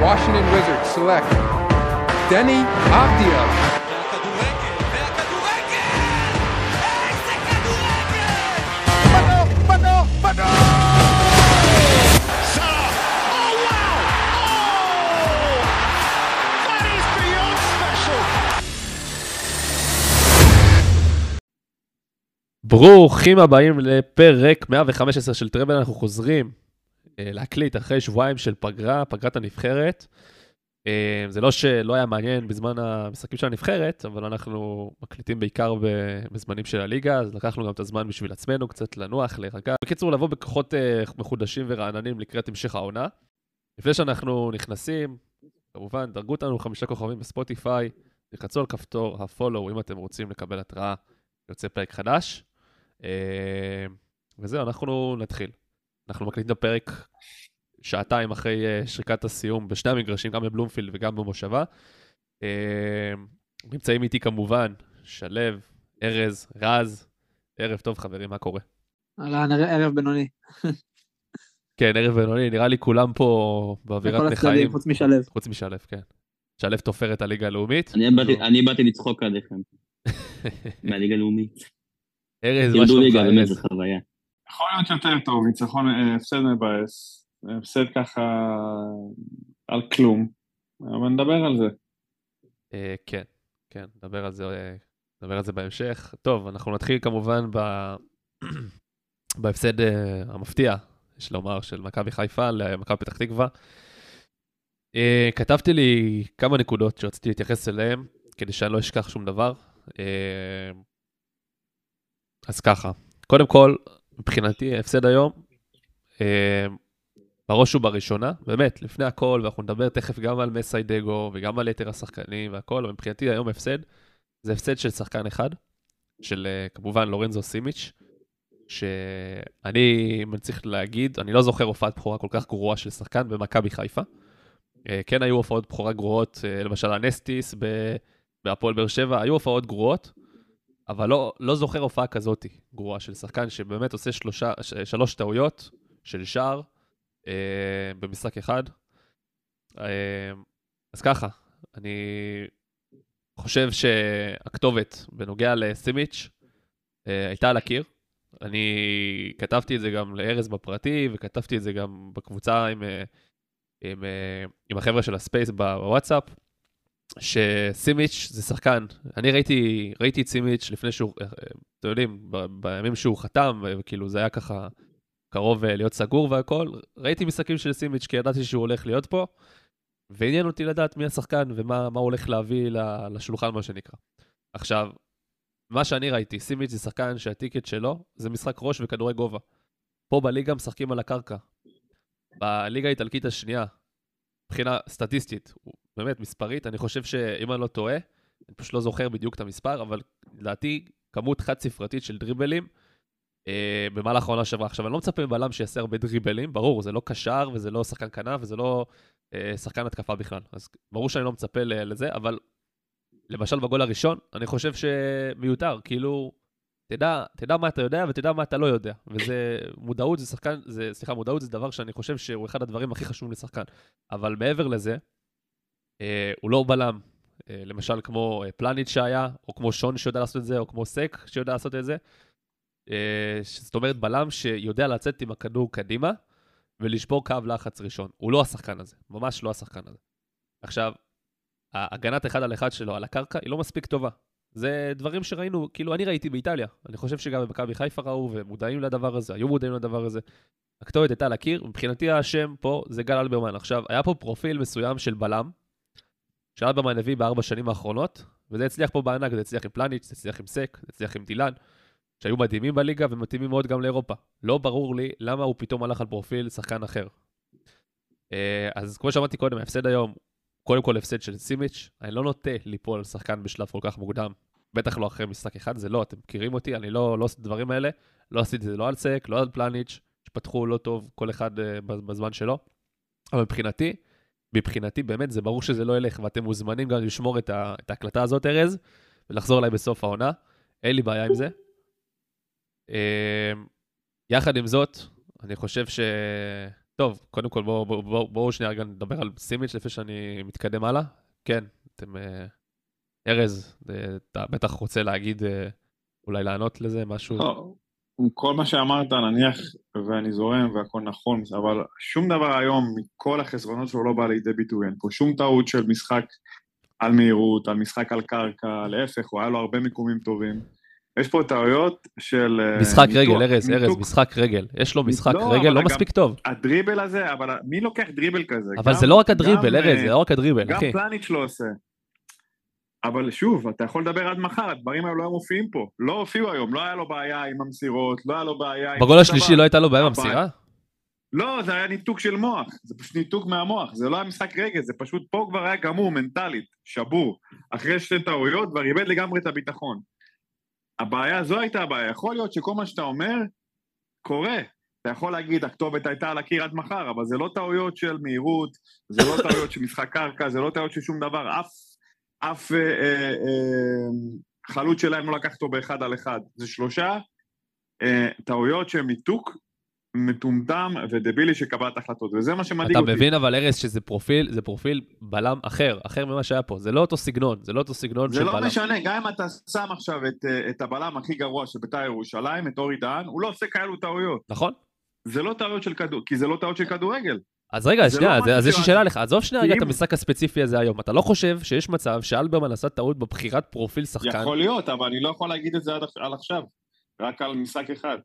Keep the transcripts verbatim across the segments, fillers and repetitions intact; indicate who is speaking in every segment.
Speaker 1: Washington Wizards select Deni Avdija.
Speaker 2: והכדורגל, והכדורגל! איזה כדורגל!
Speaker 1: בנו, בנו, בנו!
Speaker 2: Salah! Oh wow! Oh! That is beyond special!
Speaker 3: ברוכים הבאים לפרק מאה וחמש עשרה של טראבל. אנחנו חוזרים אה, להקליט אחרי שבועיים של פגרה, פגרת הנבחרת. אה, זה לא שלא היה מעניין בזמן המשחקים של הנבחרת, אבל אנחנו מקליטים בעיקר בזמנים של הליגה, אז לקחנו גם את הזמן בשביל עצמנו, קצת לנוח, להירגע. בקיצור, לבוא בכוחות אה, מחודשים ורעננים לקראת המשך העונה. לפני שאנחנו נכנסים, כמובן, דרגו אותנו חמישה כוכבים בספוטיפיי, תחצו על כפתור הפולו אם אתם רוצים לקבל התראה, יוצא פרק חדש. וזהו, אנחנו נתחיל. אנחנו מקליטים את הפרק שעתיים אחרי שריקת הסיום בשני המגרשים, גם בבלומפילד וגם במושבה. נמצאים איתי כמובן שלב, ארז, רז. ערב טוב חברים, מה קורה?
Speaker 4: אהלן, ערב בינוני.
Speaker 3: כן, ערב בינוני, נראה לי כולם פה באווירת מחיים.
Speaker 4: חוץ משלב.
Speaker 3: חוץ משלב, כן. שלב תופר את הליגה הלאומית.
Speaker 5: אני באתי לצחוק עליכם. מהליגה הלאומית.
Speaker 3: ארז, מה שלומך?
Speaker 5: באמת זה חוויה.
Speaker 6: יכול להיות יותר טוב, ניצחון, הפסד מבאס, הפסד ככה על כלום, אבל נדבר על זה.
Speaker 3: כן, כן, נדבר על זה, נדבר על זה בהמשך. טוב, אנחנו נתחיל כמובן בהפסד המפתיע, יש לומר, של מכבי חיפה למכבי פתח תקווה. כתבתי לי כמה נקודות שרציתי להתייחס אליהן, כדי שאני לא אשכח שום דבר. אז ככה, קודם כל, מבחינתי, הפסד היום, אה, בראש ובראשונה, באמת, לפני הכל, ואנחנו נדבר תכף גם על מסיידגו, וגם על יתר השחקנים והכל, אבל מבחינתי היום הפסד, זה הפסד של שחקן אחד, של אה, כמובן לורנזו סימיץ', שאני צריך להגיד, אני לא זוכר הופעת בחורה כל כך גרועה של שחקן במכבי חיפה, אה, כן היו הופעות בחורה גרועות, אה, למשל הנסטיס, בהפועל באר שבע, היו הופעות גרועות, אבל לא, לא זוכר הופעה כזאת גרועה של שחקן שבאמת עושה שלושה, שלוש טעויות של שער אה, במשחק אחד. אה, אז ככה, אני חושב שהכתובת בנוגע לסימיץ' אה, הייתה על הקיר. אני כתבתי את זה גם לארז בפרטי, וכתבתי את זה גם בקבוצה עם, עם, עם החבר'ה של הספייס בוואטסאפ. שסימיץ' זה שחקן, אני ראיתי, ראיתי את סימיץ' לפני שהוא, אתם יודעים, בימים שהוא חתם, וכאילו זה היה ככה קרוב להיות סגור והכל, ראיתי משחקים של סימיץ' כי ידעתי שהוא הולך להיות פה, ועניין אותי לדעת מי השחקן ומה מה הוא הולך להביא לשולחן, מה שנקרא. עכשיו, מה שאני ראיתי, סימיץ' זה שחקן שהטיקט שלו זה משחק ראש וכדורי גובה. פה בליגה משחקים על הקרקע. בליגה האיטלקית השנייה, מבחינה סטטיסטית, באמת מספרית, אני חושב שאם אני לא טועה, אני פשוט לא זוכר בדיוק את המספר, אבל לדעתי כמות חד ספרתית של דריבלים אה, במהלך העונה שעברה. עכשיו, אני לא מצפה מבלם שיעשה הרבה דריבלים, ברור, זה לא קשר וזה לא שחקן כנף וזה לא אה, שחקן התקפה בכלל. אז ברור שאני לא מצפה לזה, אבל למשל בגול הראשון, אני חושב שמיותר, כאילו, תדע, תדע מה אתה יודע ותדע מה אתה לא יודע. וזה, מודעות זה שחקן, זה, סליחה, מודעות זה דבר שאני חושב שהוא אחד הדברים הכי חשובים לשחקן. אבל מעבר לזה, אה, הוא לא בלם, אה, למשל כמו אה, פלניץ' שהיה, או כמו שון שיודע לעשות את זה, או כמו סק שיודע לעשות את זה. אה, זאת אומרת, בלם שיודע לצאת עם הכדור קדימה, ולשבור קו לחץ ראשון. הוא לא השחקן הזה, ממש לא השחקן הזה. עכשיו, ההגנת אחד על אחד שלו על הקרקע היא לא מספיק טובה. זה דברים שראינו, כאילו אני ראיתי באיטליה. אני חושב שגם במכבי חיפה ראו ומודעים לדבר הזה, היו מודעים לדבר הזה. הכתובת הייתה להכיר, מבחינתי השם פה זה גל אלברמן. עכשיו, היה פה פרופיל מסוים של בלם, שאלברמן הביא בארבע שנים האחרונות, וזה הצליח פה בענק, זה הצליח עם פלניץ', זה הצליח עם סק, זה הצליח עם דילן, שהיו מדהימים בליגה ומתאימים מאוד גם לאירופה. לא ברור לי למה הוא פתאום הלך על פרופיל שחקן אחר. אז כמו שאמרתי קודם, ההפסד היום, קודם כל הפסד של סימיץ', אני לא נוטה ליפול על שחקן בשלב כל כך מוקדם, בטח לא אחרי משחק אחד, זה לא, אתם מכירים אותי, אני לא, לא עושה את הדברים האלה, לא עשיתי את זה לא על סק, לא על פלניץ', שפתחו לא טוב כל אחד uh, בזמן שלו, אבל מבחינתי, מבחינתי באמת זה ברור שזה לא ילך, ואתם מוזמנים גם לשמור את, ה, את ההקלטה הזאת ארז, ולחזור אליי בסוף העונה, אין לי בעיה עם זה. Uh, יחד עם זאת, אני חושב ש... טוב, קודם כל בואו בוא, בוא, בוא שנייה רגע נדבר על סימיץ' לפני שאני מתקדם הלאה. כן, אתם... אה, ארז, אה, אתה בטח רוצה להגיד, אה, אולי לענות לזה משהו?
Speaker 6: לא, כל מה שאמרת נניח ואני זורם והכל נכון, אבל שום דבר היום מכל החסרונות שלו לא בא לידי ביטוי, אין פה שום טעות של משחק על מהירות, על משחק על קרקע, להפך, הוא היה לו הרבה מיקומים טובים. יש פה טעויות של...
Speaker 3: משחק
Speaker 6: ניתוח,
Speaker 3: רגל, ארז,
Speaker 6: ניתוק.
Speaker 3: ארז, משחק רגל. יש לו משחק
Speaker 6: לא,
Speaker 3: רגל,
Speaker 6: אבל
Speaker 3: לא
Speaker 6: גם
Speaker 3: מספיק טוב.
Speaker 6: הדריבל הזה, אבל מי לוקח דריבל כזה?
Speaker 3: אבל
Speaker 6: גם,
Speaker 3: זה לא רק הדריבל,
Speaker 6: גם,
Speaker 3: ארז, זה לא רק הדריבל,
Speaker 6: גם
Speaker 3: אחי.
Speaker 6: פלניץ' לא עושה. אבל שוב, אתה יכול לדבר עד מחר, הדברים האלה לא מופיעים פה. לא הופיעו היום, לא היה לו בעיה עם המסירות, לא היה לו בעיה עם...
Speaker 3: בגול השלישי לא הייתה לו בעיה במסירה?
Speaker 6: לא, זה היה ניתוק של מוח, זה פשוט ניתוק מהמוח, זה לא היה משחק רגל, זה פשוט פה כבר היה גמור, מנטלית, שבור. אחרי שתי טעויות, כבר איבד לגמרי את הביטחון. הבעיה, זו הייתה הבעיה. יכול להיות שכל מה שאתה אומר, קורה. אתה יכול להגיד, הכתובת הייתה על הקיר עד מחר, אבל זה לא טעויות של מהירות, זה לא טעויות של משחק קרקע, זה לא טעויות של שום דבר, אף, אף אה, אה, אה, חלוץ שלהם לא לקח אותו באחד על אחד. זה שלושה אה, טעויות שהם ניתוק, מטומטם ודבילי שקבלת החלטות, וזה מה שמדאיג אותי.
Speaker 3: אתה מבין אבל ארז שזה פרופיל, זה פרופיל בלם אחר, אחר ממה שהיה פה, זה לא אותו סגנון, זה לא אותו סגנון של בלם.
Speaker 6: זה לא משנה, גם אם אתה שם עכשיו את, את הבלם הכי גרוע של בית"ר ירושלים, את אורי דהן, הוא לא עושה כאלו טעויות.
Speaker 3: נכון.
Speaker 6: זה לא טעויות של כדור, כי זה לא טעויות של כדורגל.
Speaker 3: אז רגע, שנייה,
Speaker 6: לא
Speaker 3: אז יש לי שאלה לך, עזוב שנייה רגע
Speaker 6: אם...
Speaker 3: את המשחק הספציפי הזה היום, אתה לא חושב שיש מצב שאלברמן עשה טעות בבחירת פרופיל שחקן?
Speaker 6: יכול להיות, אבל אני לא יכול להגיד את זה עד, עד עכשיו, רק על משחק אחד.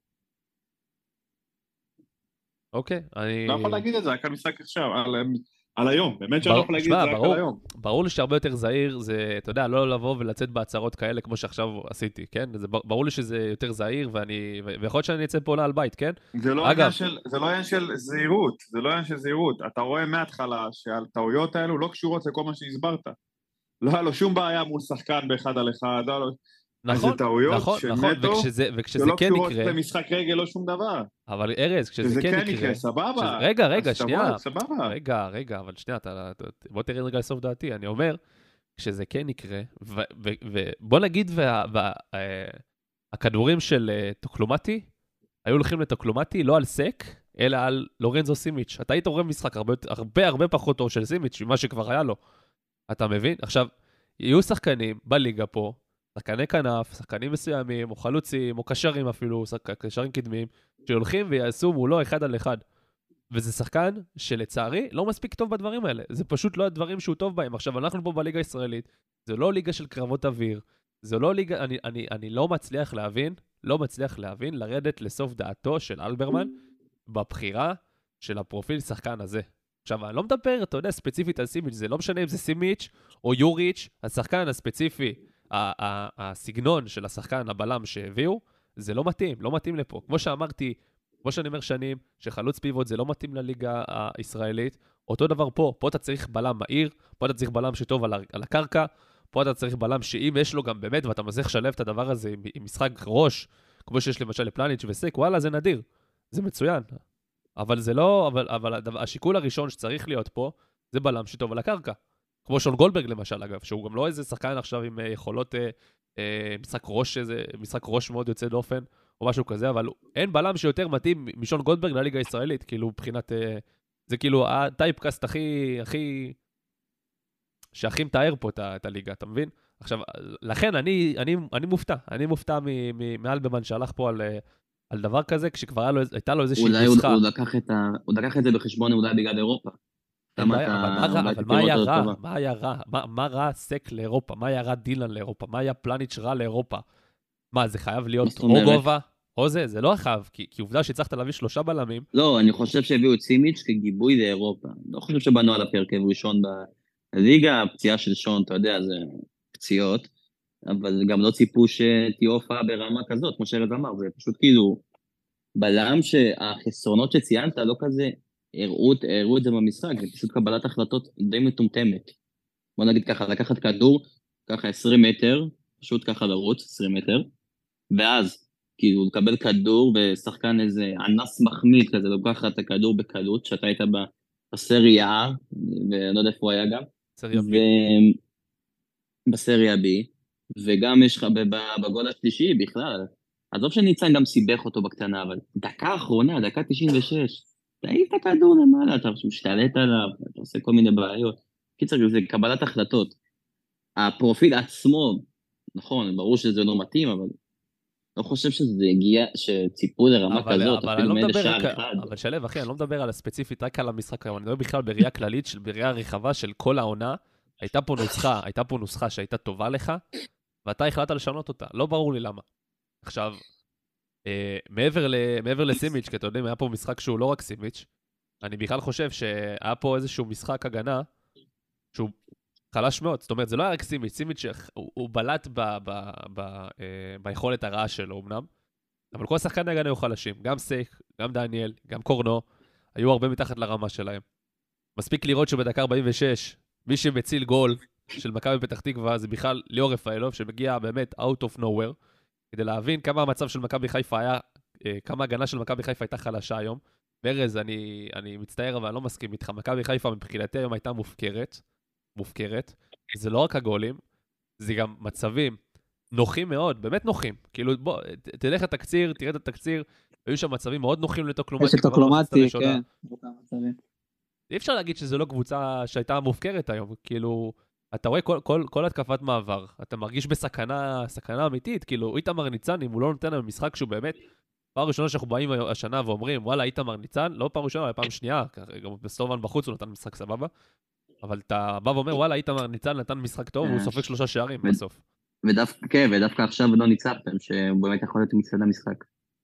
Speaker 3: אוקיי, אני...
Speaker 6: לא יכול להגיד את זה, רק על משחק עכשיו, על, על היום, באמת שאני לא יכול להגיד את זה רק על היום.
Speaker 3: ברור לי שהרבה יותר זהיר, זה, אתה יודע, לא לבוא ולצאת בהצהרות כאלה כמו שעכשיו עשיתי, כן? זה ברור לי שזה יותר זהיר, ואני, ויכול להיות שאני אצא פה עולה על בית, כן?
Speaker 6: זה לא עניין של, זה לא עניין של זהירות, זה לא עניין של זהירות. אתה רואה מההתחלה שעל טעויות האלו לא קשורות לכל מה שהסברת. לא היה לו שום בעיה מול שחקן באחד על אחד, לא היה לו...
Speaker 3: נכון,
Speaker 6: זה טעויות
Speaker 3: נכון,
Speaker 6: של
Speaker 3: נכון,
Speaker 6: נטו,
Speaker 3: וכשזה, וכשזה
Speaker 6: שלא
Speaker 3: כן
Speaker 6: קשורות
Speaker 3: יקרה,
Speaker 6: למשחק רגל לא שום דבר.
Speaker 3: אבל ארז, כשזה כן יקרה,
Speaker 6: יקרה, סבבה.
Speaker 3: כשזה, רגע, רגע, שנייה,
Speaker 6: סבבה.
Speaker 3: רגע, רגע, אבל שנייה, אתה, אתה, בוא תראה רגע לסוף דעתי, אני אומר, כשזה כן יקרה, ובוא נגיד, והכדורים של טוקלומטי, היו הולכים לטוקלומטי, לא על סק, אלא על לורנזו סימיץ'. אתה היית רואה משחק הרבה, הרבה, הרבה פחות טוב של סימיץ', ממה שכבר היה לו. אתה מבין? עכשיו, יהיו שחקנים בליגה פה, שחקני כנף, שחקנים מסוימים, או חלוצים, או קשרים אפילו, קשרים קדמיים, שהולכים ויעשו מולו אחד על אחד. וזה שחקן שלצערי לא מספיק טוב בדברים האלה. זה פשוט לא הדברים שהוא טוב בהם. עכשיו, אנחנו פה בליגה הישראלית, זה לא ליגה של קרבות אוויר, זה לא ליגה, אני, אני, אני לא מצליח להבין, לא מצליח להבין, לרדת לסוף דעתו של אלברמן, בבחירה של הפרופיל שחקן הזה. עכשיו, אני לא מדבר, אתה יודע, ספציפית על סימיץ', זה לא משנה אם זה סימיץ' או יוריץ', השחקן הספציפי, הסגנון של השחקן, הבלם שהביאו, זה לא מתאים, לא מתאים לפה. כמו שאמרתי, כמו שאני אומר שנים, שחלוץ פיבוט זה לא מתאים לליגה הישראלית, אותו דבר פה, פה אתה צריך בלם מהיר, פה אתה צריך בלם שטוב על, על הקרקע, פה אתה צריך בלם שאם יש לו גם באמת, ואתה מצליח לשלב את הדבר הזה עם, עם משחק ראש, כמו שיש למשל לפלניץ' וסק, וואלה, זה נדיר, זה מצוין. אבל זה לא, אבל, אבל השיקול הראשון שצריך להיות פה, זה בלם שטוב על הקרקע. כמו שון גולדברג למשל, אגב, שהוא גם לא איזה שחקן עכשיו עם יכולות, אה, אה, משחק ראש, איזה, משחק ראש מאוד יוצא דופן, או משהו כזה, אבל אין בלם שיותר מתאים משון גולדברג לליגה הישראלית, כאילו מבחינת, אה, זה כאילו הטייפקאסט הכי, הכי, שהכי מתאר פה את, את הליגה, אתה מבין? עכשיו, לכן אני, אני, אני מופתע, אני מופתע מאלברמן שהלך פה על, על דבר כזה, כשכבר היה לו, הייתה לו איזושהי נוסחה.
Speaker 5: אולי הוא לקח את ה, הוא לקח את זה בחשבון אולי בגלל אירופה.
Speaker 3: אבל מה היה רע? מה היה רע? מה רע סק לאירופה? מה היה רע דילן לאירופה? מה היה פלניץ' רע לאירופה? מה, זה חייב להיות או גובה או זה? זה לא חייב, כי עובדה שצריכת להביא שלושה בלמים.
Speaker 5: לא, אני חושב שהביאו את סימיץ' כגיבוי לאירופה. לא חושב שבנו על הפרקב ראשון בליגה, הפציעה של שון, אתה יודע, זה פציעות, אבל גם לא ציפו שתהיה הופעה ברמה כזאת, כמו שארז אמר, זה פשוט כאילו בלם שהחסרונות שציינת לא כזה הראו, הראו את זה במשחק, זה פשוט קבלת החלטות די מטומטמת. בוא נגיד ככה, לקחת כדור, ככה עשרים מטר, פשוט ככה לרוץ, עשרים מטר, ואז, כאילו, לקבל כדור ושחקן איזה אנס מחמיד כזה, לוקח את הכדור בקלות, שאתה היית בסריה, ואני לא יודע איפה הוא היה גם, ו... בסריה B, וגם יש לך בגול השלישי בכלל, עזוב שניצן גם סיבך אותו בקטנה, אבל דקה האחרונה, דקה תשעים ושש, תעיף את הכדור למעלה, אתה משתלט עליו, אתה עושה כל מיני בעיות. קיצר, זה קבלת החלטות. הפרופיל עצמו, נכון, ברור שזה לא מתאים, אבל לא חושב שזה הגיע, שציפו לרמה
Speaker 3: אבל,
Speaker 5: כזאת,
Speaker 3: אבל,
Speaker 5: אפילו
Speaker 3: לא
Speaker 5: מאלה
Speaker 3: מדבר
Speaker 5: שער
Speaker 3: רק,
Speaker 5: אחד.
Speaker 3: אבל שלב, אחי, אני לא מדבר על הספציפית רק על המשחק היום, אני מדבר בכלל בראייה כללית, של בראייה רחבה של כל העונה. הייתה פה נוסחה, הייתה פה נוסחה שהייתה טובה לך, ואתה החלטת לשנות אותה. לא ברור לי למה. עכשיו, אה, מעבר, ל, מעבר לסימיץ', כי אתה יודע, היה פה משחק שהוא לא רק סימיץ', אני בכלל חושב שהיה פה איזשהו משחק הגנה, שהוא חלש מאוד. זאת אומרת, זה לא היה רק סימיץ', סימיץ' הוא, הוא בלט ב, ב, ב, אה, ביכולת הרעה שלו אמנם, אבל כל השחקני הגנה היו חלשים. גם סייק, גם דניאל, גם קורנו, היו הרבה מתחת לרמה שלהם. מספיק לראות שבדקה ארבעים ושש, מי שמציל גול של מכבי פתח תקווה, זה בכלל ליאור רפאלוב, שמגיע באמת out of nowhere, כדי להבין כמה המצב של מכבי חיפה היה, כמה הגנה של מכבי חיפה הייתה חלשה היום. ברז, אני, אני מצטער, אבל אני לא מסכים איתך. מכבי חיפה מבחינתי היום הייתה מופקרת, מופקרת. זה לא רק הגולים, זה גם מצבים נוחים מאוד, באמת נוחים. כאילו, בוא, תלך לתקציר, תראה את התקציר, היו שם מצבים מאוד נוחים לטוקלומטי.
Speaker 4: יש טוקלומטי, כן.
Speaker 3: אי אפשר להגיד שזו לא קבוצה שהייתה מופקרת היום. כאילו, אתה רואה כל, כל, כל התקפת מעבר, אתה מרגיש בסכנה, סכנה אמיתית. כאילו, איתמר ניצן, אם הוא לא נותן לנו משחק שהוא באמת, פעם ראשונה שאנחנו באים השנה ואומרים, וואלה, איתמר ניצן, לא פעם ראשונה, אבל פעם שנייה, גם בסטובן בחוץ הוא נתן משחק סבבה, אבל אתה בא ואומר, וואלה, איתמר ניצן נתן משחק טוב, והוא סופק שלושה שערים בסוף.
Speaker 5: ודווקא, כן, ודווקא עכשיו לא ניצחתם, שהוא באמת יכול להיות מצד המשחק.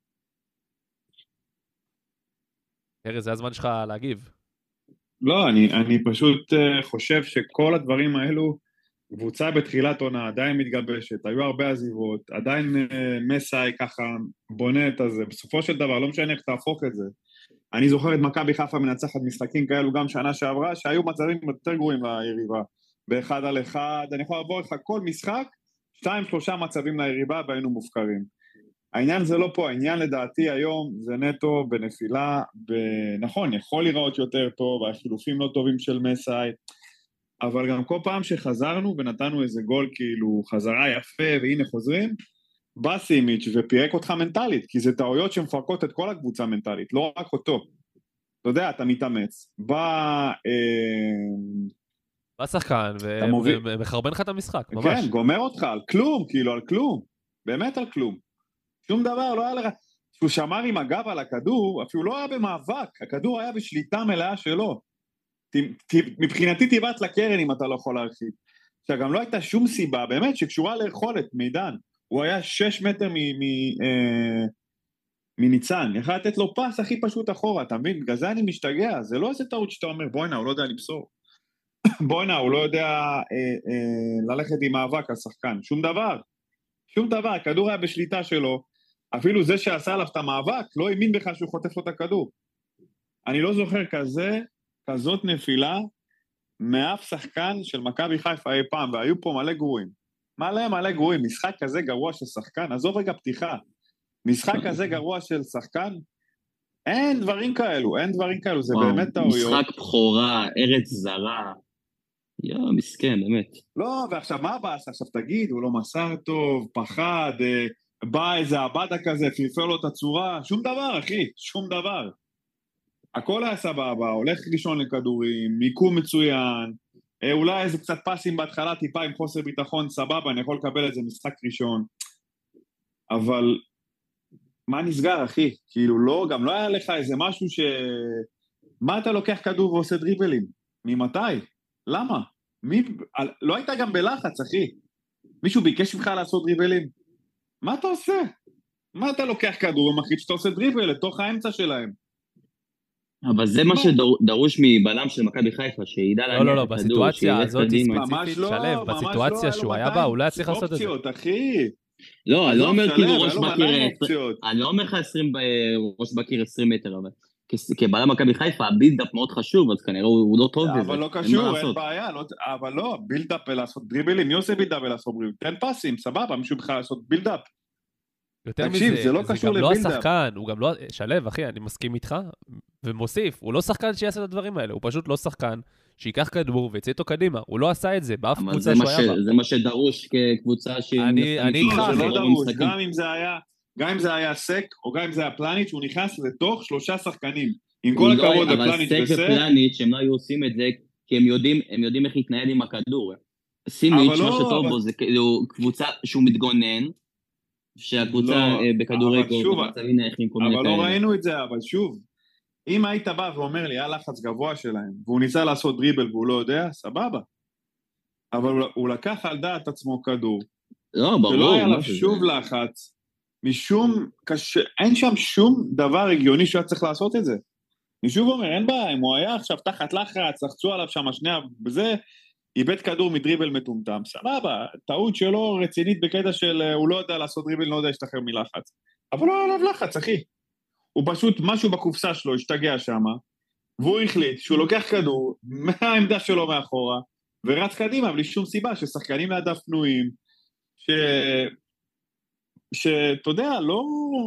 Speaker 3: ארז, זה הזמן שלך להגיב.
Speaker 6: לא, אני, אני פשוט uh, חושב שכל הדברים האלו, קבוצה בתחילת עונה עדיין מתגבשת, היו הרבה עזיבות, עדיין uh, מסאי ככה בונה את הזה, בסופו של דבר, לא משנה איך תהפוך את זה. אני זוכר את מכבי חיפה מנצחת משחקים כאלו גם שנה שעברה, שהיו מצבים יותר גרועים ליריבה, באחד על אחד, אני יכול לעבור לך כל משחק, שתיים שלושה מצבים ליריבה והיינו מופקרים. העניין זה לא פה, העניין לדעתי היום זה נטו בנפילה, נכון, יכול לראות יותר טוב, החילופים לא טובים של מסאי, אבל גם כל פעם שחזרנו ונתנו איזה גול כאילו חזרה יפה והנה חוזרים, בא סימיץ' ופירק אותך מנטלית, כי זה טעויות שמפרקות את כל הקבוצה מנטלית, לא רק אותו. אתה יודע, אתה מתאמץ. בא...
Speaker 3: בא שחקן ומחרבן לך את המשחק, ממש.
Speaker 6: כן, גומר אותך על כלום, כאילו על כלום, באמת על כלום. שום דבר, לא היה לך... שהוא שמר עם הגב על הכדור, אפילו לא היה במאבק, הכדור היה בשליטה מלאה שלו. מבחינתי תיבט לקרן אם אתה לא יכול להרחיב. שגם לא הייתה שום סיבה, באמת, שקשורה ליכולת, מידן. הוא היה שש מטר מניצן, יכל לתת לו פס הכי פשוט אחורה, אתה מבין? בגלל זה אני משתגע, זה לא איזה טעות שאתה אומר, בואינה, הוא לא יודע לבשור. בואינה, הוא לא יודע אה, אה, ללכת עם מאבק על שחקן, שום דבר. שום דבר, הכדור היה בשליטה שלו, אפילו זה שעשה עליו את המאבק, לא האמין בכלל שהוא חוטף לו את הכדור. אני לא זוכר כזה, כזאת נפילה, מאף שחקן של מכבי חיפה אי פעם, והיו פה מלא גרועים. מלא מלא גרועים, משחק כזה גרוע של שחקן, עזוב רגע פתיחה, משחק כזה גרוע של שחקן, אין דברים כאלו, אין דברים כאלו, זה וואו, באמת טעויות.
Speaker 5: משחק בחורה, ארץ זרה, יו, מסכן, באמת.
Speaker 6: לא, ועכשיו מה הבא? עכשיו תגיד, הוא לא מסר טוב, פחד, בא איזה עבדה כזה, פלפל לו את הצורה, שום דבר, אחי, שום דבר. הכל היה סבבה, הולך ראשון לכדורים, מיקום מצוין, אולי איזה קצת פסים בהתחלה, טיפה עם חוסר ביטחון, סבבה, אני יכול לקבל איזה משחק ראשון. אבל מה נסגר, אחי? כאילו לא, גם לא היה לך איזה משהו ש... מה אתה לוקח כדור ועושה דריבלים? ממתי? למה? מי... לא הייתה גם בלחץ, אחי. מישהו ביקש ממך לעשות דריבלים? מה אתה עושה? מה אתה לוקח כדור ומחליט שאתה עושה דריבל לתוך האמצע שלהם?
Speaker 5: אבל זה מה שדרוש מבלם של מכבי חיפה, שידע להניח את הכדור.
Speaker 3: לא, לא, לא, בסיטואציה הזאת ספציפית, שלב, בסיטואציה שהוא היה בה, אולי צריך לעשות את זה.
Speaker 6: אחי.
Speaker 5: לא, אני לא אומר כאילו ראש בקיר, אני לא אומר לך ראש בקיר עשרים מטר, אבל כבלם מכבי חיפה, הבילדאפ מאוד חשוב, אז כנראה הוא לא טוב בזה.
Speaker 6: אבל לא קשור, אין בעיה, אבל לא, בילדאפ לעשות דריבלים, מי עושה בילדאפ לעשות דריבלים? תן פסים, סבבה, מישהו בכלל לעשות בילדאפ.
Speaker 3: יותר מזה, זה גם לא השחקן, הוא גם לא, שלב, אחי, אני מסכים איתך, ומוסיף, הוא לא שחקן שיעשה את הדברים האלה, הוא פשוט לא שחקן שיקח כדור ויצא איתו קדימה, הוא לא עשה את זה, באף קבוצה שהוא היה בה.
Speaker 5: זה מה שדרוש כקבוצה שהיא...
Speaker 3: אני איתך,
Speaker 6: זה לא דרוש, גם אם זה היה, גם אם זה היה סק, או גם אם זה היה פלניץ', הוא נכנס לתוך שלושה שחקנים, עם כל הכבוד
Speaker 5: אבל
Speaker 6: לפלניץ'
Speaker 5: סק
Speaker 6: וסק,
Speaker 5: ופלניץ' הם לא היו עושים את זה, כי הם יודעים, הם יודעים איך להתנהל עם הכדור. סימיץ',
Speaker 6: אבל
Speaker 5: מה
Speaker 6: לא,
Speaker 5: שטוב
Speaker 6: אבל-
Speaker 5: בו זה כאילו קבוצה שהוא מתגונן, שהקבוצה
Speaker 6: לא,
Speaker 5: אה, בכדורגל,
Speaker 6: אבל שוב,
Speaker 5: במצבים נייחים, כל מיני
Speaker 6: אבל לא
Speaker 5: כאלה.
Speaker 6: ראינו את זה, אבל שוב, אם היית בא ואומר לי, היה לחץ גבוה שלהם, והוא ניסה לעשות דריבל והוא לא יודע, סבבה. אבל הוא, הוא לקח על דעת עצמו כדור,
Speaker 5: לא, ברור.
Speaker 6: שלא היה
Speaker 5: מה
Speaker 6: עליו
Speaker 5: זה,
Speaker 6: שוב
Speaker 5: זה-
Speaker 6: לחץ, משום קשה, אין שם שום דבר הגיוני שהוא היה צריך לעשות את זה. אני שוב אומר, אין בעיה, אם הוא היה עכשיו תחת לחץ, לחצו עליו שם השנייה, בזה, איבד כדור מדריבל מטומטם, סבבה, טעות שלו רצינית בקטע של הוא לא יודע לעשות דריבל, לא יודע להשתחרר מלחץ. אבל לא היה עליו לחץ, אחי. הוא פשוט, משהו בקופסה שלו השתגע שם, והוא החליט שהוא לוקח כדור מהעמדה שלו מאחורה, ורץ קדימה, בלי שום סיבה, ששחקנים לידיו פנויים, ש... שאתה יודע, לא...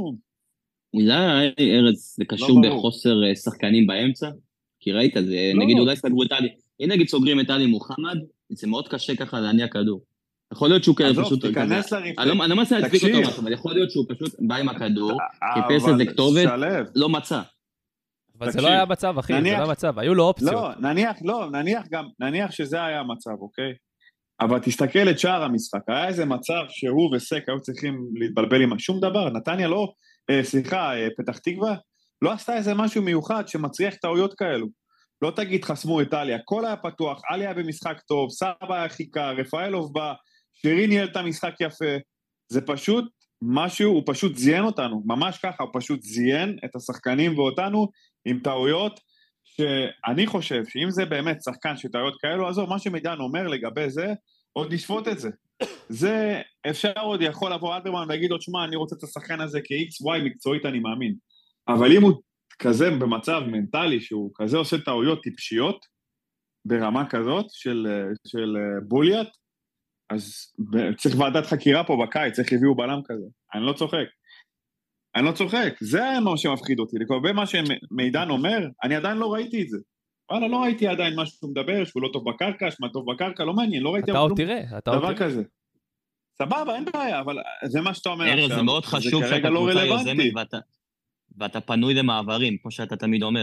Speaker 5: אולי, ארץ, זה קשור
Speaker 6: לא ברור.
Speaker 5: בחוסר אה, שחקנים באמצע? כי ראית, זה,
Speaker 6: לא.
Speaker 5: נגיד אולי סגרו את עלי, אם נגיד סוגרים את עלי מוחמד, זה מאוד קשה ככה להניע כדור. יכול להיות שהוא כזה
Speaker 6: עזוב,
Speaker 5: פשוט...
Speaker 6: תיכנס
Speaker 5: כזה-
Speaker 6: לרפלקס.
Speaker 5: אני לא אני לא מנסה להצדיק
Speaker 6: תקשיב.
Speaker 5: אותו משהו, אבל יכול להיות שהוא פשוט בא עם הכדור, חיפש
Speaker 6: אבל
Speaker 5: איזה כתובת,
Speaker 6: שלב.
Speaker 5: לא מצא.
Speaker 3: אבל זה
Speaker 6: תקשיב,
Speaker 3: לא היה מצב, אחי, זה
Speaker 6: נניח-
Speaker 3: לא היה מצב, היו לו אופציות.
Speaker 6: לא, נניח, לא, נניח גם, נניח שזה היה המצב, אוקיי? אבל תסתכל את שער המשחק, היה איזה מצב שהוא וסק היו צריכים להתבלבל עם שום דבר, נתניה לא, אה, סליחה, אה, פתח תקווה, לא עשתה איזה משהו מיוחד שמצריח טעויות כאלו. לא תגיד חסמו את אליה, הכל היה פתוח, אליה היה במשחק טוב, סבא היה חיכה, רפאלוב בא, שירי ניהל את המשחק יפה, זה פשוט משהו, הוא פשוט זיין אותנו, ממש ככה, הוא פשוט זיין את השחקנים ואותנו עם טעויות, שאני חושב שאם זה באמת שחקן שטעויות כאלו, עזוב, מה שמידן אומר לגבי זה, עוד נשפוט את זה. זה, אפשר עוד יכול לבוא אלברמן ולהגיד לו, שמע, אני רוצה את השחקן הזה כ-איקס וואי מקצועית, אני מאמין. אבל אם הוא כזה במצב מנטלי, שהוא כזה עושה טעויות טיפשיות, ברמה כזאת של, של בוליאט, אז צריך ועדת חקירה פה בקיץ, צריך הביאו בלם כזה. אני לא צוחק. אני לא צוחק, זה מה שמפחיד אותי. לגבי מה שמידן אומר, אני עדיין לא ראיתי את זה. וואלה, לא ראיתי עדיין מה שהוא מדבר, שהוא לא טוב בקרקע, שמה טוב בקרקע, לא מעניין, לא ראיתי
Speaker 3: אתה עוד תראה, אתה עוד
Speaker 6: דבר
Speaker 3: תראה.
Speaker 6: כזה. סבבה, אין בעיה, אבל זה מה שאתה אומר
Speaker 5: ארז,
Speaker 6: עכשיו.
Speaker 5: זה מאוד חשוב
Speaker 6: זה
Speaker 5: שאתה
Speaker 6: כרגע לא
Speaker 5: קבוצה
Speaker 6: רלוונטי.
Speaker 5: יוזמת ואתה, ואתה פנוי למעברים, כמו שאתה תמיד אומר,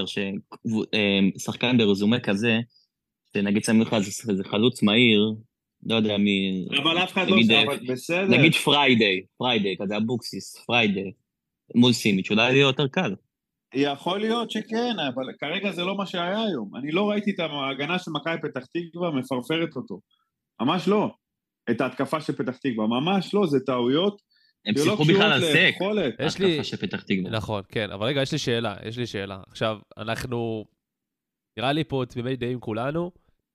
Speaker 5: ששחקן ברזומה כזה, שנגיד שמים לך איזה חלוץ מהיר, לא יודע מי...
Speaker 6: אבל אף אחד לא...
Speaker 5: נגיד,
Speaker 6: אבל בסדר.
Speaker 5: נגיד פריידיי, פריידיי, כזה אבוקסיס, פריידיי, מול סימיץ', אולי יהיה יותר קל.
Speaker 6: יכול להיות שכן, אבל כרגע זה לא מה שהיה היום. אני לא ראיתי את ההגנה של מכבי פתח תקווה מפרפרת אותו. ממש לא. את ההתקפה של פתח תקווה, ממש לא, זה טעויות.
Speaker 5: הם
Speaker 6: שלא
Speaker 5: שיחקו בכלל על
Speaker 6: קשורות
Speaker 5: סק,
Speaker 6: ליכולת.
Speaker 3: יש לי...
Speaker 5: ההתקפה של פתח תקווה.
Speaker 3: נכון, כן, אבל רגע, יש לי שאלה, יש לי שאלה. עכשיו, אנחנו, נראה לי פה תמימי דעים כולנו,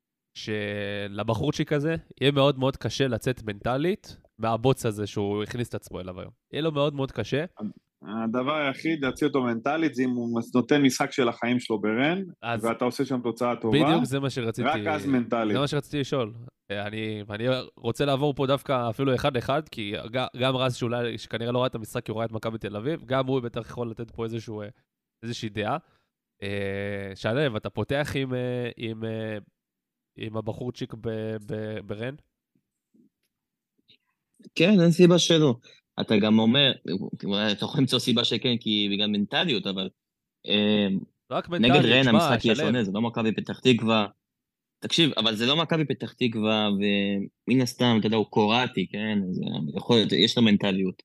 Speaker 3: שלבחורצ'יק הזה יהיה מאוד מאוד קשה לצאת מנטלית מהבוץ הזה שהוא הכניס את עצמו אליו היום. יהיה לו מאוד מאוד קשה.
Speaker 6: הדבר היחיד להציע אותו מנטלית זה אם הוא נותן משחק של החיים שלו ברן,
Speaker 3: אז-
Speaker 6: ואתה עושה שם תוצאה טובה,
Speaker 3: בדיוק זה מה שרציתי...
Speaker 6: רק אז מנטלית.
Speaker 3: זה מה שרציתי לשאול. אני, אני רוצה לעבור פה דווקא אפילו אחד אחד, כי גם, גם רז שאולי, שכנראה לא ראה את המשחק, כי הוא ראה את מכבי תל אביב, גם הוא בטח יכול לתת פה איזשהו, איזושהי דעה. שלב, אתה פותח עם, עם, עם הבחורצ'יק ב- ב- ברן?
Speaker 5: כן, אין סיבה שלא. אתה גם אומר, אתה יכול למצוא סיבה שכן, כי בגלל מנטליות, אבל אה,
Speaker 3: רק מנטלית,
Speaker 5: נגד רן
Speaker 3: שמע,
Speaker 5: המשחק יהיה
Speaker 3: שלב.
Speaker 5: שונה, זה לא מכבי פתח תקווה. תקשיב, אבל זה לא מכבי פתח תקווה, ומן הסתם, אתה יודע, הוא קוראטי, כן? אז יכול להיות, יש לו מנטליות.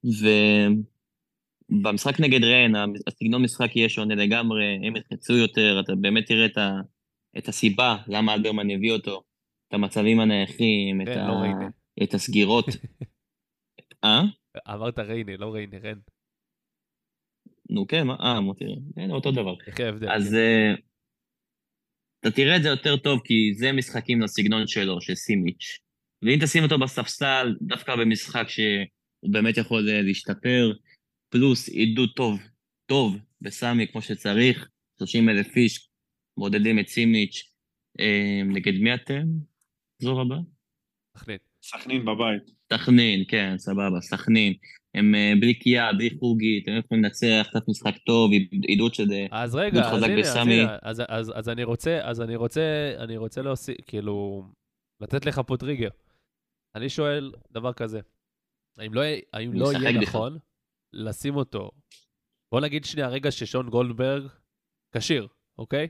Speaker 5: ובמשחק נגד רן, הסגנון משחק יהיה שונה לגמרי, הם יחצו יותר, אתה באמת תראה את, ה... את הסיבה למה אלברמן יביא אותו, את המצבים הנייחים, את,
Speaker 3: רן,
Speaker 5: ה...
Speaker 3: לא ריינה.
Speaker 5: את הסגירות. אה?
Speaker 3: אמרת ריינה, לא ריינה, רן.
Speaker 5: נו כן, מה? אה, מותי, הנה אותו דבר.
Speaker 3: איך ההבדל?
Speaker 5: אז אה, אתה תראה את זה יותר טוב, כי זה משחקים לסגנון שלו, של סימיץ'. ואם תשים אותו בספסל, דווקא במשחק שהוא באמת יכול אה, להשתפר, פלוס עידוד טוב, טוב בסמי כמו שצריך, שלושים אלף איש, מודדים את סימיץ'. אה, נגד מי אתם? זור הבא?
Speaker 3: תחליט.
Speaker 6: סכנין בבית.
Speaker 5: סכנין, כן, סבבה, סכנין. הם אה, בלי קייה, בלי חוגית, הם יכולים לנצח, קצת משחק טוב, עידוד שזה...
Speaker 3: אז רגע,
Speaker 5: מאוד
Speaker 3: אז
Speaker 5: חזק
Speaker 3: הנה, אז
Speaker 5: בסמי.
Speaker 3: הנה, אז, אז, אז אני רוצה, אז אני רוצה, אני רוצה להוסיף, כאילו, לתת לך פה טריגר. אני שואל דבר כזה, האם לא, האם
Speaker 5: הוא
Speaker 3: לא
Speaker 5: משחק
Speaker 3: יהיה
Speaker 5: בכלל.
Speaker 3: נכון לשים אותו, בוא נגיד שנייה רגע ששון גולדברג כשיר, אוקיי?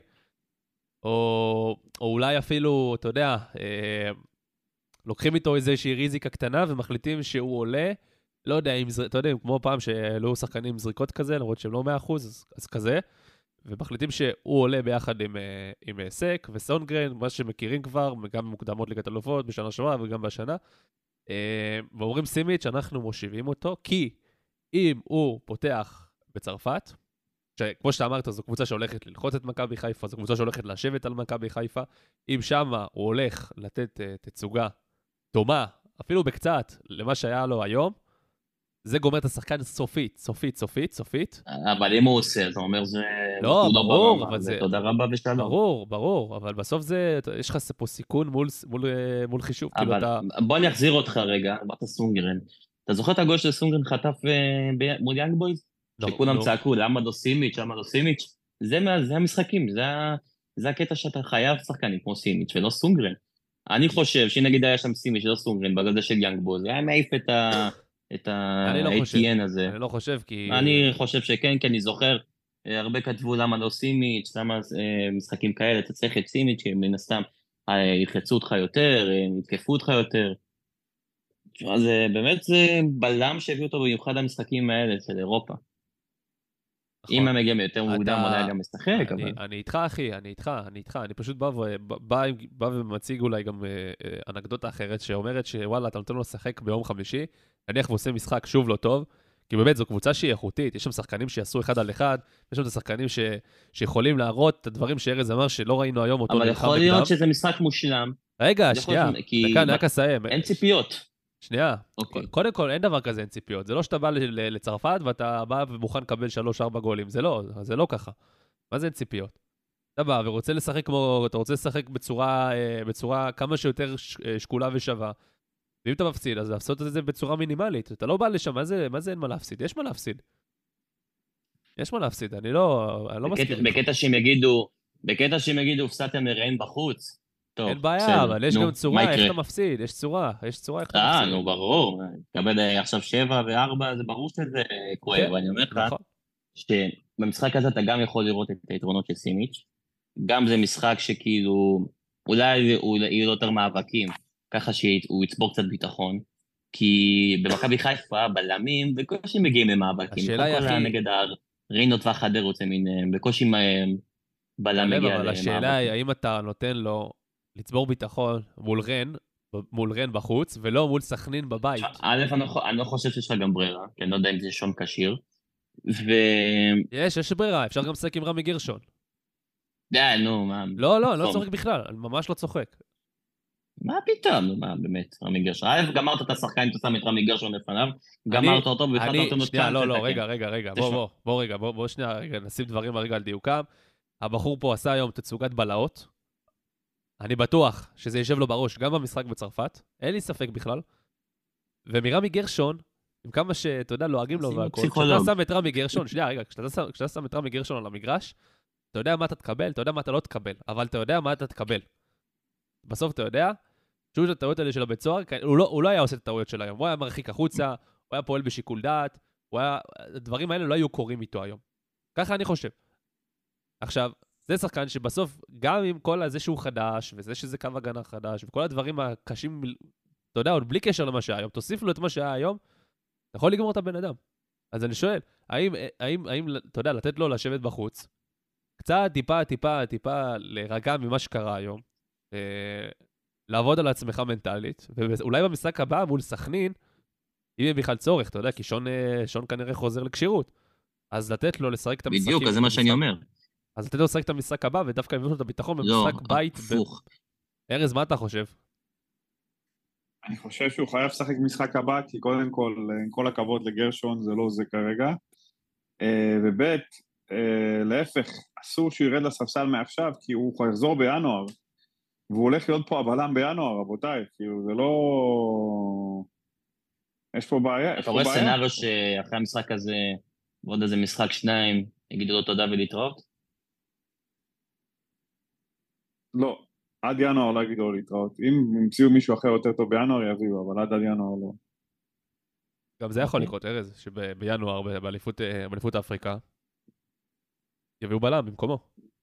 Speaker 3: או, או אולי אפילו, אתה יודע, אה, לוקחים איתו איזושהי ריזיקה קטנה ומחליטים שהוא עולה, לא יודע, אם, אתה יודע, כמו פעם שהעלו שחקנים עם זריקות כזה, למרות שהם לא מאה אחוז, אז, אז כזה, ומחליטים שהוא עולה ביחד עם, עם סק וסונגרן, מה שמכירים כבר, גם במוקדמות ליגת אלופות בשנה שעברה וגם בשנה, ואומרים סימיץ' אנחנו מושיבים אותו, כי אם הוא פותח בצרפת, שכמו שאתה אמרת, זו קבוצה שהולכת ללחוץ את מכבי חיפה, זו קבוצה שהולכת לשבת על מכבי חיפה, אם שמה הוא הולך לתת תצוגה דומה, אפילו בקצת, למה שהיה לו היום, זה גומר את השחקן סופית, סופית, סופית, סופית.
Speaker 5: אבל אם הוא עושה, אתה אומר זה...
Speaker 3: לא, ברור, אבל זה...
Speaker 5: תודה רבה ושלום.
Speaker 3: ברור, ברור, אבל בסוף זה, יש לך פה סיכון מול, מול, מול חישוב, כאילו אתה...
Speaker 5: בוא אני אחזיר אותך רגע, אמרת סונגרן. אתה זוכר את הגול של סונגרן חטף מול יאנג בויז? שכולם צעקו, למה לא סימיץ', למה לא סימיץ'? זה המשחקים, זה הקטע שאתה חייב שחקנים כמו סימיץ' ולא סונגרן. אני חושב שנגיד היה שם סימיץ' ולא סונגרן, בגלל זה של יאנג בויז, זה היה מעיף את ה... את ה-איי טי אן הזה.
Speaker 3: אני לא חושב, כי...
Speaker 5: אני חושב שכן, כי אני זוכר, הרבה כתבו למה לא סימיץ', למה משחקים כאלה, אתה צריך את סימיץ', שמן הסתם יחצו אותך יותר, יתקפו אותך יותר. אז באמת זה בלם שהביא אותו במיוחד המשחקים האלה של אירופה. אם הם מגיעים יותר מוקדם, אולי גם משחק, אבל...
Speaker 3: אני איתך, אחי, אני איתך, אני איתך, אני פשוט בא ומציג אולי גם אנקדוטה אחרת, שאומרת שוואלה, אתה נותן לו לשחק ביום חמישי, נניח ועושה משחק שוב לא טוב, כי באמת זו קבוצה שהיא איכותית, יש שם שחקנים שיעשו אחד על אחד, יש שם את השחקנים שיכולים להראות את הדברים שארז אמר שלא ראינו היום אותו
Speaker 5: אבל יכול להיות שזה משחק מושלם.
Speaker 3: רגע, שנייה, דקה, אני רק אסיים.
Speaker 5: אין ציפיות.
Speaker 3: שנייה, קודם כל אין דבר כזה, אין ציפיות. זה לא שאתה בא לצרפת ואתה בא ומוכן לקבל שלוש ארבע גולים, זה לא, זה לא ככה. מה זה אין ציפיות? אתה בא ורוצה לשחק כמו, אתה רוצה לשחק בצורה, בצורה כמה שיותר שקולה ושווה, ואם אתה מפסיד, אז לעשות את זה בצורה מינימלית. אתה לא בא לשם, מה זה, מה זה אין מה להפסיד? יש מה להפסיד. יש מה להפסיד, אני לא, אני לא מסכים.
Speaker 5: בקטע שהם יגידו, בקטע שהם יגידו, הפסדתם מרעים בחוץ. טוב,
Speaker 3: אין בעיה, אבל יש גם צורה, איך אתה מפסיד, יש צורה, יש צורה איך אתה מפסיד.
Speaker 5: אה, נו, ברור. תקבל עכשיו שבע וארבע, זה ברור שזה כואב, ואני אומר לך, שבמשחק הזה אתה גם יכול לראות את היתרונות של סימיץ', גם זה משחק שכאילו, אולי יהיו יותר מאבקים, ככה שהוא יצבור קצת ביטחון, כי במכבי חיפה, בלמים, בקושי מגיעים למאבקים.
Speaker 3: השאלה היא הכי...
Speaker 5: נגד הריינות והחדרות, בקושי בלם מגיע
Speaker 3: למאבקים. השאלה היא, האם אתה נותן לו לצבור ביטחון מול רן, מול רן בחוץ, ולא מול סכנין בבית.
Speaker 5: א', אני לא חושב שיש לך גם ברירה, כי אני לא יודע אם זה שון קשיר, ו...
Speaker 3: יש, יש ברירה, אפשר גם לשחק עם רמי גרשון.
Speaker 5: די, נו, מה...
Speaker 3: לא, לא, אני לא צוחק בכלל, אני ממש לא צוחק.
Speaker 5: מה פתאום, מה באמת, רמי גרשון? א', גמרת את השחקן, אתה שם את רמי גרשון לפניו, גמרת אותו, ובכלל אתה נותן...
Speaker 3: שנייה, לא, לא, רגע, רגע, רגע, בוא, בוא, בוא, רגע, בוא, שנייה, רגע, נשים דברים הרגע על דיוקם. הבחור פה עשה היום תצוגת בלהות. אני בטוח שזה יישב לו בראש, גם במשחק בצרפת, אין לי ספק בכלל. ומרמי גרשון, עם כמה שאתה יודע, לועגים לו והכל, כשאתה שם את רמי גרשון, שנייה, רגע, כשאתה שם את רמי גרשון על המגרש, אתה יודע מה אתה תקבל, אתה יודע מה אתה לא תקבל, אבל אתה יודע מה אתה תקבל. בסוף אתה יודע, שוב את הטעויות האלה של הבית סוהר, הוא לא, הוא לא היה עושה את הטעויות של היום, הוא היה מרחיק החוצה, הוא היה פועל בשיקול דעת, הוא היה, הדברים האלה לא היו קורים איתו היום. ככה אני חושב. עכשיו, זה שחקן שבסוף, גם עם כל הזה שהוא חדש, וזה שזה קו הגנה חדש, וכל הדברים הקשים, אתה יודע, עוד בלי קשר למה שהיה היום, תוסיף לו את מה שהיה היום, אתה יכול לגמור את הבן אדם. אז אני שואל, האם, האם, האם, אתה יודע, לתת לו לשבת בחוץ, קצת טיפה, טיפה, טיפה להירגע ממה שקרה היום, לעבוד על עצמך מנטלית, ואולי במשחק הבא מול סכנין, אם יהיה בכלל צורך, אתה יודע, כי שון, שון כנראה חוזר לקשירות, אז לתת לו לשחק את המשחקים.
Speaker 5: בדיוק, אז זה מה שאני אומר.
Speaker 3: אז לתת לו לשחק את המשחק הבא, ודווקא יביאו לו את הביטחון במשחק בית.
Speaker 5: הפוך.
Speaker 3: ארז, מה אתה חושב?
Speaker 6: אני חושב שהוא חייב לשחק משחק הבא, כי קודם כל, עם כל הכבוד לגרשון, זה לא זה כרגע. וב' להפך, אסור שהוא ירד לספסל מעכשיו, כי הוא יחזור בינואר, והוא הולך להיות פה הבלם בינואר, רבותיי, כאילו זה לא... יש פה בעיה.
Speaker 5: אתה רואה סנאריו שאחרי המשחק הזה, ועוד איזה משחק שניים, יגידו לו תודה ולהתראות?
Speaker 6: לא, עד ינואר לא יגידו לו להתראות. אם ימציאו מישהו אחר יותר טוב בינואר, יביאו, אבל עד עד ינואר לא.
Speaker 3: גם זה יכול לקרות, ארז, שבינואר, באליפות אפריקה, יביאו בלם במקומו.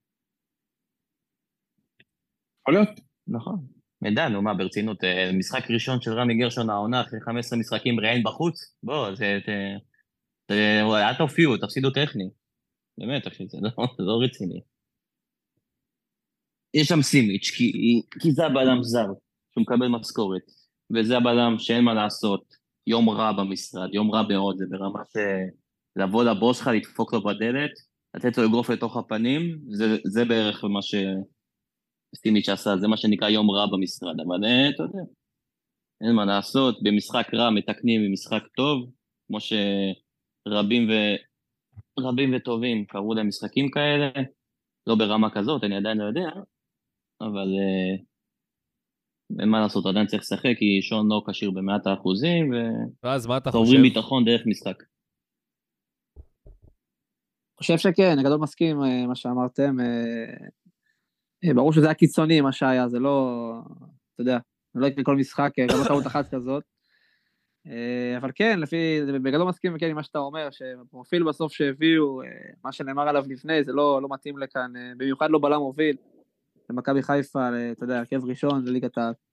Speaker 6: יכול להיות.
Speaker 5: נכון. מידע, נו מה, ברצינות, משחק ראשון של רמי גרשון העונה אחרי חמישה עשר משחקים ראיין בחוץ, בוא, זה, זה, זה, אל תופיעו, תפסידו טכני. באמת, אחי, זה לא, זה לא רציני. יש שם סימיץ', כי, כי זה הבאדם זר, שהוא מקבל משכורת, וזה הבאדם שאין מה לעשות, יום רע במשרד, יום רע מאוד, זה ברמה שלבוא לבוס שלך, לדפוק לו בדלת, לתת לו אגרוף לתוך הפנים, זה, זה בערך מה ש... סימיץ' עשה, זה מה שנקרא יום רע במשרד, אבל אתה יודע, אין מה לעשות, במשחק רע מתקנים במשחק טוב, כמו שרבים ו... רבים וטובים קראו להם משחקים כאלה, לא ברמה כזאת, אני עדיין לא יודע, אבל אין מה לעשות, עדיין צריך לשחק, כי שון לא קשיר במאת האחוזים,
Speaker 3: ואז מה אתה
Speaker 5: ועוברים
Speaker 3: חושב?
Speaker 5: ביטחון דרך משחק.
Speaker 4: חושב שכן, הגדול מסכים מה שאמרתם, ברור שזה היה קיצוני מה שהיה, זה לא, אתה יודע, לא יקרה כל משחק, גם לא טעות אחת כזאת, אבל כן, לפי, בגדול מסכים וכן עם מה שאתה אומר, שפרופיל בסוף שהביאו, מה שנאמר עליו לפני, זה לא, לא מתאים לכאן, במיוחד לא בלם מוביל, למכבי חיפה, אתה יודע, הרכב ראשון, זה ליגת העל.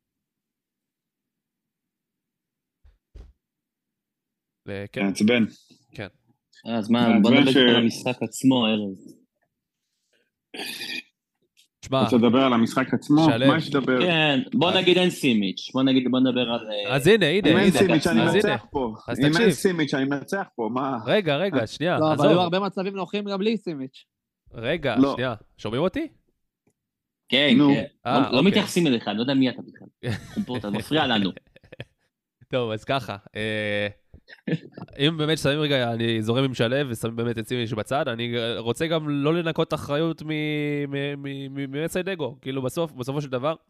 Speaker 3: כן.
Speaker 6: מעצבן.
Speaker 3: כן.
Speaker 5: אז מה, בוא נדבר על המשחק עצמו, ארז.
Speaker 3: תשמע,
Speaker 6: רוצה לדבר על המשחק עצמו? מה יש לדבר?
Speaker 5: כן, בוא נגיד אין סימיץ', בוא נגיד, בוא נדבר על...
Speaker 3: אז הנה, הנה,
Speaker 6: אם אין
Speaker 3: הנה.
Speaker 6: סימיץ' אני
Speaker 3: אז
Speaker 6: מנצח
Speaker 3: הנה.
Speaker 6: פה.
Speaker 3: אז
Speaker 6: אם אין
Speaker 3: תקשיב.
Speaker 6: סימיץ' אני מנצח פה, מה?
Speaker 3: רגע, רגע, שנייה,
Speaker 4: לא, אבל
Speaker 3: עזוב.
Speaker 4: היו הרבה מצבים נוחים גם בלי סימיץ'.
Speaker 3: רגע,
Speaker 6: לא.
Speaker 3: שנייה. שומעים אותי?
Speaker 5: כן,
Speaker 6: נו.
Speaker 5: כן.
Speaker 3: אה,
Speaker 5: לא- לא
Speaker 3: אוקיי.
Speaker 5: מתייחסים אליך, אני לא יודע מי אתה בכלל. פה, אתה מפריע לנו.
Speaker 3: טוב, אז ככה. אה, אם באמת שמים רגע, אני זורם עם שלב ושמים באמת את סימיץ' בצד, אני רוצה גם לא לנקות אחריות ממסיידגו. כאילו בסוף, בסופו של דבר,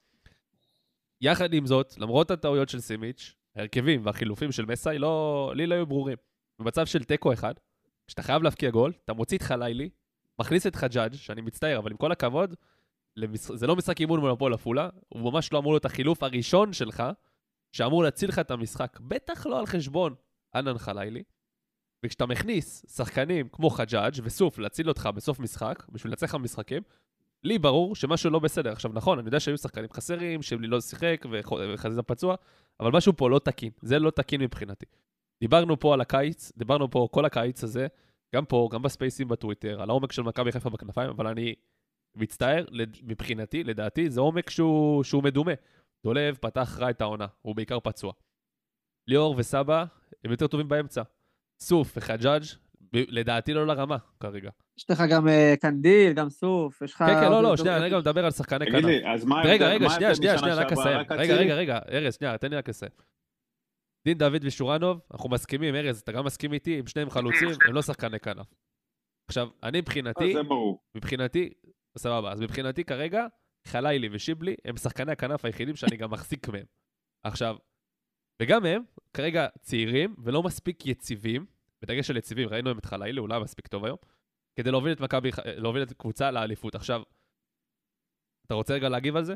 Speaker 3: יחד עם זאת, למרות הטעויות של סימיץ', ההרכבים והחילופים של מסי, לא, לי לא היו ברורים. במצב של טקו אחד, כשאתה חייב להפקיע גול, אתה מוציא את חלילי, מכניס את חג'אג', שאני מצטער, אבל עם כל הכבוד, למש... זה לא משחק אימון מול הפועל עפולה, הוא ממש לא אמור להיות החילוף הראשון שלך, שאמור להציל לך את המשחק, בטח לא על חשבון ענן חלילי, וכשאתה מכניס שחקנים כמו חג'אג' וסוף להציל אותך בסוף משחק, בשביל לצלח המשחקים, לי ברור שמשהו לא בסדר. עכשיו נכון, אני יודע שהיו שחקנים חסרים, שלי לא שיחק וחזיזה פצוע, אבל משהו פה לא תקין, זה לא תקין מבחינתי. דיברנו פה על הקיץ, דיברנו פה כל הקיץ הזה, גם פה, גם בספייסים בטוויטר, על העומק של מכבי חיפה בכנפיים, אבל אני מצטער, מבחינתי, לדעתי, זה עומק שהוא, שהוא מדומה. דולב פתח רע את העונה, הוא בעיקר פצוע. ליאור וסבא הם יותר טובים באמצע. סוף וחג'אג' לדעתי לא לרמה כרגע.
Speaker 4: יש לך גם קנדיל, גם סוף, יש לך...
Speaker 3: כן, כן, לא, לא, שנייה, אני גם מדבר על שחקני כנף.
Speaker 6: תגיד לי, אז מה...
Speaker 3: רגע, רגע, שנייה, שנייה, שנייה, רק אסיים. רגע, רגע, רגע, ארז, שנייה, תן לי רק אסיים. דין דוד ושורנוב, אנחנו מסכימים, ארז, אתה גם מסכים איתי, הם שניהם חלוצים, הם לא שחקני כנף. עכשיו, אני מבחינתי,
Speaker 6: זה ברור.
Speaker 3: מבחינתי, סבבה, אז מבחינתי כרגע, חלילי ושיבלי, הם שחקני הכנף היחידים שאני גם מחזיק מהם. עכשיו, וגם הם, כרגע צעירים ולא מספיק יציבים, בדגש על יציבים, ראינו הם את חלילי, אולי מספיק טוב היום, כדי להוביל את מכבי, להוביל את קבוצה לאליפות. עכשיו, אתה רוצה רגע להגיב על זה?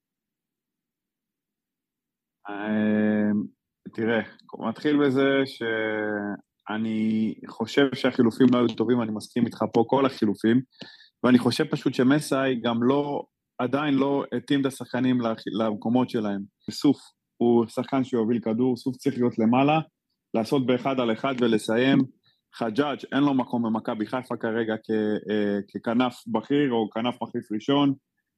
Speaker 6: תראה, מתחיל בזה שאני חושב שהחילופים לא היו טובים, אני מסכים איתך פה כל החילופים, ואני חושב פשוט שמסאי גם לא, עדיין לא התאים את השחקנים למקומות שלהם. סוף הוא שחקן שיוביל כדור, סוף צריך להיות למעלה, לעשות באחד על אחד ולסיים. חג'אג' אין לו מקום במכבי חיפה כרגע ככנף בכיר או כנף מחליף ראשון.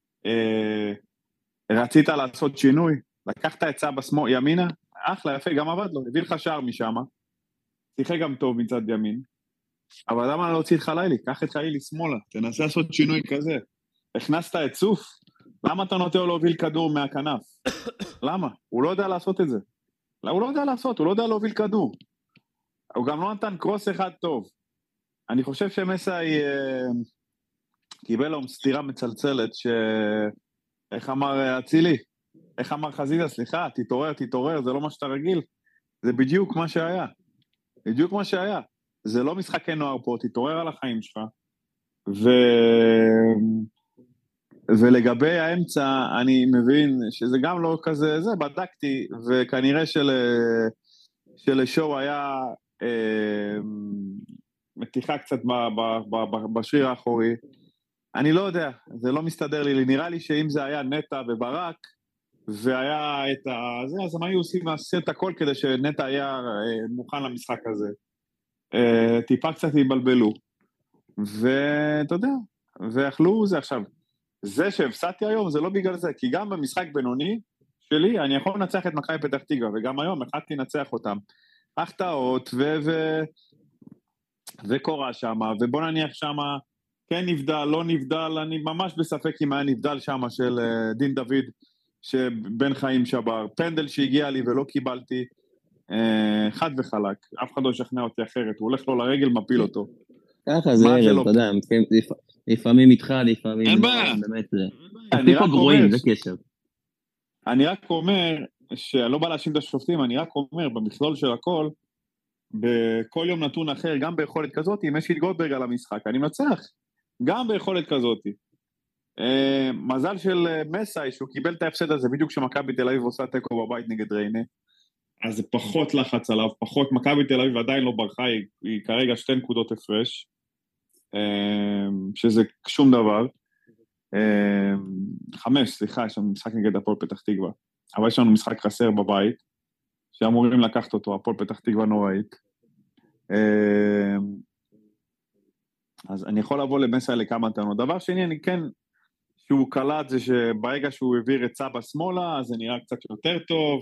Speaker 6: רצית לעשות שינוי, לקחת את סבא שמאל ימינה, אחלה, יפה, גם עבד לו, הביא לך שער משם, שיחק גם טוב מצד ימין, אבל למה לא להוציא את חלילי? קח את חלילי שמאלה, תנסה לעשות שינוי כזה. הכנסת את סוף, למה אתה נוטה לו להוביל כדור מהכנף? למה? הוא לא יודע לעשות את זה. לא, הוא לא יודע לעשות, הוא לא יודע להוביל כדור. הוא גם לא נתן קרוס אחד טוב. אני חושב שמסאי אה, קיבל לו סתירה מצלצלת, ש... איך אמר אצילי? איך אמר חזיזה? סליחה, תתעורר, תתעורר, זה לא מה שאתה רגיל. זה בדיוק מה שהיה. בדיוק מה שהיה. זה לא משחקי נוער פה, תתעורר על החיים שלך. ו... ולגבי האמצע, אני מבין שזה גם לא כזה, זה בדקתי, וכנראה של... שלשואו היה אה, מתיחה קצת ב, ב, ב, ב, בשריר האחורי, אני לא יודע, זה לא מסתדר לי, נראה לי שאם זה היה נטע וברק, והיה את ה... זה, אז הם היו עושים את הכל כדי שנטע היה אה, מוכן למשחק הזה. אה, טיפה קצת התבלבלו. ואתה יודע, ואכלו זה עכשיו. זה שהפסדתי היום זה לא בגלל זה, כי גם במשחק בינוני שלי, אני יכול לנצח את מכבי פתח תקווה, וגם היום החלטתי לנצח אותם. החטאות ו... ו... וקורה שמה, ובוא נניח שמה, כן נבדל, לא נבדל, אני ממש בספק אם היה נבדל שמה של uh, דין דוד, שבן חיים שבר, פנדל שהגיע לי ולא קיבלתי, uh, חד וחלק, אף אחד לא ישכנע אותי אחרת, הוא הולך לו לרגל, מפיל אותו.
Speaker 5: ככה זה
Speaker 6: מה זה
Speaker 5: ערב,
Speaker 6: לא-
Speaker 5: אתה יודע, לפ- לפעמים איתך, לפעמים...
Speaker 6: אין
Speaker 5: לא,
Speaker 6: בעיה.
Speaker 5: באמת זה...
Speaker 6: אני
Speaker 5: אפילו
Speaker 6: רק
Speaker 5: פה גרועים,
Speaker 6: אומר,
Speaker 5: זה קשר.
Speaker 6: אני רק אומר, שאני לא בא להאשים את השופטים, אני רק אומר, במכלול של הכל, בכל יום נתון אחר, גם ביכולת כזאת, אם יש לי גולדברג על המשחק, אני מצח, גם ביכולת כזאת. Uh, מזל של uh, מסאי, שהוא קיבל את ההפסד הזה, בדיוק כשמכבי תל אביב עושה תיקו בבית נגד ריינה, אז זה פחות לחץ עליו, פחות, מכבי תל אביב עדיין לא ברחה, היא, היא כרגע שתי נקודות הפרש, uh, שזה שום דבר, uh, חמש, סליחה, יש לנו משחק נגד הפועל פתח תקווה, אבל יש לנו משחק חסר בבית, שאמורים לקחת אותו, הפועל פתח תקווה נוראית, uh, אז אני יכול לבוא למסאי לכמה טענות. דבר שני, אני כן, שהוא קלט זה שברגע שהוא העביר את סבא שמאלה, אז זה נראה קצת יותר טוב,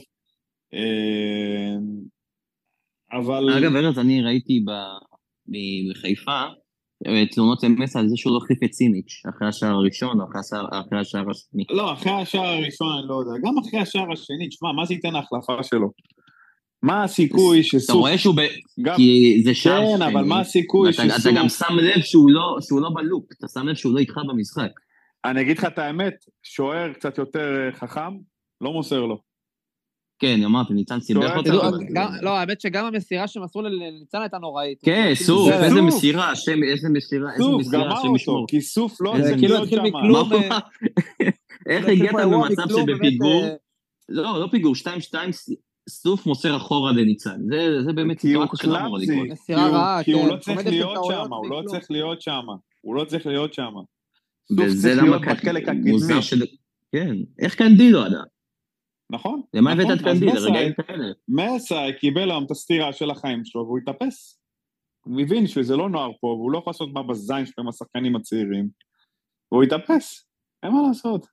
Speaker 6: אבל...
Speaker 5: אגב, ארז, אני ראיתי ב- בחיפה, תלונות למסע על זה שהוא לא החליף את סימיץ', אחרי השער הראשון או אחרי השער- אחרי השער השני.
Speaker 6: לא, אחרי השער הראשון, אני לא יודע, גם אחרי השער השני, תשמע, מה זה ייתן ההחלפה שלו? מה הסיכוי
Speaker 5: אתה
Speaker 6: שסוף...
Speaker 5: רואה שהוא ב...
Speaker 6: גם...
Speaker 5: כי זה שער
Speaker 6: כן,
Speaker 5: שני.
Speaker 6: אבל מה הסיכוי
Speaker 5: ואתה-
Speaker 6: שסוף...
Speaker 5: אתה גם שם לב שהוא לא- שהוא לא בלופ, אתה שם לב שהוא לא איתך במשחק.
Speaker 6: אני אגיד לך את האמת, שוער קצת יותר חכם, לא מוסר לו.
Speaker 5: כן, אמרתי, ניצן סיבך
Speaker 6: שוער
Speaker 5: אותה.
Speaker 6: תדעו,
Speaker 5: אבל-
Speaker 4: גם- לא, האמת שגם המסירה שמסרו לניצן הייתה נוראית.
Speaker 5: כן,
Speaker 4: הוא
Speaker 5: סוף,
Speaker 4: כאילו-
Speaker 5: איזה
Speaker 6: סוף.
Speaker 5: מסירה, השם, איזה מסירה, איזה
Speaker 6: סוף,
Speaker 5: מסירה,
Speaker 6: גמר
Speaker 5: השם
Speaker 6: אותו,
Speaker 5: ישמור.
Speaker 6: כי סוף לא
Speaker 5: איזה
Speaker 6: צריך
Speaker 4: כאילו
Speaker 6: להיות
Speaker 4: התחיל
Speaker 6: שם.
Speaker 4: מכלום.
Speaker 5: מה-
Speaker 4: אה,
Speaker 5: איך
Speaker 4: זה
Speaker 5: הגעת
Speaker 4: כאילו אירוע
Speaker 5: במצב
Speaker 4: מכלום,
Speaker 5: שבפיגור,
Speaker 4: באמת, אה,
Speaker 5: לא, לא פיגור, שתיים שתיים, סוף מוסר אחורה לניצן, זה זה באמת
Speaker 6: כי הוא
Speaker 5: סיטואציה שלא אמורה
Speaker 6: קלאסי,
Speaker 5: לקרות.
Speaker 4: מסירה
Speaker 6: כי הוא-
Speaker 4: רעה,
Speaker 6: כי הוא
Speaker 4: כן,
Speaker 6: לא צריך
Speaker 4: עומדת
Speaker 6: להיות
Speaker 4: בטעויות
Speaker 6: שם, הוא לא
Speaker 4: מכלום.
Speaker 6: צריך להיות שם, הוא לא צריך להיות שם. סוף
Speaker 5: וזה
Speaker 6: צריך
Speaker 5: למה
Speaker 6: להיות
Speaker 5: קט-
Speaker 6: בחלק
Speaker 5: מוזר
Speaker 6: הקדמי,
Speaker 5: של... כן, איך קנדילו עדה?
Speaker 6: נכון?
Speaker 5: למה
Speaker 6: נכון,
Speaker 5: הבאת את
Speaker 6: אז
Speaker 5: קנדיל,
Speaker 6: מסאי-
Speaker 5: לרגעים כאלה?
Speaker 6: מסאי קיבל היום את הסתירה של החיים שלו והוא התאפס. הוא מבין שזה לא נוער פה, והוא לא יכול לעשות מה בזין שלו עם השחקנים הצעירים, והוא התאפס, אין מה לעשות.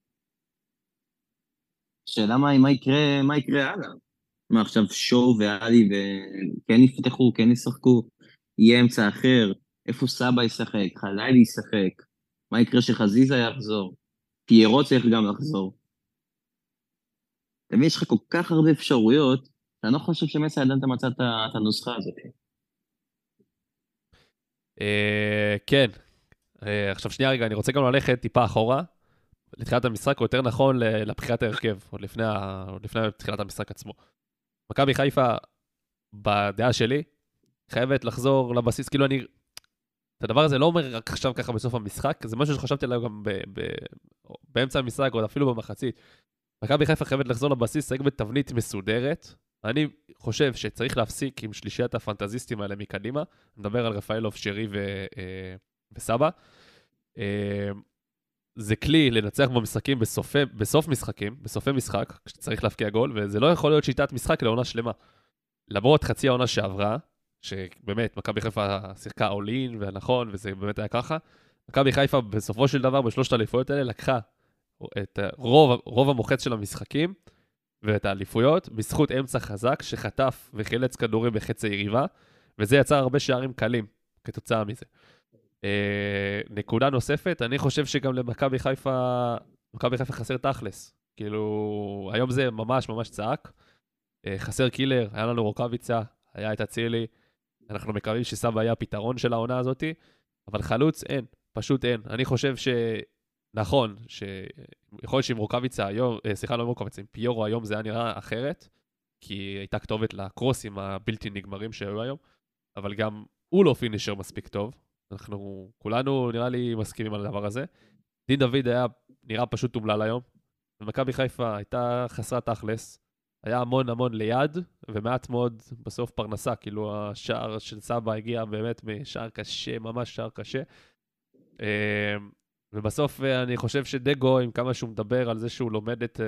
Speaker 5: שאלה מה מה יקרה, מה יקרה הלאה? מה עכשיו שואו ואלי וכן יפתחו, כן ישחקו, יהיה אמצע אחר, איפה סבא ישחק, חלילי ישחק, מה יקרה שחזיזה יחזור, פיירו צריך גם לחזור. אתה מבין, יש לך כל כך הרבה אפשרויות, שאני לא חושב שמסי עדיין אתה מצא את ה- את הנוסחה הזאת.
Speaker 3: אה, כן. אה, עכשיו שנייה רגע, אני רוצה גם ללכת טיפה אחורה, לתחילת המשחק, או יותר נכון ל- לבחירת ההרכב, עוד לפני ה- עוד לפני תחילת המשחק עצמו. מכבי חיפה, בדעה שלי, חייבת לחזור לבסיס, כאילו אני... את הדבר הזה לא אומר רק עכשיו ככה בסוף המשחק, זה משהו שחשבתי עליו גם ב- ב- באמצע המשחק, או אפילו במחצית. מכבי חיפה חייבת לחזור לבסיס, רק בתבנית מסודרת. אני חושב שצריך להפסיק עם שלישיית הפנטזיסטים האלה מקדימה. מדבר על רפאלוב, שרי ו- אה, וסבא. אה, זה כלי לנצח במשחקים בסופי, בסוף משחקים, בסופי משחק, כשצריך להפקיע גול, וזה לא יכול להיות שיטת משחק לעונה שלמה. למרות חצי העונה שעברה, שבאמת מכבי חיפה שיחקה אולין והנכון, וזה באמת היה ככה, מכבי חיפה בסופו של דבר בשלושת האליפויות האלה לקחה את רוב, רוב המוחץ של המשחקים ואת האליפויות בזכות אמצע חזק שחטף וחילץ כדורים בחצי יריבה, וזה יצר הרבה שערים קלים כתוצאה מזה. אה, נקודה נוספת, אני חושב שגם למכבי חיפה, מכבי חיפה חסר תכלס. כאילו, היום זה ממש ממש צעק. אה, חסר קילר, היה לנו רוקאביצה, היה את הצילי. אנחנו מקווים שסבא היה הפתרון של העונה הזאת, אבל חלוץ אין, פשוט אין. אני חושב שנכון, שיכול להיות שעם רוקאביצה היום, אה, סליחה, לא עם רוקאביצה, עם פיורו היום זה היה נראה אחרת, כי הייתה כתובת לקרוסים הבלתי נגמרים שהיו היום, אבל גם הוא לא פינישר מספיק טוב. אנחנו כולנו נראה לי מסכימים על הדבר הזה. דין דוד היה נראה פשוט אומלל היום, ומכבי חיפה הייתה חסרת תכלס, היה המון המון ליד, ומעט מאוד בסוף פרנסה, כאילו השער של סבא הגיע באמת משער קשה, ממש שער קשה. ובסוף אני חושב שדגו, עם כמה שהוא מדבר על זה שהוא לומד את...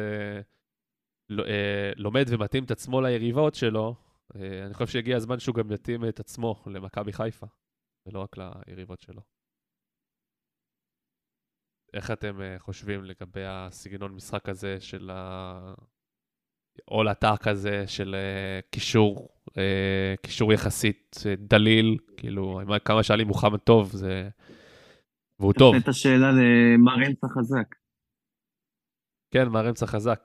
Speaker 3: לומד ומתאים את עצמו ליריבות שלו, אני חושב שהגיע הזמן שהוא גם יתאים את עצמו למכבי חיפה, ולא רק ליריבות שלו. איך אתם חושבים לגבי הסגנון משחק הזה של ה... או לתא כזה של קישור, קישור יחסית דליל, כאילו, כמה שאלי מוחמד טוב, זה... והוא טוב.
Speaker 5: את השאלה למר אמצע חזק.
Speaker 3: כן, מר אמצע חזק.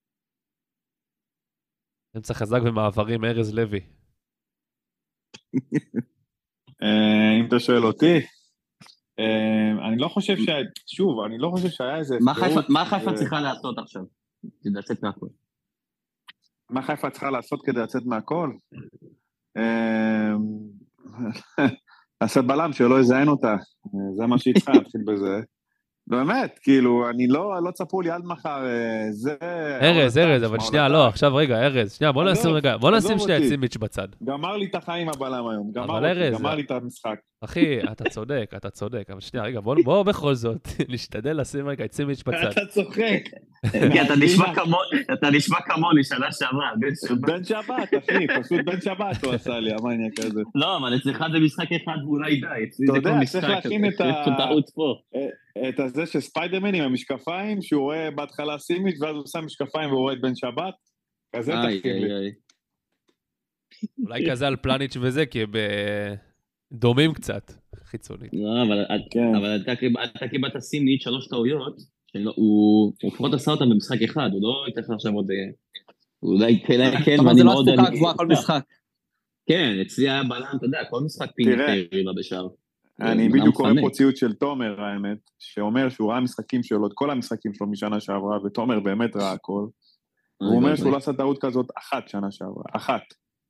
Speaker 3: אמצע חזק במעברים, ארז לוי.
Speaker 6: אם אתה שואל אותי, אני לא חושב ש... שוב, אני לא חושב שהיה איזה...
Speaker 5: מה חיפה צריכה לעשות עכשיו? כדי לצאת מהכל.
Speaker 6: מה חיפה צריכה לעשות כדי לצאת מהכל? לעשות בלם שלא יזיין אותה. זה מה שהיא צריכה, להתחיל בזה. באמת, כאילו, אני לא, לא צפו לי עד מחר, זה...
Speaker 3: ארז, ארז, אבל שנייה, לא, עכשיו רגע, ארז, שנייה, בוא נשים רגע, בוא נשים שנייה את סימיץ' בצד.
Speaker 6: גמר לי את החיים הבלם היום, גמר לי את המשחק.
Speaker 3: אחי, אתה צודק, אתה צודק, אבל שנייה, רגע, בוא בכל זאת, נשתדל לשים רגע את סימיץ' בצד.
Speaker 6: אתה צוחק.
Speaker 5: כי אתה נשמע כמוני שנה שעברה, בן שבת.
Speaker 6: בן שבת, אחי, פשוט בן שבת הוא עשה לי, המעניין כזה.
Speaker 5: לא, אבל אצלך זה משחק אחד ואולי די.
Speaker 6: אתה יודע, צריך להכין את הזה שספיידרמן עם המשקפיים, שהוא רואה בהתחלה סימיץ' ואז הוא שם משקפיים והוא רואה את בן שבת, כזה תכין לי.
Speaker 3: אולי כזה על פלניץ' וזה, כי הם דומים קצת, חיצונית.
Speaker 5: לא, אבל אתה קיבלת סימיץ' שלוש טעויות, הוא לפחות עשה אותם במשחק אחד, הוא לא יתכן עכשיו עוד... אולי כן,
Speaker 4: אבל זה לא הספוקה גבוהה כל משחק.
Speaker 5: כן, אצלי היה בלם, אתה יודע, כל משחק פינטרי בשער.
Speaker 6: אני בדיוק קורא פה ציוט של תומר, האמת, שאומר שהוא ראה משחקים שלו, את כל המשחקים שלו משנה שעברה, ותומר באמת ראה הכל. הוא אומר שהוא לא עשה טעות כזאת אחת שנה שעברה, אחת.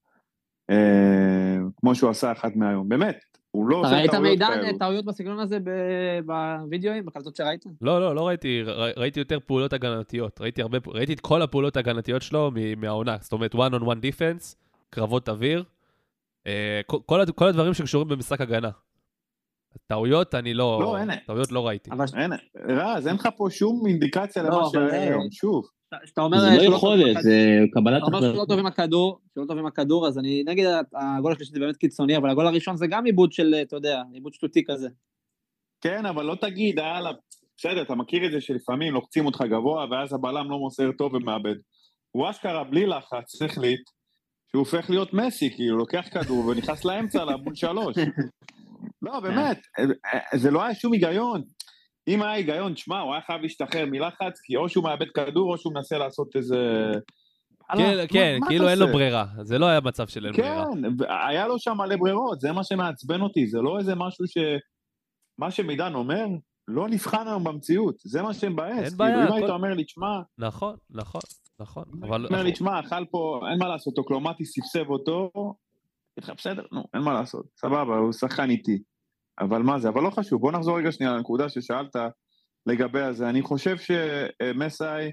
Speaker 6: כמו שהוא עשה אחת מהיום, באמת. הוא לא עושה טעויות כאלו.
Speaker 4: ראית מידע טעויות בסגנון הזה בווידאוים, בקלטות שראית?
Speaker 3: לא, לא, לא ראיתי, ראיתי יותר פעולות הגנתיות. ראיתי הרבה, ראיתי את כל הפעולות הגנתיות שלו מהעונה. זאת אומרת, one on one defense, קרבות אוויר, כל הדברים שקשורים במשחק הגנה. טעויות אני לא,
Speaker 6: לא, אין.
Speaker 3: טעויות לא ראיתי.
Speaker 6: אין, רז, אין לך פה שום אינדיקציה למה שהיה היום, שוב.
Speaker 4: שאתה אומר...
Speaker 5: זה לא יכולת, זה קבלת...
Speaker 4: אתה אומר שלא טוב עם הכדור, שלא טוב עם הכדור, אז אני נגד הגול השלישי זה באמת קיצוני, אבל הגול הראשון זה גם עיבוד של, אתה יודע, עיבוד שטותי כזה.
Speaker 6: כן, אבל לא תגיד, יאללה, בסדר, אתה מכיר את זה שלפעמים לוחצים אותך גבוה, ואז הבלם לא מוסר טוב ומאבד. הוא אשכרה בלי לחץ, החליט, שהוא הופך להיות מסי, כאילו, לוקח כדור ונכנס לאמצע לעמוד שלוש. לא, באמת, זה לא היה שום היגיון. אם היה היגיון, תשמע, הוא היה חייב להשתחרר מלחץ, כי או שהוא מאבד כדור, או שהוא מנסה לעשות איזה...
Speaker 3: כן, כן, כאילו אין לו ברירה. זה לא היה מצב של אין ברירה.
Speaker 6: כן, היה לו שם מלא ברירות, זה מה שמעצבן אותי, זה לא איזה משהו ש... מה שמידן אומר, לא נבחן היום במציאות, זה מה שמבאס.
Speaker 3: אין בעיה.
Speaker 6: אם היית אומר לי, תשמע...
Speaker 3: נכון, נכון, נכון.
Speaker 6: אומר לי, תשמע, אכל פה, אין מה לעשות, אוקלומטי ספסב אותו, בסדר, נו, אין מה לעשות, סבבה, הוא שחקן איתי. אבל מה זה? אבל לא חשוב, בוא נחזור רגע שנייה לנקודה ששאלת לגבי הזה. אני חושב שמסאי,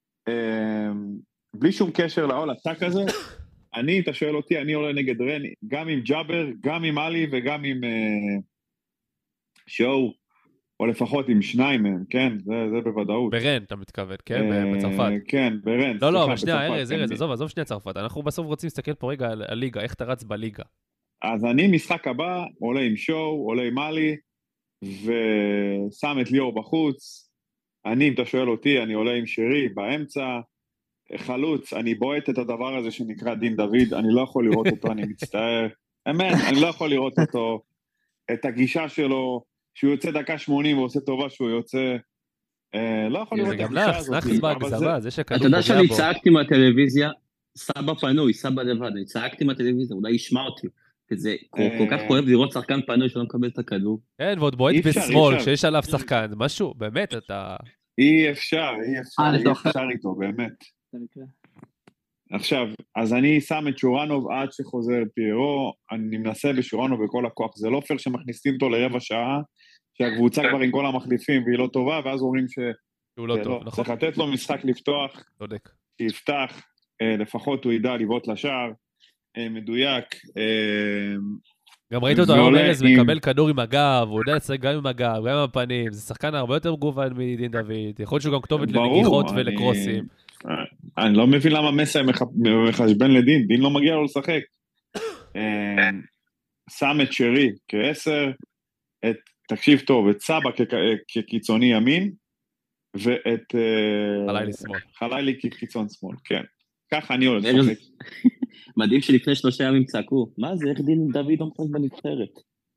Speaker 6: בלי שום קשר לעול הטק הזה, אני, אתה שואל אותי, אני עולה נגד רני, גם עם ג'אבר, גם עם אלי וגם עם שואו, או לפחות עם שניים מהם, כן? זה, זה בוודאות.
Speaker 3: ברן, אתה מתכוון, כן? בצרפת.
Speaker 6: כן, ברן.
Speaker 3: לא, לא, אבל שנייה, ארז, ארז, עזוב, עזוב שנייה צרפת. אנחנו בסוף רוצים להסתכל פה רגע על הליגה, איך אתה רץ בליגה.
Speaker 6: אז אני משחק הבא, עולה עם שואו, עולה עם אלי, ושם את ליאור בחוץ. אני, אם אתה שואל אותי, אני עולה עם שרי באמצע, חלוץ, אני בועט את הדבר הזה שנקרא דין דוד, אני לא יכול לראות אותו, אני מצטער. אמת, אני לא יכול לראות אותו, את הגישה שלו, שהוא יוצא דקה שמונים ועושה טובה שהוא יוצא, לא יכול לראות את הגישה הזאת.
Speaker 3: נחס בהגזמה, זה שכדור
Speaker 5: אתה יודע שאני צעקתי מהטלוויזיה, סבא פנוי, סבא לבד, אני צעקתי מהטלוויזיה, אולי ישמע אותי. זה כל כך כואב לראות שחקן פנוי שלא מקבל את הכדור.
Speaker 3: כן, ועוד בועט בשמאל, שיש עליו שחקן, משהו, באמת, אתה...
Speaker 6: אי אפשר, אי אפשר, אי אפשר איתו, באמת. עכשיו, אז אני שם את שורנוב עד שחוזר פיירו, אני מנסה בשורנוב בכל הכוח, זה לא פייר שמכניסים אותו לרבע שעה, שהקבוצה כבר עם כל המחליפים והיא לא טובה, ואז אומרים ש...
Speaker 3: הוא לא טוב, נכון.
Speaker 6: צריך לתת לו משחק לפתוח, שיפתח, לפחות הוא ידע לבעוט לשער, מדויק,
Speaker 3: גם ראית אותו היום ארז מקבל כדור עם הגב, הוא יודע לצחק גם עם הגב, גם עם הפנים, זה שחקן הרבה יותר מגוון מדין דוד, יכול להיות שהוא גם כתובת לנגיחות ולקרוסים.
Speaker 6: אני לא מבין למה מסי מחשבן לדין, דין לא מגיע לו לשחק. שם את שרי כעשר, תקשיב טוב, את סבא כקיצוני ימין, ואת
Speaker 3: חלילי שמאל.
Speaker 6: חלילי כקיצון שמאל, כן. ככה אני הולך לשחק.
Speaker 5: מדהים שלפני שלושה ימים צעקו, מה זה, איך דין דוד לא משחק בנבחרת?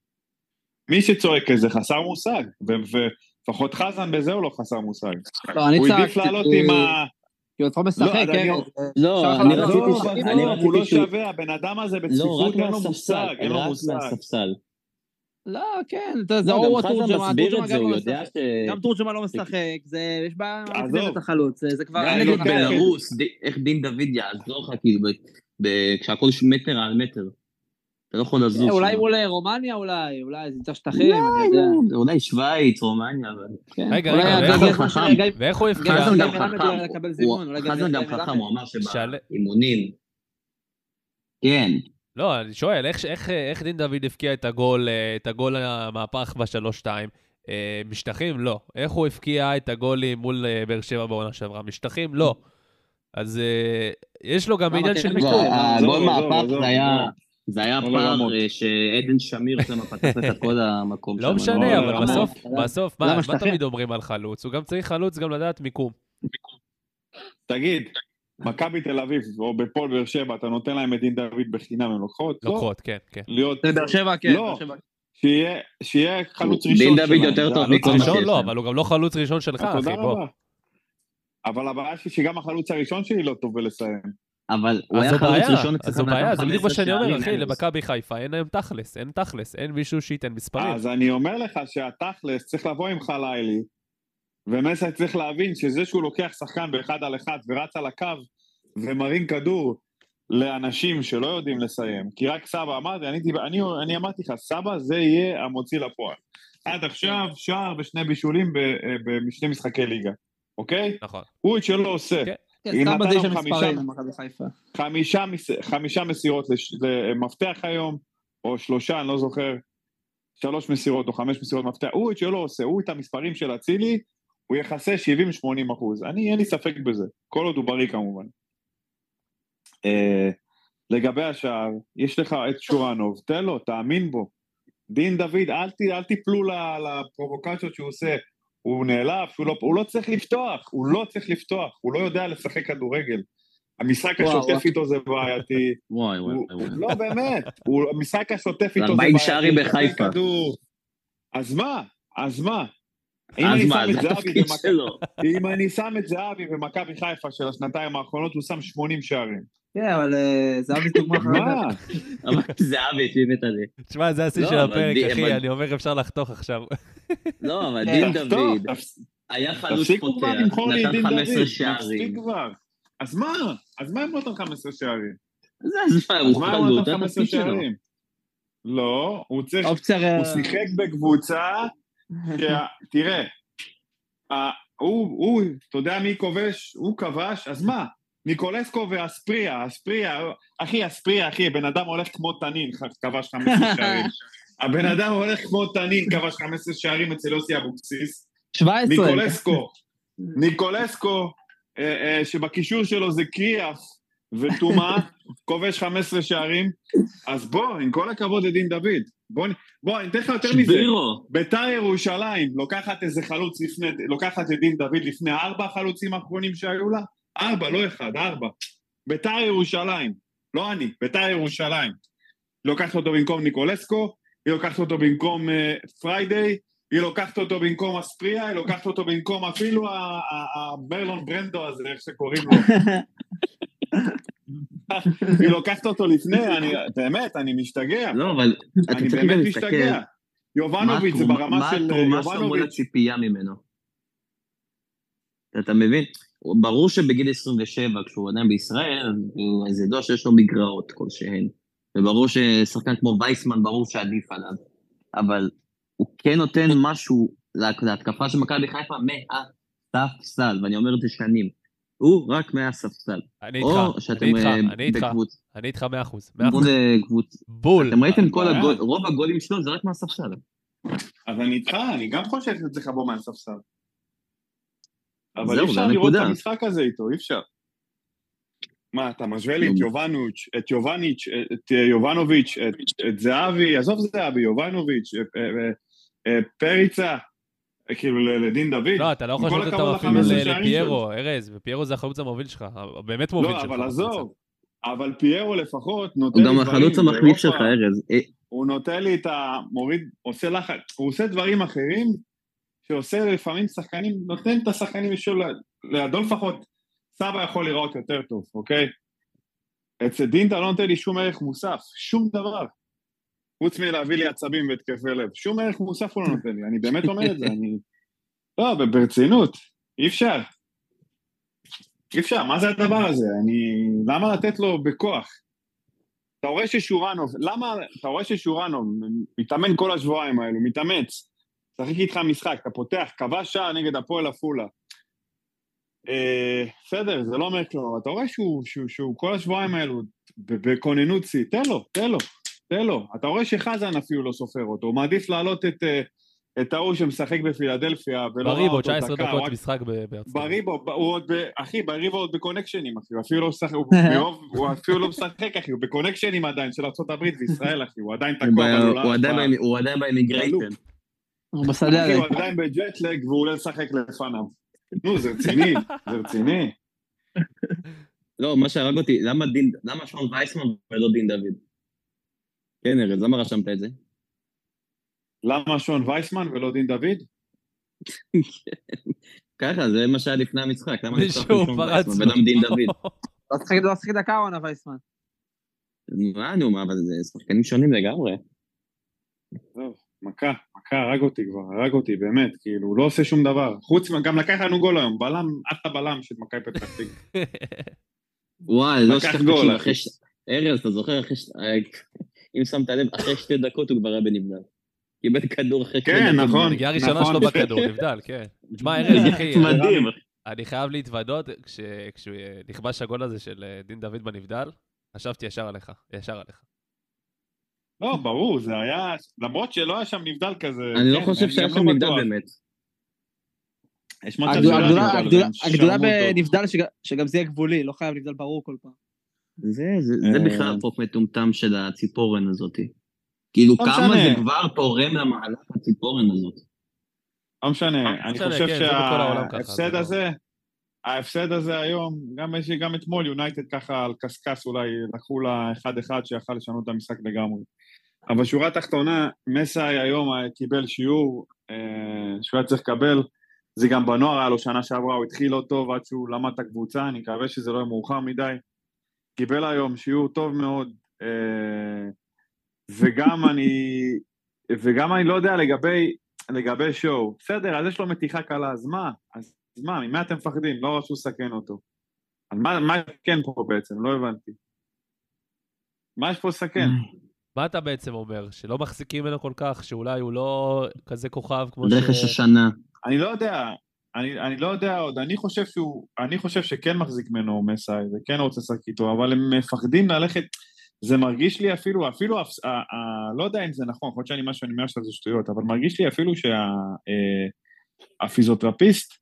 Speaker 6: מי שצועק זה חסר מושג, ולפחות חזן בזה הוא לא חסר מושג.
Speaker 4: הוא
Speaker 6: העדיף לעלות עם ה...
Speaker 4: כי הוא כבר משחק, כן?
Speaker 5: לא, אני רציתי...
Speaker 6: הוא לא שווה, הבן אדם הזה בצפיפות אין לו מושג, אין לו מושג.
Speaker 4: לא, כן, זה או תורג'מן, גם תורג'מן לא משחק, יש בעיה, את החלוץ, זה כבר...
Speaker 5: בלרוס, איך דין דוד יעזור לך, כאילו, כשהכל מטר על מטר, אתה לא יכול לזוז.
Speaker 4: אולי מול רומניה, אולי, אולי זה יותר שטחים, אני יודע.
Speaker 5: אולי שוויץ, רומניה, אבל...
Speaker 3: רגע, רגע, ואיך הוא הפקיע?
Speaker 5: חזן גם חכם, חזן גם חכם, הוא אמר שבאימונים. כן.
Speaker 3: לא, אני שואל, איך, איך, איך דין דוד הפקיע את הגול, את הגול המהפך בשלוש שתיים? משטחים? לא. איך הוא הפקיע את הגולים מול באר שבע בעונה שעברה? משטחים? לא. אז יש לו גם עניין של מיקום.
Speaker 5: הגול מהפך זה היה... זה היה פער שעדן שמיר שם פתח את כל המקום.
Speaker 3: לא משנה, אבל בסוף, בסוף, מה תמיד אומרים על חלוץ? הוא גם צריך חלוץ גם לדעת מיקום.
Speaker 6: תגיד, מכבי תל אביב, או בפועל באר שבע, אתה נותן להם את דין דוד בחינם, הם לוקחות?
Speaker 3: לוקחות, כן, כן.
Speaker 4: באר שבע, כן.
Speaker 6: לא, שיהיה חלוץ ראשון.
Speaker 5: דין דוד יותר טוב.
Speaker 3: חלוץ ראשון לא, אבל הוא גם לא חלוץ ראשון שלך, אחי, בוא.
Speaker 6: אבל הבעיה שלי שגם החלוץ הראשון שלי לא טוב ולסיים.
Speaker 5: אבל הוא היה חלוץ ראשון אצלך.
Speaker 3: אז זו בעיה, זה בדיוק מה שאני אומר, אחי, למכבי חיפה, אין היום תכלס, אין תכלס, אין מישהו שייתן מספרים.
Speaker 6: אז אני אומר לך שהתכלס צריך לבוא עם חלילי, ומסי צריך להבין שזה שהוא לוקח שחקן באחד על אחד ורץ על הקו, ומרים כדור לאנשים שלא יודעים לסיים, כי רק סבא אמרתי, אני, אני, אני אמרתי לך, סבא זה יהיה המוציא לפועל. עד עכשיו שער ושני בישולים בשני משחקי ליגה, אוקיי?
Speaker 3: נכון.
Speaker 6: הוא את שלא עושה.
Speaker 3: כן.
Speaker 4: כן, סבא זה יש המספרים במכבי חיפה.
Speaker 6: חמישה, חמישה מסירות למפתח היום, או שלושה, אני לא זוכר, שלוש מסירות או חמש מסירות מפתח, הוא את שלא עושה, הוא את המספרים של אצילי, הוא יחסה שבעים שמונים אחוז. אני, אין לי ספק בזה, כל עוד הוא בריא כמובן. Uh, לגבי השאר, יש לך את שורנוב, תן לו, תאמין בו. דין דוד, אל, ת, אל תיפלו לפרובוקציות שהוא עושה, הוא נעלף, הוא לא, הוא לא צריך לפתוח, הוא לא צריך לפתוח, הוא לא יודע לשחק כדורגל. המשחק השוטף איתו זה בעייתי.
Speaker 5: וואי וואי וואי.
Speaker 6: לא באמת, המשחק השוטף איתו זה
Speaker 5: בעייתי. ארבעים שערים בחיפה.
Speaker 6: אז מה? אז מה?
Speaker 5: אז מה, זה התפקיד שלו.
Speaker 6: אם אני שם את זהבי במכבי חיפה של השנתיים האחרונות, הוא שם שמונים שערים.
Speaker 4: כן, אבל זהבי דוגמה חרדה.
Speaker 6: מה?
Speaker 5: אבל זהבי, שימת את זה.
Speaker 3: תשמע, זה השיא של הפרק, אחי, אני אומר אפשר לחתוך עכשיו.
Speaker 5: לא, אבל דין דוד, היה חלוץ פותח, נתן חמש עשרה שערים.
Speaker 6: אז מה? אז מה אם נותן חמש עשרה שערים?
Speaker 5: אז מה, הוא חלוץ, הוא נותן תפקיד שלו.
Speaker 6: לא, הוא צריך, הוא שיחק בקבוצה, תראה, הוא, אתה יודע מי כובש? הוא כבש, אז מה? ניקולסקו ואספריה, אספריה, אחי, אספריה, אחי, בן אדם הולך כמו תנין, כבש חמש עשרה שערים. הבן אדם הולך כמו תנין, כבש חמש עשרה שערים אצל יוסי אבוקסיס.
Speaker 4: שבע עשרה.
Speaker 6: ניקולסקו, ניקולסקו, שבקישור שלו זה קריאף וטומאה, כובש חמש עשרה שערים, אז בוא, עם כל הכבוד לדין דוד, בוא, בוא, אני אתן לך יותר מזה. בית"ר ירושלים, לוקחת איזה חלוץ לפני, לוקחת לדין דוד לפני ארבע חלוצים האחרונים שהיו לה, ארבע, לא אחד, ארבע. בית"ר ירושלים, לא אני, בית"ר ירושלים. לוקחת אותו במקום ניקולסקו, היא לוקחת אותו במקום פריידיי, היא לוקחת אותו במקום אספריה, היא לוקחת אותו במקום אפילו המרלון ברנדו הזה, איך שקוראים לו. היא לוקחת אותו לפני, אני, באמת, אני משתגע.
Speaker 5: לא, אבל
Speaker 6: אני באמת משתגע. יובנוביץ' זה ברמה של יובנוביץ'.
Speaker 5: מה שלו מול הציפייה ממנו? אתה מבין? ברור שבגיל עשרים ושבע, כשהוא עדיין בישראל, זה ידוע שיש לו מגרעות כלשהן. וברור ששחקן כמו וייסמן, ברור שעדיף עליו. אבל הוא כן נותן משהו להתקפה של מכבי חיפה מהספסל, ואני אומר את זה שנים. הוא רק מהספסל.
Speaker 3: אני איתך,
Speaker 5: או שאתם
Speaker 3: אני איתך,
Speaker 5: אה,
Speaker 3: אני איתך,
Speaker 5: בקבוצ-
Speaker 3: אני איתך מאה אחוז, מאה אחוז.
Speaker 5: מול אה, קבוצ-
Speaker 3: בול.
Speaker 5: אתם ראיתם כל
Speaker 6: בעיה.
Speaker 5: הגול, רוב הגולים שלו זה רק מהספסל.
Speaker 6: אז אני איתך, אני גם חושב שזה צריך לבוא מהספסל. אבל
Speaker 5: זהו,
Speaker 6: אי אפשר
Speaker 5: זה
Speaker 6: לראות את
Speaker 5: הנקודה.
Speaker 6: המשחק הזה איתו, אי אפשר. מה, אתה משווה לי את
Speaker 5: נו.
Speaker 6: יובנוביץ', את יובניץ', את יובנוביץ', את, את זהבי, עזוב זהבי, יובנוביץ', אה, אה, אה, פריצה, כאילו לדין דוד.
Speaker 3: לא, אתה לא יכול
Speaker 6: עם כל
Speaker 3: לשנות אותם
Speaker 6: הכבוד
Speaker 3: אפילו
Speaker 6: ל-חמש עשרה
Speaker 3: ל-
Speaker 6: שערים
Speaker 3: לפיירו, ארז, ופיירו זה החלוץ המוביל שלך, באמת מוביל
Speaker 6: לא,
Speaker 3: שלך.
Speaker 6: אבל
Speaker 3: בקבוצה.
Speaker 6: עזוב, אבל פיירו לפחות נותן
Speaker 5: הוא
Speaker 6: לי
Speaker 5: גם
Speaker 6: דברים
Speaker 5: החלוץ המחליף שלך,
Speaker 6: באירופה.
Speaker 5: ארז. אה,
Speaker 6: הוא נותן לי את המוריד, עושה לחץ, הוא עושה דברים אחרים, שעושה לפעמים שחקנים, נותן את השחקנים שלו, לידו לפחות, סבא יכול לראות יותר טוב, אוקיי? אצל דינטה לא נותן לי שום ערך מוסף, שום דבר. חוץ מלהביא לי עצבים והתקפי לב, שום ערך מוסף הוא לא נותן לי, אני באמת אומר את זה, אני... לא, ברצינות, אי אפשר. אי אפשר, מה זה הדבר הזה? אני... למה לתת לו בכוח? אתה רואה ששורנוב, למה, אתה רואה ששורנוב מתאמן כל השבועיים האלו, מתאמץ, שחק איתך משחק, אתה פותח, כבש שער נגד הפועל עפולה. אה, בסדר, זה לא אומר כלום, אתה רואה שהוא, שהוא, שהוא כל השבועיים האלו בכוננות צי, תן לו, תן לו, תן לו. אתה רואה שחזן אפילו לא סופר אותו, הוא מעדיף להעלות את, את ההוא שמשחק בפילדלפיה, ולא ראה
Speaker 3: בריבו,
Speaker 6: אותו
Speaker 3: תשע עשרה
Speaker 6: דקה,
Speaker 3: דקות
Speaker 6: רק...
Speaker 3: משחק ב- בארצות.
Speaker 6: בריבו, הוא עוד, ב... אחי, בריבו עוד בקונקשנים, אחי, הוא אפילו לא משחק, הוא, מרוב, הוא אפילו לא משחק, אחי, הוא בקונקשנים עדיין, של ארצות הברית וישראל, אחי, הוא עדיין
Speaker 5: הוא
Speaker 6: תקוע
Speaker 5: ב-
Speaker 6: בלולב.
Speaker 5: הוא עדיין
Speaker 6: ב-
Speaker 5: ב- הוא עדיין באמיגרייטן.
Speaker 4: הוא בשדה
Speaker 6: אחי,
Speaker 4: הזה.
Speaker 6: הוא עדיין בג'טלג, והוא עולה לשחק לפניו. נו, זה רציני, זה רציני.
Speaker 5: לא, מה שהרג אותי, למה דין, למה שון וייסמן ולא דין דוד? כן, ארז, למה רשמת את זה?
Speaker 6: למה שון וייסמן ולא דין דוד?
Speaker 5: ככה, זה מה שהיה לפני המשחק. למה
Speaker 3: מישהו
Speaker 5: לפתוח עם שון
Speaker 3: פרץ
Speaker 5: וייסמן ולא עם דין דוד?
Speaker 4: לא שחק- לא שחק דקה עונה וייסמן.
Speaker 5: מה, נו, מה, אבל זה שחקנים שונים לגמרי.
Speaker 6: טוב, מכה, מכה, הרג אותי כבר, הרג אותי, באמת, כאילו, הוא לא עושה שום דבר. חוץ, גם לקח לנו גול היום, בלם, אחלה בלם של מכבי פתח תקווה.
Speaker 5: וואי, לא
Speaker 6: לקח
Speaker 5: שכח,
Speaker 6: גול,
Speaker 5: תקשיב,
Speaker 6: אחי.
Speaker 5: אחרי ש... ארז, אתה זוכר, אחרי ש... אם שמת לב, אחרי שתי דקות הוא כבר היה בנבדל. קיבל כדור אחרי שתי
Speaker 6: כן,
Speaker 5: דקות.
Speaker 6: נכון.
Speaker 3: נגיעה ראשונה
Speaker 6: נכון.
Speaker 3: שלו בכדור, נבדל, כן. תשמע, ארז, אחי,
Speaker 5: מדהים.
Speaker 3: אני חייב להתוודות, כש- כשהוא נכבש הגול הזה של אה, דין דוד בנבדל, חשבתי ישר עליך, ישר עליך.
Speaker 6: לא, ברור, זה היה, למרות שלא היה שם נבדל כזה.
Speaker 5: אני לא
Speaker 6: כן,
Speaker 5: חושב
Speaker 6: אני
Speaker 5: שהיה
Speaker 6: גם
Speaker 5: שם
Speaker 6: לא
Speaker 5: נבדל
Speaker 6: בטוח.
Speaker 5: באמת.
Speaker 6: יש מצב
Speaker 4: הגדולה-
Speaker 6: שלא היה
Speaker 4: הגדולה-
Speaker 6: נבדל,
Speaker 4: הגדולה-
Speaker 6: והם
Speaker 4: הגדולה
Speaker 6: שרמו אותו.
Speaker 4: בנבדל שג- שגם זה יהיה גבולי, לא חייב נבדל ברור כל פעם.
Speaker 5: זה, זה, זה
Speaker 6: אה.
Speaker 5: בכלל חוק מטומטם של הציפורן הזאת. כאילו,
Speaker 6: לא
Speaker 5: כמה
Speaker 6: משנה.
Speaker 5: זה כבר תורם למהלך הציפורן הזאת.
Speaker 6: לא משנה, אני
Speaker 3: משנה,
Speaker 6: חושב
Speaker 3: כן, זה בכל העולם ככה,
Speaker 6: שההפסד
Speaker 3: זה לא-
Speaker 6: הזה, ההפסד הזה היום, גם יש לי גם אתמול, יונייטד ככה על קסקס אולי לקחו לה אחד אחד שיכל לשנות את המשחק לגמרי. אבל שורה תחתונה, מסאי היום קיבל שיעור אה, שהוא היה צריך לקבל, זה גם בנוער היה לו שנה שעברה, הוא התחיל לא טוב עד שהוא למד את הקבוצה, אני מקווה שזה לא יהיה מאוחר מדי. קיבל היום שיעור טוב מאוד, אה, וגם אני, וגם אני לא יודע לגבי, לגבי שואו. בסדר, אז יש לו מתיחה קלה, אז מה? אז מה, ממה אתם מפחדים? לא רצו לסכן אותו. אז מה, מה כן פה בעצם? לא הבנתי. מה יש פה לסכן?
Speaker 3: מה אתה בעצם אומר? שלא מחזיקים ממנו כל כך? שאולי הוא לא כזה כוכב כמו ש...
Speaker 5: רכש השנה.
Speaker 6: אני לא יודע, אני, אני לא יודע עוד, אני חושב שהוא, אני חושב שכן מחזיק ממנו מסאי, וכן רוצה לשחק איתו, אבל הם מפחדים ללכת, זה מרגיש לי אפילו, אפילו, ה, ה, ה, לא יודע אם זה נכון, יכול להיות שאני משהו, אני אומר שזה שטויות, אבל מרגיש לי אפילו שהפיזיותרפיסט,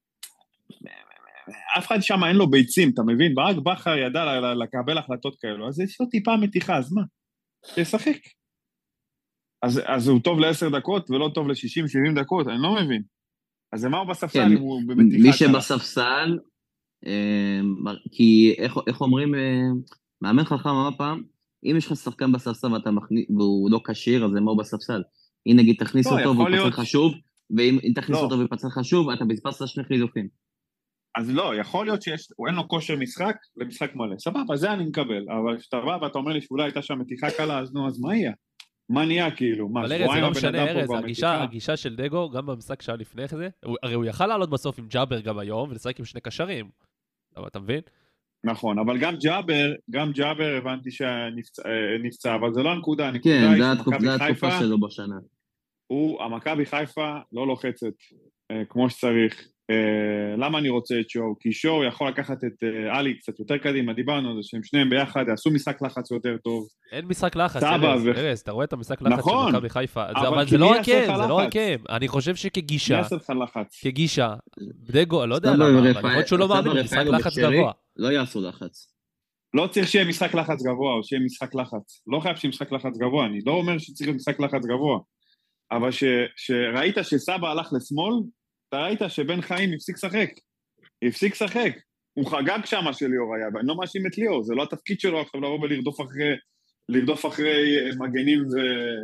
Speaker 6: אף אחד שם אין לו ביצים, אתה מבין? ברק בכר ידע לקבל החלטות כאלו, אז יש לו טיפה מתיחה, אז מה? שישחק. אז, אז הוא טוב לעשר דקות ולא טוב ל-שישים שבעים דקות, אני לא מבין. אז מה הוא בספסל
Speaker 5: כן,
Speaker 6: אם הוא במתיחה?
Speaker 5: מי
Speaker 6: קלה?
Speaker 5: שבספסל, אה, כי איך, איך אומרים, אה, מאמן חכם אמר פעם, אם יש לך שחקן בספסל ואתה מכניס, והוא לא כשיר, אז למה הוא בספסל? אם נגיד תכניס
Speaker 6: לא,
Speaker 5: אותו
Speaker 6: יכול
Speaker 5: והוא
Speaker 6: להיות-
Speaker 5: פצל חשוב, ואם אם תכניס
Speaker 6: לא.
Speaker 5: אותו ופצל חשוב, אתה בזבזת שני חילופים.
Speaker 6: אז לא, יכול להיות שיש, הוא אין לו כושר משחק למשחק מלא. סבבה, זה אני מקבל, אבל כשאתה בא ואתה אומר לי שאולי הייתה שם מתיחה קלה, אז נו, אז מה יהיה? מה נהיה כאילו? מה,
Speaker 3: אבל ארז, זה
Speaker 6: שבועיים
Speaker 3: לא
Speaker 6: הבן
Speaker 3: משנה,
Speaker 6: אדם פה
Speaker 3: ארז,
Speaker 6: כבר
Speaker 3: הגישה,
Speaker 6: מתיחה?
Speaker 3: הגישה של דגו, גם במשחק שהיה לפני זה, הוא- הרי הוא יכל לעלות בסוף עם ג'אבר גם היום, ולשחק עם שני קשרים. אבל אתה מבין?
Speaker 6: נכון, אבל גם ג'אבר, גם ג'אבר הבנתי שנפצע, אבל זה לא הנקודה, הנקודה
Speaker 5: כן,
Speaker 6: היא
Speaker 5: זה התקופה-
Speaker 6: שמכבי
Speaker 5: זה התקופה
Speaker 6: חיפה,
Speaker 5: שלו בשנה.
Speaker 6: הוא, המכבי חיפה לא לוחצת אה, כמו שצריך, אה, למה אני רוצה את שואו? כי שואו יכול לקחת את אה, אלי קצת יותר קדימה, דיברנו על זה, שהם שניהם ביחד, יעשו משחק לחץ יותר טוב.
Speaker 3: אין משחק לחץ,
Speaker 6: סבא
Speaker 3: ארז,
Speaker 6: ו-
Speaker 3: ארז, אתה רואה את המשחק לחץ
Speaker 6: נכון,
Speaker 3: של מכבי חיפה, זה-
Speaker 6: אבל
Speaker 3: אבל
Speaker 6: כי
Speaker 3: זה לא
Speaker 6: מי
Speaker 3: רק
Speaker 6: יעשה לך
Speaker 3: הם, זה לא רק
Speaker 6: לחץ?
Speaker 3: הם, אני חושב
Speaker 6: מי
Speaker 3: שכגישה,
Speaker 6: יעשה לך לחץ?
Speaker 3: כגישה, דגו, לא יודע
Speaker 5: סבא
Speaker 3: למה, אבל
Speaker 5: ורפאל-
Speaker 3: יכול להיות שהוא לא
Speaker 5: סבא,
Speaker 3: מאמין במשחק
Speaker 5: רפאל
Speaker 3: לחץ
Speaker 5: ובשרי
Speaker 3: גבוה.
Speaker 5: לא יעשו לחץ.
Speaker 6: לא צריך שיהיה משחק לחץ גבוה, או שיהיה משחק לחץ. לא חייב שיהיה משחק לחץ גבוה, אני לא אומר שצריך להיות משחק לחץ גבוה. אבל ש- שראית שסבא הלך לשמאל, אתה ראית שבן חיים הפסיק לשחק. הפסיק לשחק. הוא חגג שמה שליאור היה, ואני לא מאשים את ליאור, זה לא התפקיד שלו עכשיו לבוא ולרדוף אחרי, לרדוף אחרי מגנים ו...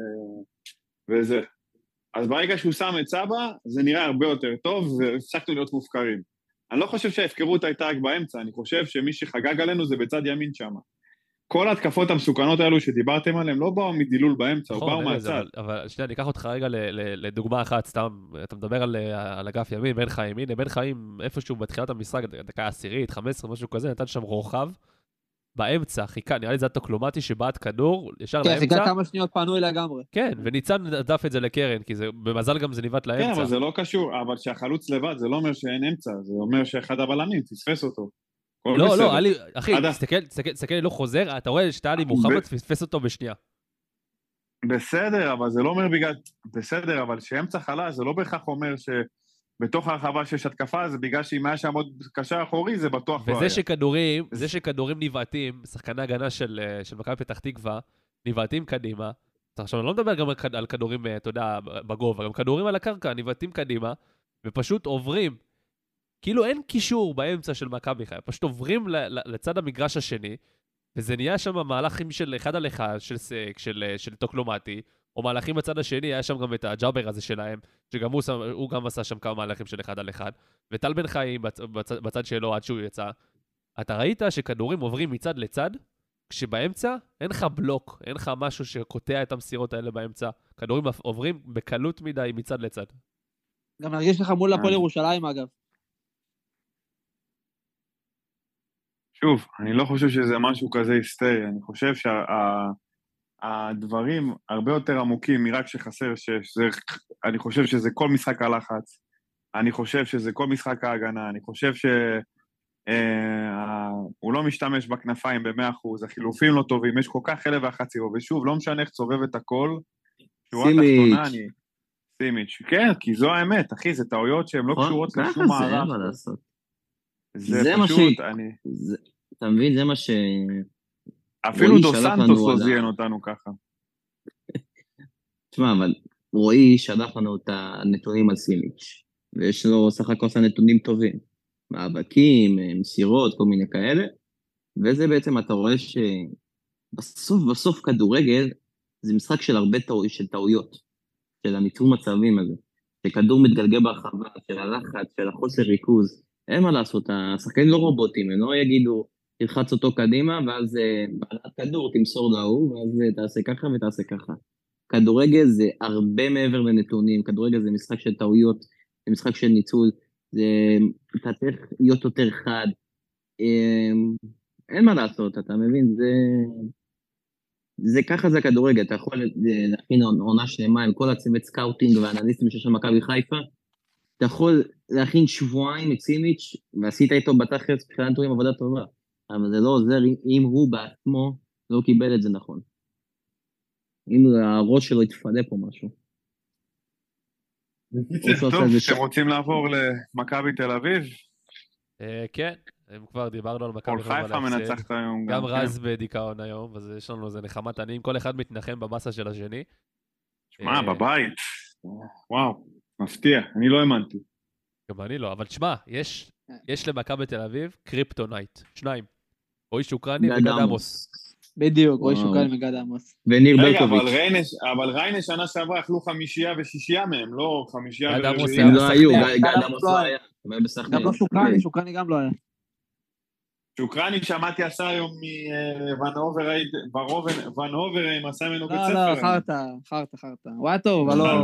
Speaker 6: וזה. אז ברגע שהוא שם את סבא, זה נראה הרבה יותר טוב, והפסקנו להיות מופקרים. אני לא חושב שההפקרות הייתה רק באמצע, אני חושב שמי שחגג עלינו זה בצד ימין שם. כל ההתקפות המסוכנות האלו שדיברתם עליהם לא באו מדילול באמצע, או באו
Speaker 3: נכון, ארז,
Speaker 6: מהצד.
Speaker 3: אבל- אבל שנייה, אני אקח אותך רגע ל- ל- לדוגמה אחת, סתם, אתה מדבר על על אגף ימין, בן חיים, הנה, בן חיים איפשהו בתחילת המשחק, דקה עשירית, חמש עשרה, משהו כזה, נתן שם רוחב, באמצע, חיכה, נראה לי זה הטוקלומטי שבעט כדור, ישר
Speaker 4: כן, חיכה
Speaker 3: לאמצע,
Speaker 4: כמה שניות פנוי לגמרי.
Speaker 3: כן, וניצן דף את זה לקרן, כי זה, במזל גם זה ניבט
Speaker 6: כן,
Speaker 3: לאמצע.
Speaker 6: אבל זה לא קשור, אבל שהחלוץ לבד, זה לא אומר שאין אמצע, זה אומר שאחד הבלמים, תספס אותו. הכל
Speaker 3: לא,
Speaker 6: בסדר.
Speaker 3: לא, עלי, אחי,
Speaker 6: עד ה-
Speaker 3: תסתכל, תסתכל, תסתכל, לא חוזר, אתה רואה שטלי מוחמד פספס אותו בשנייה.
Speaker 6: בסדר, אבל זה לא אומר בגלל... בסדר, אבל שאמצע חלש, זה לא בהכרח אומר שבתוך הרחבה שיש התקפה, זה בגלל שאם היה שם עוד קשר אחורי, זה בטוח לא היה.
Speaker 3: וזה שכדורים, זה שכדורים נבעטים, שחקני הגנה של, של מכבי פתח תקווה, נבעטים קדימה, עכשיו אני לא מדבר גם על, כד- על כדורים, אתה יודע, בגובה, גם כדורים על הקרקע, נבעטים קדימה, ופשוט עוברים, כאילו אין קישור באמצע של מכבי חיפה, פשוט עוברים ל, ל, לצד המגרש השני, וזה נהיה שם מהלכים של אחד על אחד, של סק, של, של טוקלומטי, או מהלכים בצד השני, היה שם גם את הג'אבר הזה שלהם, שגם הוא, שם, הוא גם עשה שם כמה מהלכים של אחד על אחד, וטל בן חיים בצ, בצ, בצד שלו עד שהוא יצא. אתה ראית שכדורים עוברים מצד לצד, כשבאמצע אין לך בלוק, אין לך משהו שקוטע את המסירות האלה באמצע, כדורים עוברים בקלות מדי מצד לצד.
Speaker 4: גם נרגיש לך מול הפועל ירושלים, אגב.
Speaker 6: שוב, אני לא חושב שזה משהו כזה היסטרי, אני חושב שהדברים הרבה יותר עמוקים מרק שחסר שש, זה, אני חושב שזה כל משחק הלחץ, אני חושב שזה כל משחק ההגנה, אני חושב שהוא אה, לא משתמש בכנפיים ב-מאה אחוז, החילופים לא טובים, יש כל כך אלף ואחת סיבוב, ושוב, לא משנה איך צובב את הכל, שורה תחתונה, אני... סימיץ', כן, כי זו האמת, אחי, זה טעויות שהן לא קשורות לשום מערך.
Speaker 5: זה אין מה לעשות.
Speaker 6: זה
Speaker 5: זה מה
Speaker 6: פשוט,
Speaker 5: ש-
Speaker 6: אני...
Speaker 5: זה- אתה מבין? זה מה ש...
Speaker 6: אפילו
Speaker 5: רועי
Speaker 6: דו
Speaker 5: שלח
Speaker 6: סנטוס
Speaker 5: לנו
Speaker 6: לא
Speaker 5: על ה-
Speaker 6: זיין אותנו ככה.
Speaker 5: תשמע, אבל רועי שלח לנו את הנתונים על סימיץ', ויש לו סך הכל עשה נתונים טובים. מאבקים, מסירות, כל מיני כאלה, וזה בעצם, אתה רואה שבסוף, בסוף כדורגל, זה משחק של הרבה טעו, של טעויות, של הניטור מצבים הזה, שכדור מתגלגל ברחבה, של הלחץ, של החוסר ריכוז, אין מה לעשות, השחקנים לא רובוטים, הם לא יגידו, תלחץ אותו קדימה, ואז בעלת כדור תמסור להוא, ואז תעשה ככה ותעשה ככה. כדורגל זה הרבה מעבר לנתונים, כדורגל זה משחק של טעויות, זה משחק של ניצול, זה אתה צריך להיות יותר חד, אין מה לעשות, אתה מבין, זה, זה ככה זה כדורגל, אתה יכול להכין עונה שלמה עם כל הצוות סקאוטינג והאנליסטים שיש של מכבי חיפה, אתה יכול להכין שבועיים את סימיץ' ועשית איתו בתכלס מבחינת נתונים עבודה טובה, אבל זה לא עוזר אם הוא בעצמו לא קיבל את זה נכון. אם הראש שלו יתפדה פה משהו.
Speaker 6: טוב, אתם רוצים לעבור למכבי תל אביב?
Speaker 3: כן, אם כבר דיברנו על מכבי
Speaker 6: כל חיפה מנצחת היום
Speaker 3: גם רז בדיכאון היום, אז יש לנו איזה נחמת עניים, כל אחד מתנחם במסה של השני.
Speaker 6: שמע, בבית, וואו, מפתיע, אני לא האמנתי.
Speaker 3: גם אני לא, אבל תשמע, יש למכבי תל אביב קריפטונייט, שניים, רועי שוקרני וגד עמוס.
Speaker 4: בדיוק, רועי שוקרני וגד עמוס.
Speaker 5: וניר
Speaker 6: רגע,
Speaker 5: ברקוביץ'.
Speaker 6: אבל ריינה שנה שעברה אכלו חמישייה ושישייה מהם, לא חמישייה
Speaker 3: גד עמוס
Speaker 6: ורביעייה.
Speaker 3: היה
Speaker 5: לא היו,
Speaker 3: בסכנין.
Speaker 5: גד עמוס לא היה.
Speaker 4: גם לא שוקרני, שוקרני גם לא היה.
Speaker 6: שוקרני שמעתי עשה היום מוון הוברהיים, עשה ממנו בית ספר.
Speaker 4: לא, לא, חרטה, חרטה, חרטה. הוא היה טוב, אבל לא...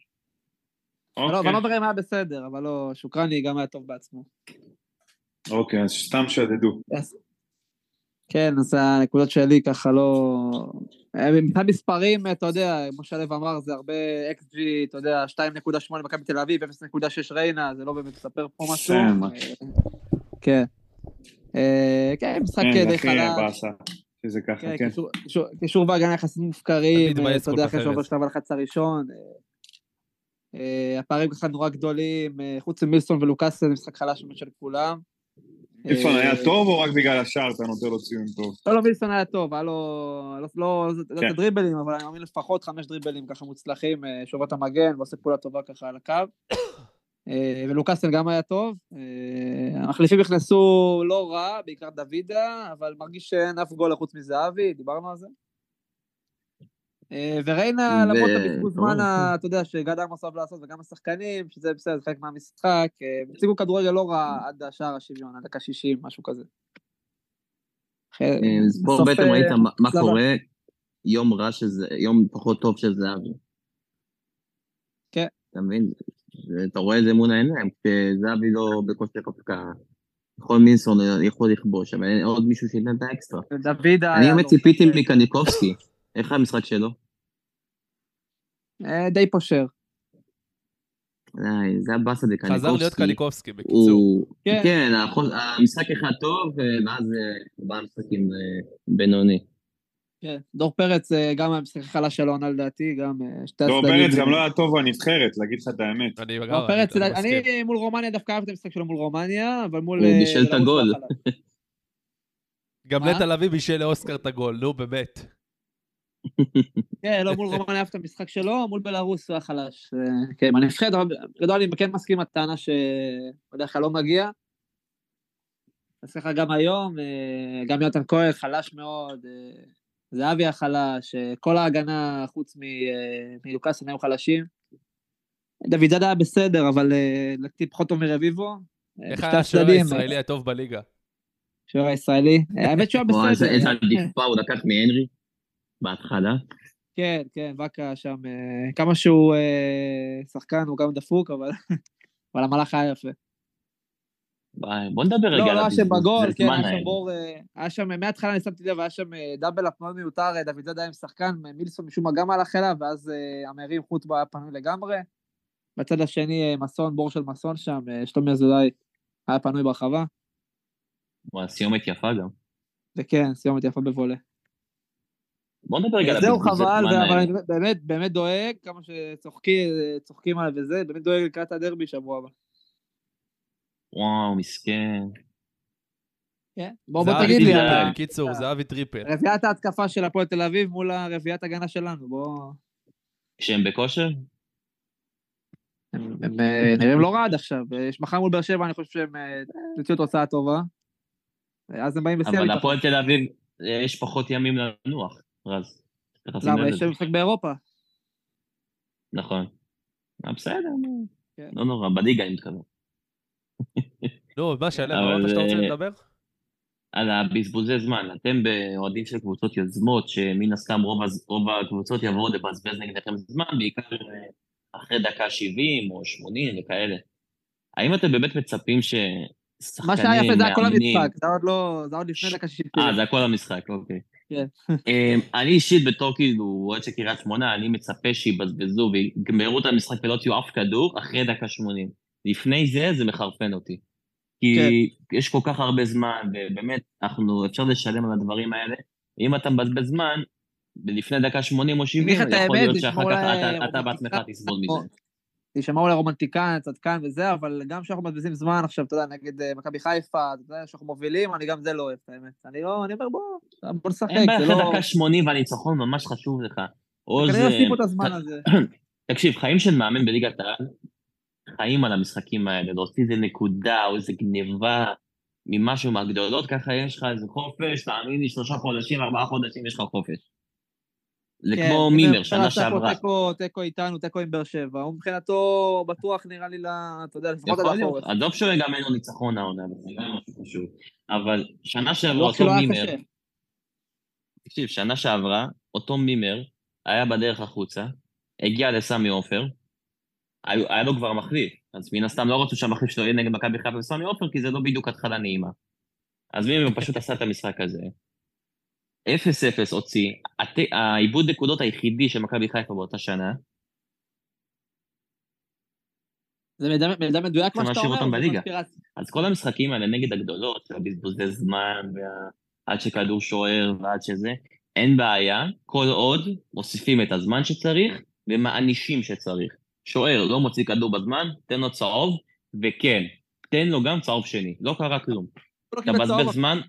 Speaker 4: ון הוברהיים היה בסדר, אבל לא, שוקרני גם היה טוב בעצמו.
Speaker 6: אוקיי, אז סתם שדדו.
Speaker 4: כן, אז הנקודות שלי ככה לא... מבחינת מספרים, אתה יודע, כמו שלב אמר, זה הרבה אקס ג'י, אתה יודע, שתיים נקודה שמונה מכבי תל אביב, אפס נקודה שש ריינה, זה לא באמת מספר פה משהו. כן. כן, משחק די חלש.
Speaker 6: כן, הכי באסה, שזה ככה, כן.
Speaker 4: קישור והגנה יחסית מופקרים, אתה יודע, אחרי שעובר שלב הלחץ הראשון. הפערים ככה נורא גדולים, חוץ ממילסון ולוקאסן, משחק חלש של כולם.
Speaker 6: מילסון היה טוב או רק בגלל השאר אתה נותן לו ציון טוב?
Speaker 4: לא, לא, מילסון היה טוב, היה לו, לא את הדריבלים, אבל אני מאמין לפחות חמש דריבלים ככה מוצלחים, שובר את המגן, ועושה פעולה טובה ככה על הקו. ולוקאסן גם היה טוב. המחליפים נכנסו לא רע, בעיקר דוידה, אבל מרגיש שאין אף גול לחוץ מזהבי, דיברנו על זה. וריינה, למרות הבזבוז זמן, אתה יודע, שגד עמוס אוהב לעשות, וגם השחקנים, שזה בסדר, זה חלק מהמשחק, הציגו כדורגל לא רע עד השער השוויון, עד דקה שישים, משהו כזה.
Speaker 5: אז פה בעצם ראית מה קורה, יום רע שזה, יום פחות טוב של זהבי.
Speaker 4: כן.
Speaker 5: אתה מבין? אתה רואה את זה מול העיניים, כשזהבי לא בכושר הפקעה, יכול מילסון יכול לכבוש, אבל אין עוד מישהו שייתן את האקסטרה.
Speaker 4: דוידה...
Speaker 5: אני באמת ציפיתי מקניקובסקי. איך המשחק שלו?
Speaker 4: די פושר.
Speaker 5: זה הבאסה דה קניקובסקי.
Speaker 3: חזר להיות קניקובסקי, בקיצור.
Speaker 5: כן, המשחק אחד טוב, ואז בא המשחקים בינוני.
Speaker 4: כן, דור פרץ גם המשחק חלש שלו עונה לדעתי, גם שתי
Speaker 6: דור פרץ גם לא היה טוב בנבחרת, להגיד לך את האמת.
Speaker 4: דור פרץ, אני מול רומניה דווקא אהב את המשחק שלו מול רומניה, אבל מול...
Speaker 5: הוא בישל את הגול.
Speaker 3: גם נטע לביא בישל לאוסקר את הגול, נו באמת.
Speaker 4: כן, לא מול רומניה אהב את המשחק שלו, מול בלרוס הוא היה חלש. כן, בנבחרת, גדול אני כן מסכים הטענה שבדרך כלל לא מגיע. אז ככה גם היום, גם יונתן כהן חלש מאוד, זהבי החלש, כל ההגנה חוץ מלוקאסן היו חלשים. דוד זאדה היה בסדר, אבל לקטי פחות טוב מרביבו.
Speaker 3: איך היה השוער הישראלי הטוב בליגה?
Speaker 4: שוער הישראלי? האמת שהוא היה בסדר.
Speaker 5: איזה עדיפה הוא לקח מהנרי בהתחלה.
Speaker 4: כן, כן, וקה שם, כמה שהוא שחקן, הוא גם דפוק, אבל המהלך היה יפה.
Speaker 5: בוא נדבר רגע.
Speaker 4: לא, לא היה שם בגול, כן, היה שם בור, היה שם, מההתחלה אני שמתי לב, היה שם דאבל אפ מאוד מיותר, דוד זאדה עם שחקן, מילסון משום מה גם הלך אליו, ואז המרים חוץ בו היה פנוי לגמרי, בצד השני מסון, בור של מסון שם, שלומי אזולאי היה פנוי ברחבה.
Speaker 5: סיומת יפה גם.
Speaker 4: וכן, סיומת יפה בבולה.
Speaker 5: בוא נדבר רגע.
Speaker 4: זהו חבל, אבל אני באמת, באמת דואג, כמה שצוחקים עליו וזה, באמת דואג לקראת הדרבי שבוע הבא.
Speaker 5: וואו, מסכן.
Speaker 4: כן, בוא תגיד לי.
Speaker 3: קיצור, זהבי טריפל.
Speaker 4: רביעת ההתקפה של הפועל תל אביב מול הרביעת הגנה שלנו, בוא...
Speaker 5: כשהם בכושר?
Speaker 4: הם נראים לא רע עד עכשיו, יש מחר מול באר שבע, אני חושב שהם יוציאו תוצאה טובה, אז הם באים בשיא.
Speaker 5: אבל הפועל תל אביב, יש פחות ימים לנוח, רז.
Speaker 4: למה, יש משחק באירופה.
Speaker 5: נכון. בסדר, לא נורא, בליגה אני מתכוון.
Speaker 3: לא, מה שאלה, מה שאתה רוצה לדבר?
Speaker 5: על הבזבוזי זמן, אתם באוהדים של קבוצות יוזמות, שמן הסתם רוב הקבוצות יבואו לבזבז נגדכם זמן, בעיקר אחרי דקה שבעים או שמונים וכאלה. האם אתם באמת מצפים ששחקנים,
Speaker 4: מה שהיה יפה זה הכל המשחק, זה עוד לא, זה עוד לפני דקה שישים.
Speaker 5: אה, זה הכל המשחק, אוקיי. אני אישית בתור כאילו אוהד של קריית שמונה, אני מצפה שיבזבזו ויגמרו את המשחק ולא תהיו אף כדור אחרי דקה שמונים. לפני זה, זה מחרפן אותי. כי כן. יש כל כך הרבה זמן, ובאמת, אנחנו אפשר לשלם על הדברים האלה. אם אתה מבזבז זמן, לפני דקה שמונים או שבעים, יכול להיות שאחר כך אתה, אתה בעצמך תסבול מזה.
Speaker 4: תשמעו לרומנטיקן, צדקן וזה, אבל גם כשאנחנו מבזבזים זמן עכשיו, אתה יודע, נגד מכבי חיפה, אתה יודע, שאנחנו מובילים, אני גם זה לא אוהב, האמת. אני לא, אני אומר, בוא, בוא נשחק.
Speaker 5: אין בעיה, אחרי דקה שמונים והניצחון ממש חשוב לך.
Speaker 4: כנראה יוסיפו את הזמן הזה.
Speaker 5: תקשיב, חיים של מאמן בליגת העל, חיים על המשחקים האלה, להוציא איזה נקודה או איזה גניבה ממשהו מהגדולות, ככה יש לך איזה חופש, תאמין לי, שלושה חודשים, ארבעה חודשים יש לך חופש. זה כמו מימר, שנה שעברה.
Speaker 4: תיקו איתנו, תיקו עם באר שבע, הוא מבחינתו בטוח נראה לי, אתה יודע, לפחות עד החורף.
Speaker 5: עזוב שהוא גם אין לו ניצחון העונה, זה גם משהו חשוב. אבל שנה שעברה אותו מימר, תקשיב, שנה שעברה אותו מימר היה בדרך החוצה, הגיע לסמי עופר, היה לו כבר מחליף, אז מן הסתם לא רצו שהמחליף שלו יהיה נגד מכבי חיפה וסמי עופר, כי זה לא בדיוק התחלה נעימה. אז מימר פשוט עשה את המשחק הזה, אפס אפס הוציא, הת- העיבוד נקודות היחידי של מכבי חיפה באותה שנה,
Speaker 4: זה מידע מידע מדויק מה שאתה
Speaker 5: משאיר
Speaker 4: אומר?
Speaker 5: אותם
Speaker 4: או זה
Speaker 5: בליגה.
Speaker 4: קונספירציה?
Speaker 5: אז כל המשחקים האלה נגד הגדולות, של הבזבוזי זמן, וה- עד שכדור שוער ועד שזה, אין בעיה, כל עוד מוסיפים את הזמן שצריך, ומענישים שצריך. שוער לא מוציא כדור בזמן, תן לו צהוב, וכן, תן לו גם צהוב שני, לא קרה כלום.
Speaker 4: הוא לא
Speaker 5: אתה
Speaker 4: קיבל צהוב,
Speaker 5: מבזבז זמן,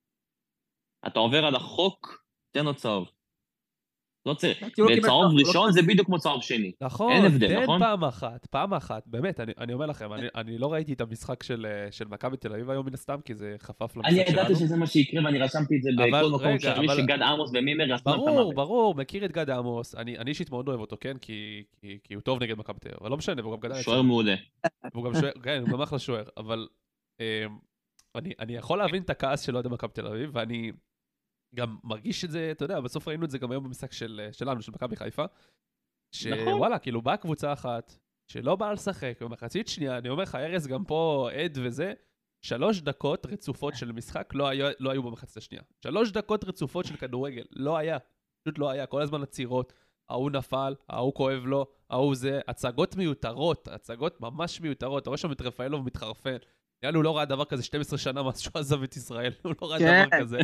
Speaker 5: אתה עובר על החוק, תן לו צהוב. לא צריך.
Speaker 4: כי הוא לא קיבל
Speaker 5: וצהוב
Speaker 4: צהוב, הוא לא
Speaker 5: ראשון זה בדיוק כמו צהוב שני.
Speaker 3: נכון,
Speaker 5: אין הבדל,
Speaker 3: תן
Speaker 5: נכון?
Speaker 3: פעם אחת, פעם אחת, באמת, אני, אני אומר לכם, אני, אני לא ראיתי את המשחק של, אה, של מכבי תל אביב היום מן הסתם, כי זה חפף
Speaker 5: אני
Speaker 3: למשחק שלנו.
Speaker 5: ידעתי שזה מה שיקרה, ואני רשמתי את זה
Speaker 3: אבל
Speaker 5: בכל מקום
Speaker 3: רגע,
Speaker 5: אפשרי,
Speaker 3: אבל-
Speaker 5: שגד עמוס ומימר יעשו להם את
Speaker 3: ברור,
Speaker 5: המוות.
Speaker 3: ברור, מכיר את גד עמוס, אני, אני אישית מאוד אוהב אותו, כן? כי, כי, כי הוא טוב נגד מכבי תל אביב, אבל לא משנה, והוא גם גדל
Speaker 5: שוער מעולה.
Speaker 3: והוא גם שוער, כן, הוא גם אחלה שוער, אבל אה, אני, אני יכול להבין את הכעס של אוהדי מכבי תל אביב, ואני גם מרגיש את זה, אתה יודע, בסוף ראינו את זה גם היום במשחק של, שלנו, של מכבי חיפה, שוואלה, כאילו באה קבוצה אחת, שלא באה לשחק, במחצית שנייה, אני אומר לך, ארז גם פה עד וזה, שלוש דקות רצופות של משחק לא, היה, לא היו במחצית השנייה. שלוש דקות רצופות של כדורגל, לא היה, פשוט לא היה, כל הזמן עצירות, ההוא נפל, ההוא כואב לו, ההוא זה, הצגות מיותרות, הצגות ממש מיותרות, אתה רואה שם את רפאלוב מתחרפן, נראה לי הוא לא ראה דבר כזה שתים עשרה שנה מאז שהוא עזב את ישראל, הוא לא ראה
Speaker 4: כן,
Speaker 3: דבר כזה.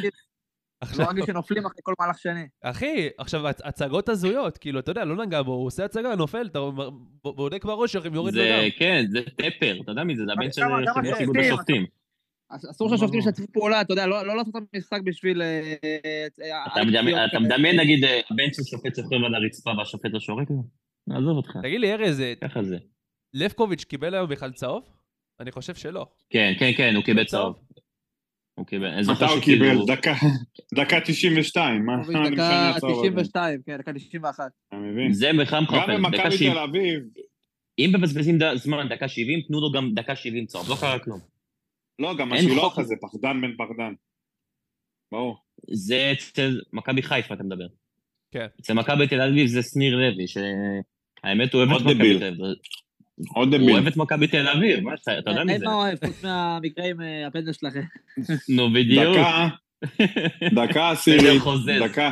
Speaker 4: לא רגיל שנופלים אחרי כל מהלך שני.
Speaker 3: אחי, עכשיו, הצ- הצגות הזויות, כאילו, אתה יודע, לא נגע בו, הוא עושה הצגה, נופל, אתה ב- בודק בראש, איך הם יוריד לו
Speaker 5: זה,
Speaker 3: דם.
Speaker 5: כן, זה טפר, אתה יודע מי זה, זה הבן של
Speaker 4: כמה- כמה
Speaker 5: יושב ראש איגוד
Speaker 4: שופטים,
Speaker 5: השופטים.
Speaker 4: אז אסור שהשופטים ישתפו פעולה, אתה יודע, לא לא לעשות את המשחק בשביל... אה, אה,
Speaker 5: אתה
Speaker 4: אל
Speaker 5: מדמיין-
Speaker 4: להיות
Speaker 5: אתה
Speaker 4: כאלה.
Speaker 5: מדמיין, נגיד, אה, הבן של שופט שוכב על הרצפה והשופט לא שורק לו? נעזוב אותך,
Speaker 3: תגיד לי, ארז, אה,
Speaker 5: ככה זה.
Speaker 3: לבקוביץ' קיבל היום בכלל צהוב? אני חושב שלא.
Speaker 5: כן, כן, כן, הוא קיבל צהוב. הוא קיבל, אני
Speaker 6: מתי
Speaker 5: זוכר
Speaker 6: הוא
Speaker 5: שכאילו...
Speaker 6: קיבל? דקה, דקה תשעים ושתיים, מה
Speaker 4: דקה
Speaker 6: אני משנה הצהוב הזה?
Speaker 4: תשעים ושתיים, כן, דקה תשעים ואחת.
Speaker 6: אתה מבין?
Speaker 5: זה בכלל
Speaker 6: גם
Speaker 5: מחרפן, דקה
Speaker 6: במכבי
Speaker 5: שבעים.
Speaker 6: תל אביב,
Speaker 5: אם מבזבזים ד- זמן דקה שבעים, תנו לו גם דקה שבעים צהוב, לא קרה כלום.
Speaker 6: לא, גם
Speaker 5: אין
Speaker 6: השילוח
Speaker 5: חוק.
Speaker 6: הזה, פחדן בן פחדן. ברור.
Speaker 5: זה אצל מכבי חיפה, אתה מדבר.
Speaker 3: כן.
Speaker 5: אצל מכבי תל אביב זה שניר לוי, שהאמת הוא אוהב
Speaker 6: עוד
Speaker 5: את מכבי
Speaker 6: דביל.
Speaker 5: תל אביב.
Speaker 6: עוד
Speaker 5: הוא
Speaker 6: דביל.
Speaker 5: אוהב את מכבי תל אביב, מה אתה אתה יודע
Speaker 4: אין
Speaker 5: מזה?
Speaker 4: מה אוהב, חוץ מהמקרה עם אה, הפנדל שלכם.
Speaker 5: נו, בדיוק.
Speaker 6: דקה, דקה עשירית,
Speaker 5: חוזז.
Speaker 6: דקה.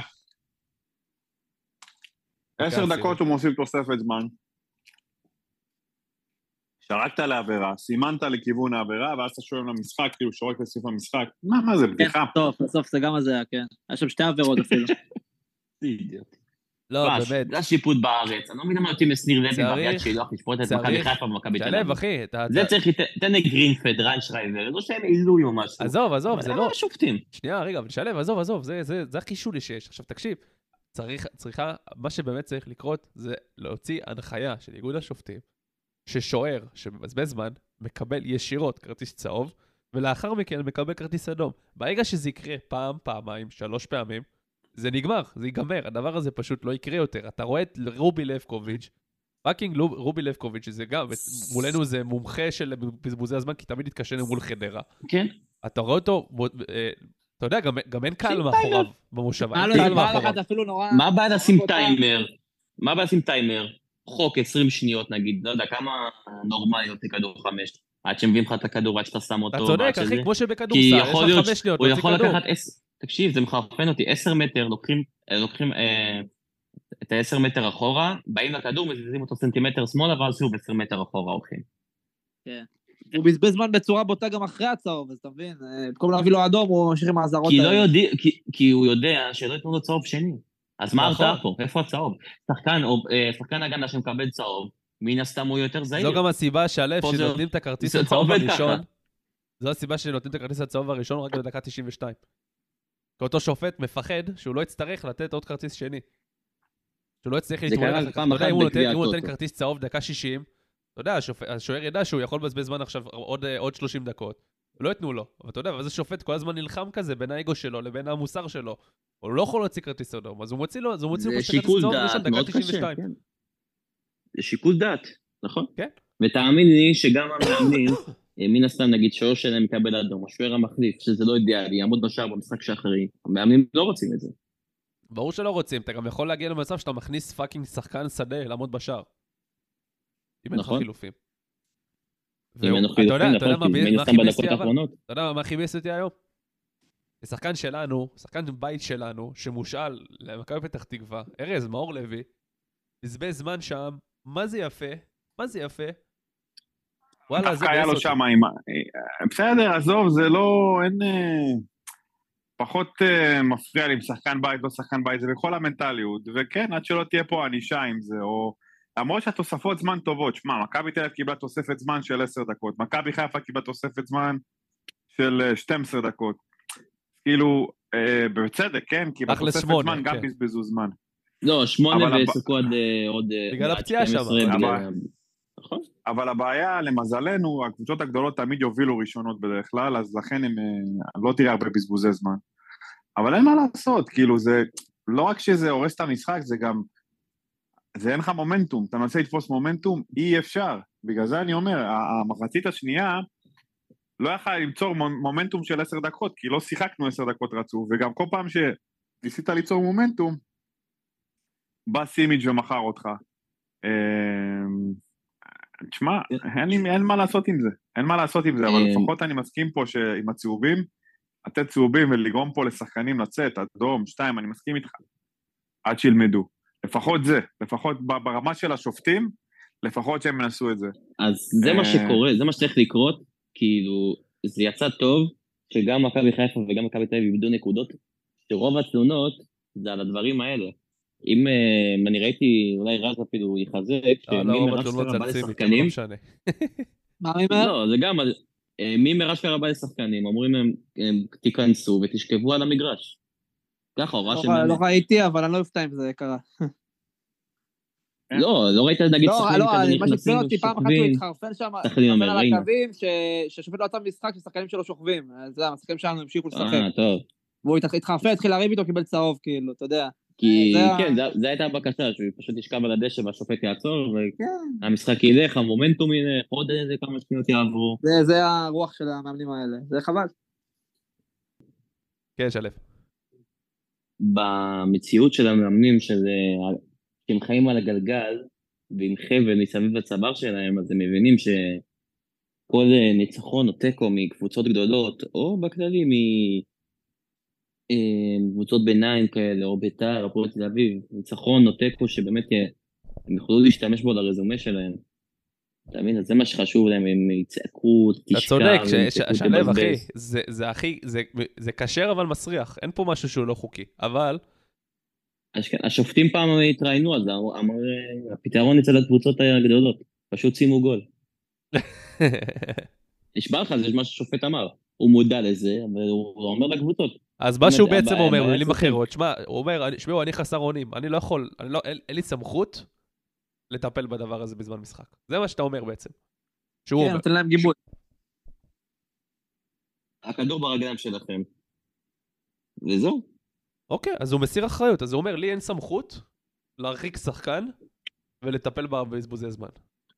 Speaker 6: עשר
Speaker 3: עשירית.
Speaker 6: דקות הוא מוסיף תוספת זמן. שרקת לעבירה, סימנת לכיוון העבירה, ואז אתה שואל למשחק, כאילו שורק לסוף המשחק. מה, מה זה, בדיחה?
Speaker 4: בסוף, בסוף זה גם הזה היה, כן. היה שם שתי עבירות אפילו.
Speaker 5: אידיוט.
Speaker 3: לא,
Speaker 5: מה,
Speaker 3: באמת.
Speaker 5: זה השיפוט בארץ, אני לא מבין למה נותנים לשניר לוי
Speaker 3: צריך-
Speaker 5: באביעד שילוח לשפוט את
Speaker 3: צריך-
Speaker 5: מכבי חיפה ומכבי תל
Speaker 3: שלב,
Speaker 5: אביב.
Speaker 3: אחי, אתה...
Speaker 5: זה
Speaker 3: אתה-
Speaker 5: צריך, לתת- תן לגרינפלד, ריינשרייבר, לא שהם עילוי או משהו.
Speaker 3: עזוב, עזוב,
Speaker 5: אבל
Speaker 3: זה
Speaker 5: למה
Speaker 3: לא...
Speaker 5: השופטים?
Speaker 3: שנייה, רגע, אבל שלב, עזוב, עזוב, זה, זה, זה הכי שולי שיש. עכשיו, תקשיב, צריך, צריכה, מה שבאמת צריך לקרות, זה להוציא הנחיה של איגוד השופטים, ששוער, שמבזבז זמן, מקבל ישירות כרטיס צהוב, ולאחר מכן מקבל כרטיס אדום. ברגע שזה יקרה פעם, פעמיים, שלוש פעמים, זה נגמר, זה ייגמר, הדבר הזה פשוט לא יקרה יותר. אתה רואה את רובי לבקוביץ', פאקינג רובי לבקוביץ', שזה גם, מולנו זה מומחה של בזבוזי הזמן, כי תמיד התקשר מול חדרה.
Speaker 5: כן.
Speaker 3: אתה רואה אותו, אה, אתה יודע, גם, גם אין קהל
Speaker 5: שים
Speaker 3: מאחוריו במושבה,
Speaker 4: היה
Speaker 3: אין
Speaker 4: לו
Speaker 3: קהל
Speaker 4: איזה פעם
Speaker 3: מאחוריו.
Speaker 4: אחת אפילו נורא...
Speaker 5: מה הבעיה לשים
Speaker 4: נורא
Speaker 5: טיימר? מה הבעיה לשים טיימר? חוק עשרים שניות נגיד, לא יודע, כמה נורמלי יוצא כדור חמש, עד שמביאים לך את הכדור, עד שאתה שם אותו.
Speaker 3: אתה צודק,
Speaker 5: ועד שזה-
Speaker 3: אחי, כמו
Speaker 5: כי
Speaker 3: שבכדורסל, יש
Speaker 5: יכול
Speaker 3: לך
Speaker 5: להיות,
Speaker 3: חמש שניות,
Speaker 5: הוא
Speaker 3: להוציא
Speaker 5: יכול
Speaker 3: כדור.
Speaker 5: לקחת עשר, תקשיב, זה מחרפן אותי, עשר מטר, לוקחים, אה, לוקחים אה, את העשר מטר אחורה, באים לכדור, מזיזים אותו סנטימטר שמאלה, ואז שוב עשר מטר אחורה הולכים.
Speaker 4: הוא בזבז זמן בצורה בוטה גם אחרי הצהוב, אז אתה מבין? אה, במקום להביא לו אדום, הוא ממשיך עם האזהרות
Speaker 5: כי לא
Speaker 4: האלה.
Speaker 5: יודע, כי, כי הוא יודע שלא ייתנו לו צהוב שני. אז מה
Speaker 3: נכון.
Speaker 5: ההרתעה פה? איפה הצהוב? שחקן, או, אה, שחקן הגנה שמקבל צהוב, מן הסתם הוא יותר זהיר.
Speaker 3: זו גם הסיבה שהלב
Speaker 5: פה זה-
Speaker 3: שנותנים את הכרטיס
Speaker 5: זה
Speaker 3: הצהוב
Speaker 5: עובד
Speaker 3: הראשון,
Speaker 5: ככה.
Speaker 3: זו הסיבה שנותנים את הכרטיס הצהוב הראשון רק בדקה תשעים ושתיים. כי אותו שופט מפחד שהוא לא יצטרך לתת עוד כרטיס שני. שהוא לא יצטרך
Speaker 5: זה
Speaker 3: להתמודד
Speaker 5: קרה
Speaker 3: אחר כך.
Speaker 5: פעם
Speaker 3: אתה יודע,
Speaker 5: אחת
Speaker 3: אם הוא נותן-
Speaker 5: בגביע
Speaker 3: אם הוא נותן
Speaker 5: הטוטו.
Speaker 3: כרטיס צהוב דקה שישים, אתה יודע, השופט- השוער ידע שהוא יכול לבזבז זמן עכשיו עוד, אה, עוד שלושים דקות. לא יתנו לו. אבל אתה יודע, ואז השופט כל הזמן נלחם כזה בין האגו שלו לבין המוסר שלו. הוא לא יכול להוציא כרטיס אדום, אז הוא מוציא לו, אז הוא מוציא לו
Speaker 5: זה
Speaker 3: פשוט כרטיס
Speaker 5: שיקול
Speaker 3: צהוב ראשון,
Speaker 5: דעת
Speaker 3: דקה
Speaker 5: מאוד
Speaker 3: תשעים
Speaker 5: קשה,
Speaker 3: ושתיים.
Speaker 5: כן. זה שיקול דעת, נכון?
Speaker 3: כן.
Speaker 5: ותאמין לי שגם המאמנים, אה, מן הסתם נגיד שוער שלהם מקבל אדום, השוער המחליף, שזה לא אידיאלי, יעמוד בשער במשחק שאחרי, המאמנים לא רוצים את זה.
Speaker 3: ברור שלא רוצים, אתה גם יכול להגיע למצב שאתה מכניס פאקינג שחקן שדה לעמוד בשער. אם אין לך
Speaker 5: נכון.
Speaker 3: חילופים.
Speaker 5: אם אין
Speaker 3: והוא-
Speaker 5: לו
Speaker 3: אתה יודע-
Speaker 5: חילופים,
Speaker 3: אתה יודע
Speaker 5: נכון,
Speaker 3: מה
Speaker 5: כי
Speaker 3: בי-
Speaker 5: מן
Speaker 3: מה
Speaker 5: הסתם
Speaker 3: הכי ביאס
Speaker 5: בדקות
Speaker 3: אותי אבל?
Speaker 5: האחרונות.
Speaker 3: אתה יודע מה הכי ביאס אותי היום? שחקן שלנו, שחקן בית שלנו, שמושאל למכבי פתח תקווה, ארז, מאור לוי, בזבז זמן שם, מה זה יפה? מה זה יפה? וואלה, זה
Speaker 6: דווקא היה לו
Speaker 3: בעשר.
Speaker 6: שם עם... בסדר, עזוב, זה לא... אין... פחות uh, מפריע לי עם שחקן בית, לא שחקן בית, זה בכל המנטליות, וכן, עד שלא תהיה פה ענישה עם זה, או... למרות שהתוספות זמן טובות, שמע, מכבי תל אביב קיבלה תוספת זמן של עשר דקות, מכבי חיפה קיבלה תוספת זמן של שתים עשרה דקות, כאילו, uh, בצדק, כן, כי בתוספת
Speaker 3: שמונה,
Speaker 6: זמן גם
Speaker 3: כן.
Speaker 6: בזבזו זמן.
Speaker 5: לא, שמונה
Speaker 6: אבל
Speaker 5: ועסקו עד אה, עוד... אה,
Speaker 3: בגלל
Speaker 5: עד
Speaker 3: הפציעה
Speaker 5: שתים עשרה,
Speaker 3: שם.
Speaker 5: בגלל-
Speaker 6: אבל-
Speaker 5: נכון.
Speaker 6: אבל הבעיה, למזלנו, הקבוצות הגדולות תמיד יובילו ראשונות בדרך כלל, אז לכן הם uh, לא תראה הרבה בזבוזי זמן. אבל אין מה לעשות, כאילו זה, לא רק שזה הורס את המשחק, זה גם, זה אין לך מומנטום, אתה מנסה לתפוס מומנטום, אי אפשר, בגלל זה אני אומר, המחצית השנייה, לא יכולה למצוא מומנטום של עשר דקות, כי לא שיחקנו עשר דקות רצוף, וגם כל פעם שניסית ליצור מומנטום, בא סימיץ' ומחר אותך. תשמע, אין, אין מה לעשות עם זה, אין מה לעשות עם זה, אבל לפחות אני מסכים פה שעם הצהובים, לתת צהובים ולגרום פה לשחקנים לצאת, אדום, שתיים, אני מסכים איתך, עד שילמדו. לפחות זה, לפחות ברמה של השופטים, לפחות שהם מנסו את זה.
Speaker 5: אז זה מה שקורה, זה מה שצריך לקרות, כאילו, זה יצא טוב, שגם מכבי חיפה וגם מכבי תל אביב איבדו נקודות, שרוב התלונות זה על הדברים האלה. אם אה, אני ראיתי, אולי רז אפילו יחזק,
Speaker 3: לא, לא, רוב התלונות זה על סימיץ', אבל לא משנה.
Speaker 4: מה מימר?
Speaker 5: לא, זה גם, אה, מי מרשפר בא לשחקנים, אומרים להם, אה, תיכנסו ותשכבו על המגרש. ככה, הוראה של...
Speaker 4: לא- לא ראיתי, אבל אני לא אופתע אם זה קרה.
Speaker 5: לא, לא ראית נגיד
Speaker 4: לא,
Speaker 5: שחקנים
Speaker 4: לא,
Speaker 5: כזה
Speaker 4: מה
Speaker 5: נכנסים
Speaker 4: שצריך אותי, פעם אחת הוא
Speaker 5: ושוכבים.
Speaker 4: התחרפן שם,
Speaker 5: שחקנים
Speaker 4: התחרפן על
Speaker 5: אמריקאים.
Speaker 4: הקווים, ש- שהשופט לא יצא משחק, ששחקנים שלו שוכבים. אז אתה יודע, השחקנים שלנו המשיכו לשחק.
Speaker 5: אה, טוב.
Speaker 4: והוא התח- התחרפן, התחיל להריב איתו, קיבל צהוב, כאילו, אתה יודע.
Speaker 5: כי
Speaker 4: זה ה-
Speaker 5: כן, זה- זה הייתה הבקשה, שהוא פשוט ישכב על הדשא והשופט יעצור,
Speaker 4: כן.
Speaker 5: והמשחק ילך, המומנטום ילך, עוד איזה כמה שניות יעברו.
Speaker 4: זה- זה הרוח של המאמנים האלה. זה חבל.
Speaker 3: כן, שלב.
Speaker 5: במציאות של המאמנים, שזה, שהם חיים על הגלגל, ועם חבל מסביב לצוואר שלהם, אז הם מבינים שכל אה, ניצחון או תיקו מקבוצות גדולות, או בכללי מקבוצות ביניים כאלה, או בית"ר, הפועל תל אביב, ניצחון או תיקו שבאמת אה, הם יוכלו להשתמש בו לרזומה שלהם. אתה מבין? אז זה מה שחשוב להם, הם יצעקו,
Speaker 3: אתה
Speaker 5: תשכב,
Speaker 3: צודק, ש-
Speaker 5: יצעקו,
Speaker 3: ש- שלב, אחי,
Speaker 5: תבזבז.
Speaker 3: זה- זה הכי, זה- זה כשר אבל מסריח, אין פה משהו שהוא לא חוקי, אבל...
Speaker 5: אז כן, השופטים פעם התראיינו על זה, אמר, אמר, הפתרון אצל הקבוצות הגדולות, פשוט שימו גול. נשבע לך, זה מה שהשופט אמר. הוא מודע לזה, אבל הוא אומר לקבוצות.
Speaker 3: אז מה שהוא
Speaker 5: הבעיה-
Speaker 3: בעצם אומר,
Speaker 5: הבעיה
Speaker 3: במילים
Speaker 5: זה
Speaker 3: אחרות, שמע, הוא אומר, אני- שמעו, אני חסר אונים, אני לא יכול, אני לא, אין אין לי סמכות לטפל בדבר הזה בזמן משחק. זה מה שאתה אומר בעצם. שהוא
Speaker 4: כן,
Speaker 3: אומר.
Speaker 4: נותן להם גיבוי.
Speaker 5: הכדור ברגליים שלכם. וזהו.
Speaker 3: אוקיי, אז הוא מסיר אחריות, אז הוא אומר, לי אין סמכות להרחיק שחקן ולטפל בה בזבוזי זמן.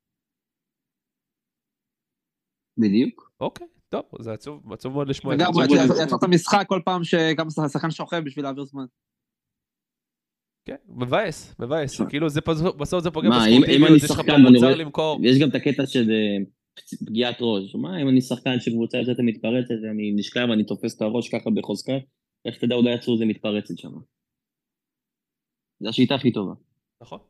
Speaker 5: בדיוק.
Speaker 3: אוקיי, טוב, זה עצוב, עצוב מאוד לשמוע את
Speaker 4: וגם
Speaker 3: זה.
Speaker 4: הוא יצא- יצא את המשחק כל פעם שגם השחקן שוכב בשביל להעביר זמן.
Speaker 3: כן, מבאס, מבאס, כאילו זה פס- בסוף זה פוגע
Speaker 5: מה, אם- אם
Speaker 3: בספורטיביות,
Speaker 5: אני
Speaker 3: יש לך
Speaker 5: שחקן
Speaker 3: פה
Speaker 5: ואני
Speaker 3: מוצר
Speaker 5: רואה-
Speaker 3: למכור.
Speaker 5: יש גם את הקטע של אה, פגיעת ראש. מה, אם אני שחקן שקבוצה יוצאת מתפרצת, אני נשכב, אני תופס את הראש ככה בחוזקה, איך תדע, אולי יצאו זה מתפרצת שם. זו השיטה הכי טובה.
Speaker 3: נכון.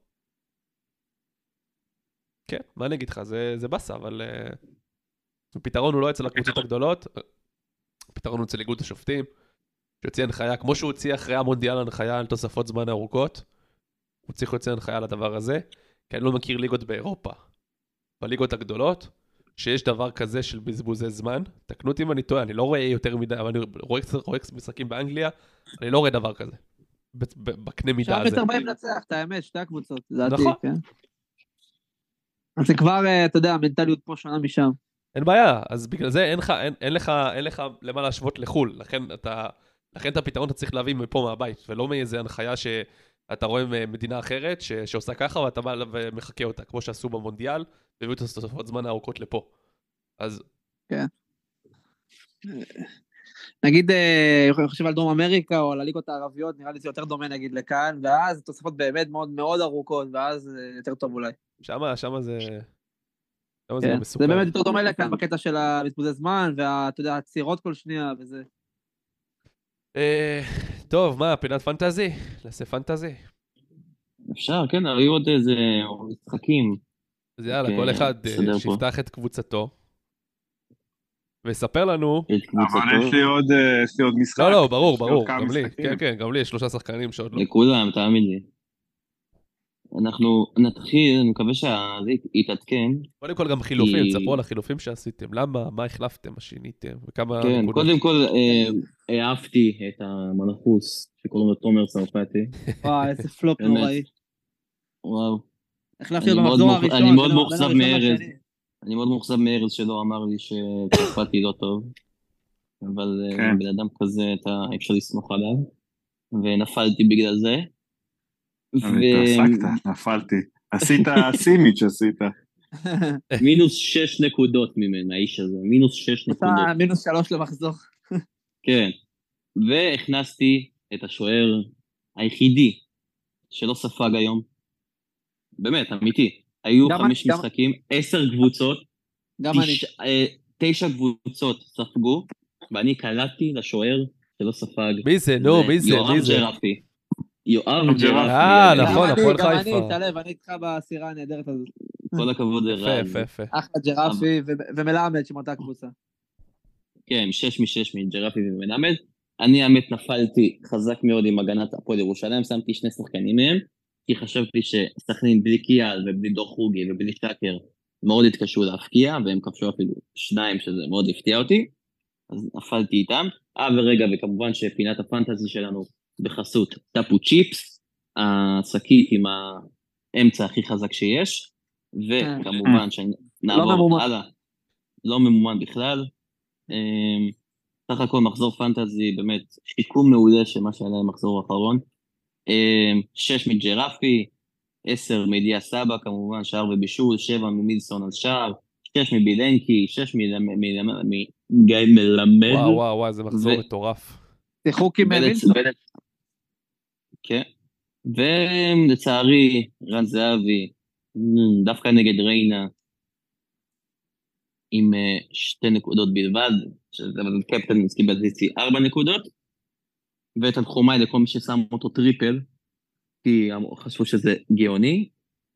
Speaker 3: כן, מה אני אגיד לך, זה, זה בסה, אבל uh, הפתרון הוא לא אצל הקבוצות הגדולות, הפתרון הוא אצל איגוד השופטים, שיוציא הנחיה, כמו שהוא הוציא אחרי המונדיאל הנחיה על תוספות זמן ארוכות, הוא צריך להוציא הנחיה על הדבר הזה, כי אני לא מכיר ליגות באירופה. בליגות הגדולות, שיש דבר כזה של בזבוזי זמן, תקנו אותי אם אני טועה, אני לא רואה יותר מדי, אבל אני רואה, רואה משחקים באנגליה, אני לא רואה דבר כזה, בקנה מידה
Speaker 4: עכשיו
Speaker 3: הזה.
Speaker 4: עשר באים לנצח, את האמת, שתי הקבוצות, לדעתי,
Speaker 3: נכון.
Speaker 4: כן. אז זה כבר, אה, אתה יודע, המנטליות פה שונה משם.
Speaker 3: אין בעיה, אז בגלל זה אין לך, אין, אין לך, אין לך למה להשוות לחול, לכן אתה, לכן את הפתרון אתה צריך להביא מפה מהבית, ולא מאיזה הנחיה שאתה רואה ממדינה אחרת ש, שעושה ככה, ואתה בא ומחכה אותה, כמו שעשו במונדיאל, והביאו את התוספות זמן הארוכות לפה. אז...
Speaker 4: כן. נגיד, אני חושב על דרום אמריקה, או על הליגות הערביות, נראה לי זה יותר דומה נגיד לכאן, ואז תוספות באמת מאוד מאוד ארוכות, ואז יותר טוב אולי.
Speaker 3: שמה, שמה זה... שמה זה
Speaker 4: כן.
Speaker 3: מסוכן.
Speaker 4: זה באמת יותר דומה לכאן, בקטע של הבזבוזי זמן, ואתה יודע, הצירות כל שנייה וזה.
Speaker 3: אה, טוב, מה, פינת פנטזי? נעשה פנטזי.
Speaker 5: אפשר, כן, היו עוד איזה משחקים.
Speaker 3: אז יאללה,
Speaker 5: אוקיי,
Speaker 3: כל אחד אה,
Speaker 5: תסדר פה.
Speaker 3: שיפתח את קבוצתו, ויספר לנו...
Speaker 5: את קבוצתו.
Speaker 6: אבל יש לי עוד, אה, יש לי עוד משחק.
Speaker 3: לא, לא, ברור,
Speaker 6: יש לי עוד
Speaker 3: ברור,
Speaker 6: כמה
Speaker 3: גם לי.
Speaker 6: משחקים.
Speaker 3: כן, כן, גם לי יש שלושה שחקנים שעוד לא.
Speaker 5: לכולם, תאמין לי. אנחנו נתחיל, אני מקווה שזה יתעדכן.
Speaker 3: קודם כל גם חילופים,
Speaker 5: כי-
Speaker 3: תספרו על החילופים שעשיתם. למה, מה החלפתם, מה שיניתם, וכמה
Speaker 5: כן,
Speaker 3: נקודות.
Speaker 5: קודם כל אה, העפתי את המנחוס שקוראים לו תומר צרפתי.
Speaker 4: וואי, איזה פלופ
Speaker 5: באמת.
Speaker 4: נוראי.
Speaker 5: וואו.
Speaker 4: החלפתי
Speaker 5: אני
Speaker 4: אותו
Speaker 5: מאוד
Speaker 4: במחזור
Speaker 5: מוח-
Speaker 4: הראשון.
Speaker 5: אני מאוד
Speaker 4: בין ה-
Speaker 5: מאוכזב
Speaker 4: בין הראשון
Speaker 5: מארז.
Speaker 4: לשני.
Speaker 5: אני מאוד מאוכזב מארז שלא אמר לי שצרפתי לא טוב. אבל אה,
Speaker 6: כן.
Speaker 5: בן אדם כזה, אתה אפשר לסמוך עליו. ונפלתי בגלל זה.
Speaker 6: התעסקת, נפלתי. עשית סימיץ' עשית.
Speaker 5: ומינוס שש נקודות ממנו, האיש הזה. מינוס שש
Speaker 4: עשה
Speaker 5: נקודות.
Speaker 4: מינוס שלוש למחזור.
Speaker 5: כן. והכנסתי את השוער היחידי שלא ספג היום. באמת, אמיתי. היו
Speaker 4: גם
Speaker 5: חמש
Speaker 4: אני, גם-
Speaker 5: משחקים, עשר קבוצות,
Speaker 4: גם אני.
Speaker 5: תש... אה, תשע קבוצות ספגו, ואני קלטתי לשוער שלא ספג.
Speaker 3: מי זה, נו, מי זה,
Speaker 5: יואב
Speaker 3: מי זה?
Speaker 5: ג'רפי. יואב
Speaker 6: ג'רפי.
Speaker 5: ג'רפי.
Speaker 3: אה,
Speaker 5: אה,
Speaker 3: נכון,
Speaker 4: גם אני,
Speaker 3: הפועל
Speaker 4: גם
Speaker 3: חיפה.
Speaker 4: אני, תלב, אני איתך בסירה הנהדרת הזאת.
Speaker 5: כל הכבוד
Speaker 3: יפה,
Speaker 5: לרז.
Speaker 3: יפה, יפה.
Speaker 4: אחלה ג'רפי ו- ומלמד שמאותה קבוצה.
Speaker 5: כן, שש משש מג'רפי ומלמד. אני האמת נפלתי חזק מאוד עם הגנת הפועל ירושלים, שמתי שני שחקנים מהם, כי חשבתי שסכנין בלי קיאל ובלי דור חוגי ובלי שקר מאוד התקשו להפקיע, והם כבשו אפילו שניים, שזה מאוד הפתיע אותי, אז נפלתי איתם. אה, ורגע, וכמובן שפינת הפנטזי שלנו בחסות טאפו צ'יפס, השקית עם האמצע הכי חזק שיש, וכמובן שנעבור
Speaker 4: ממומן.
Speaker 5: הלאה, לא ממומן בכלל. אמ, סך הכל מחזור פנטזי, באמת שיקום מעולה של מה שהיה להם מחזור האחרון. אמ, שש מג'רפי, עשר מדיה סבא כמובן, שער ובישול, שבע ממילסון על שער, שש מבילנקי, שש מגיא מלמד.
Speaker 3: וואו, וואו, וואו, זה מחזור
Speaker 5: ו-
Speaker 3: מטורף.
Speaker 4: שיחוק עם
Speaker 5: ולצ-
Speaker 4: מילסון.
Speaker 5: ולצ- כן. ולצערי, רן זהבי, מ, דווקא נגד ריינה, עם אה, שתי נקודות בלבד, שזה קפטן קיבל ארבע נקודות, ואת התחומי לכל מי ששם אותו טריפל, כי חשבו שזה גאוני.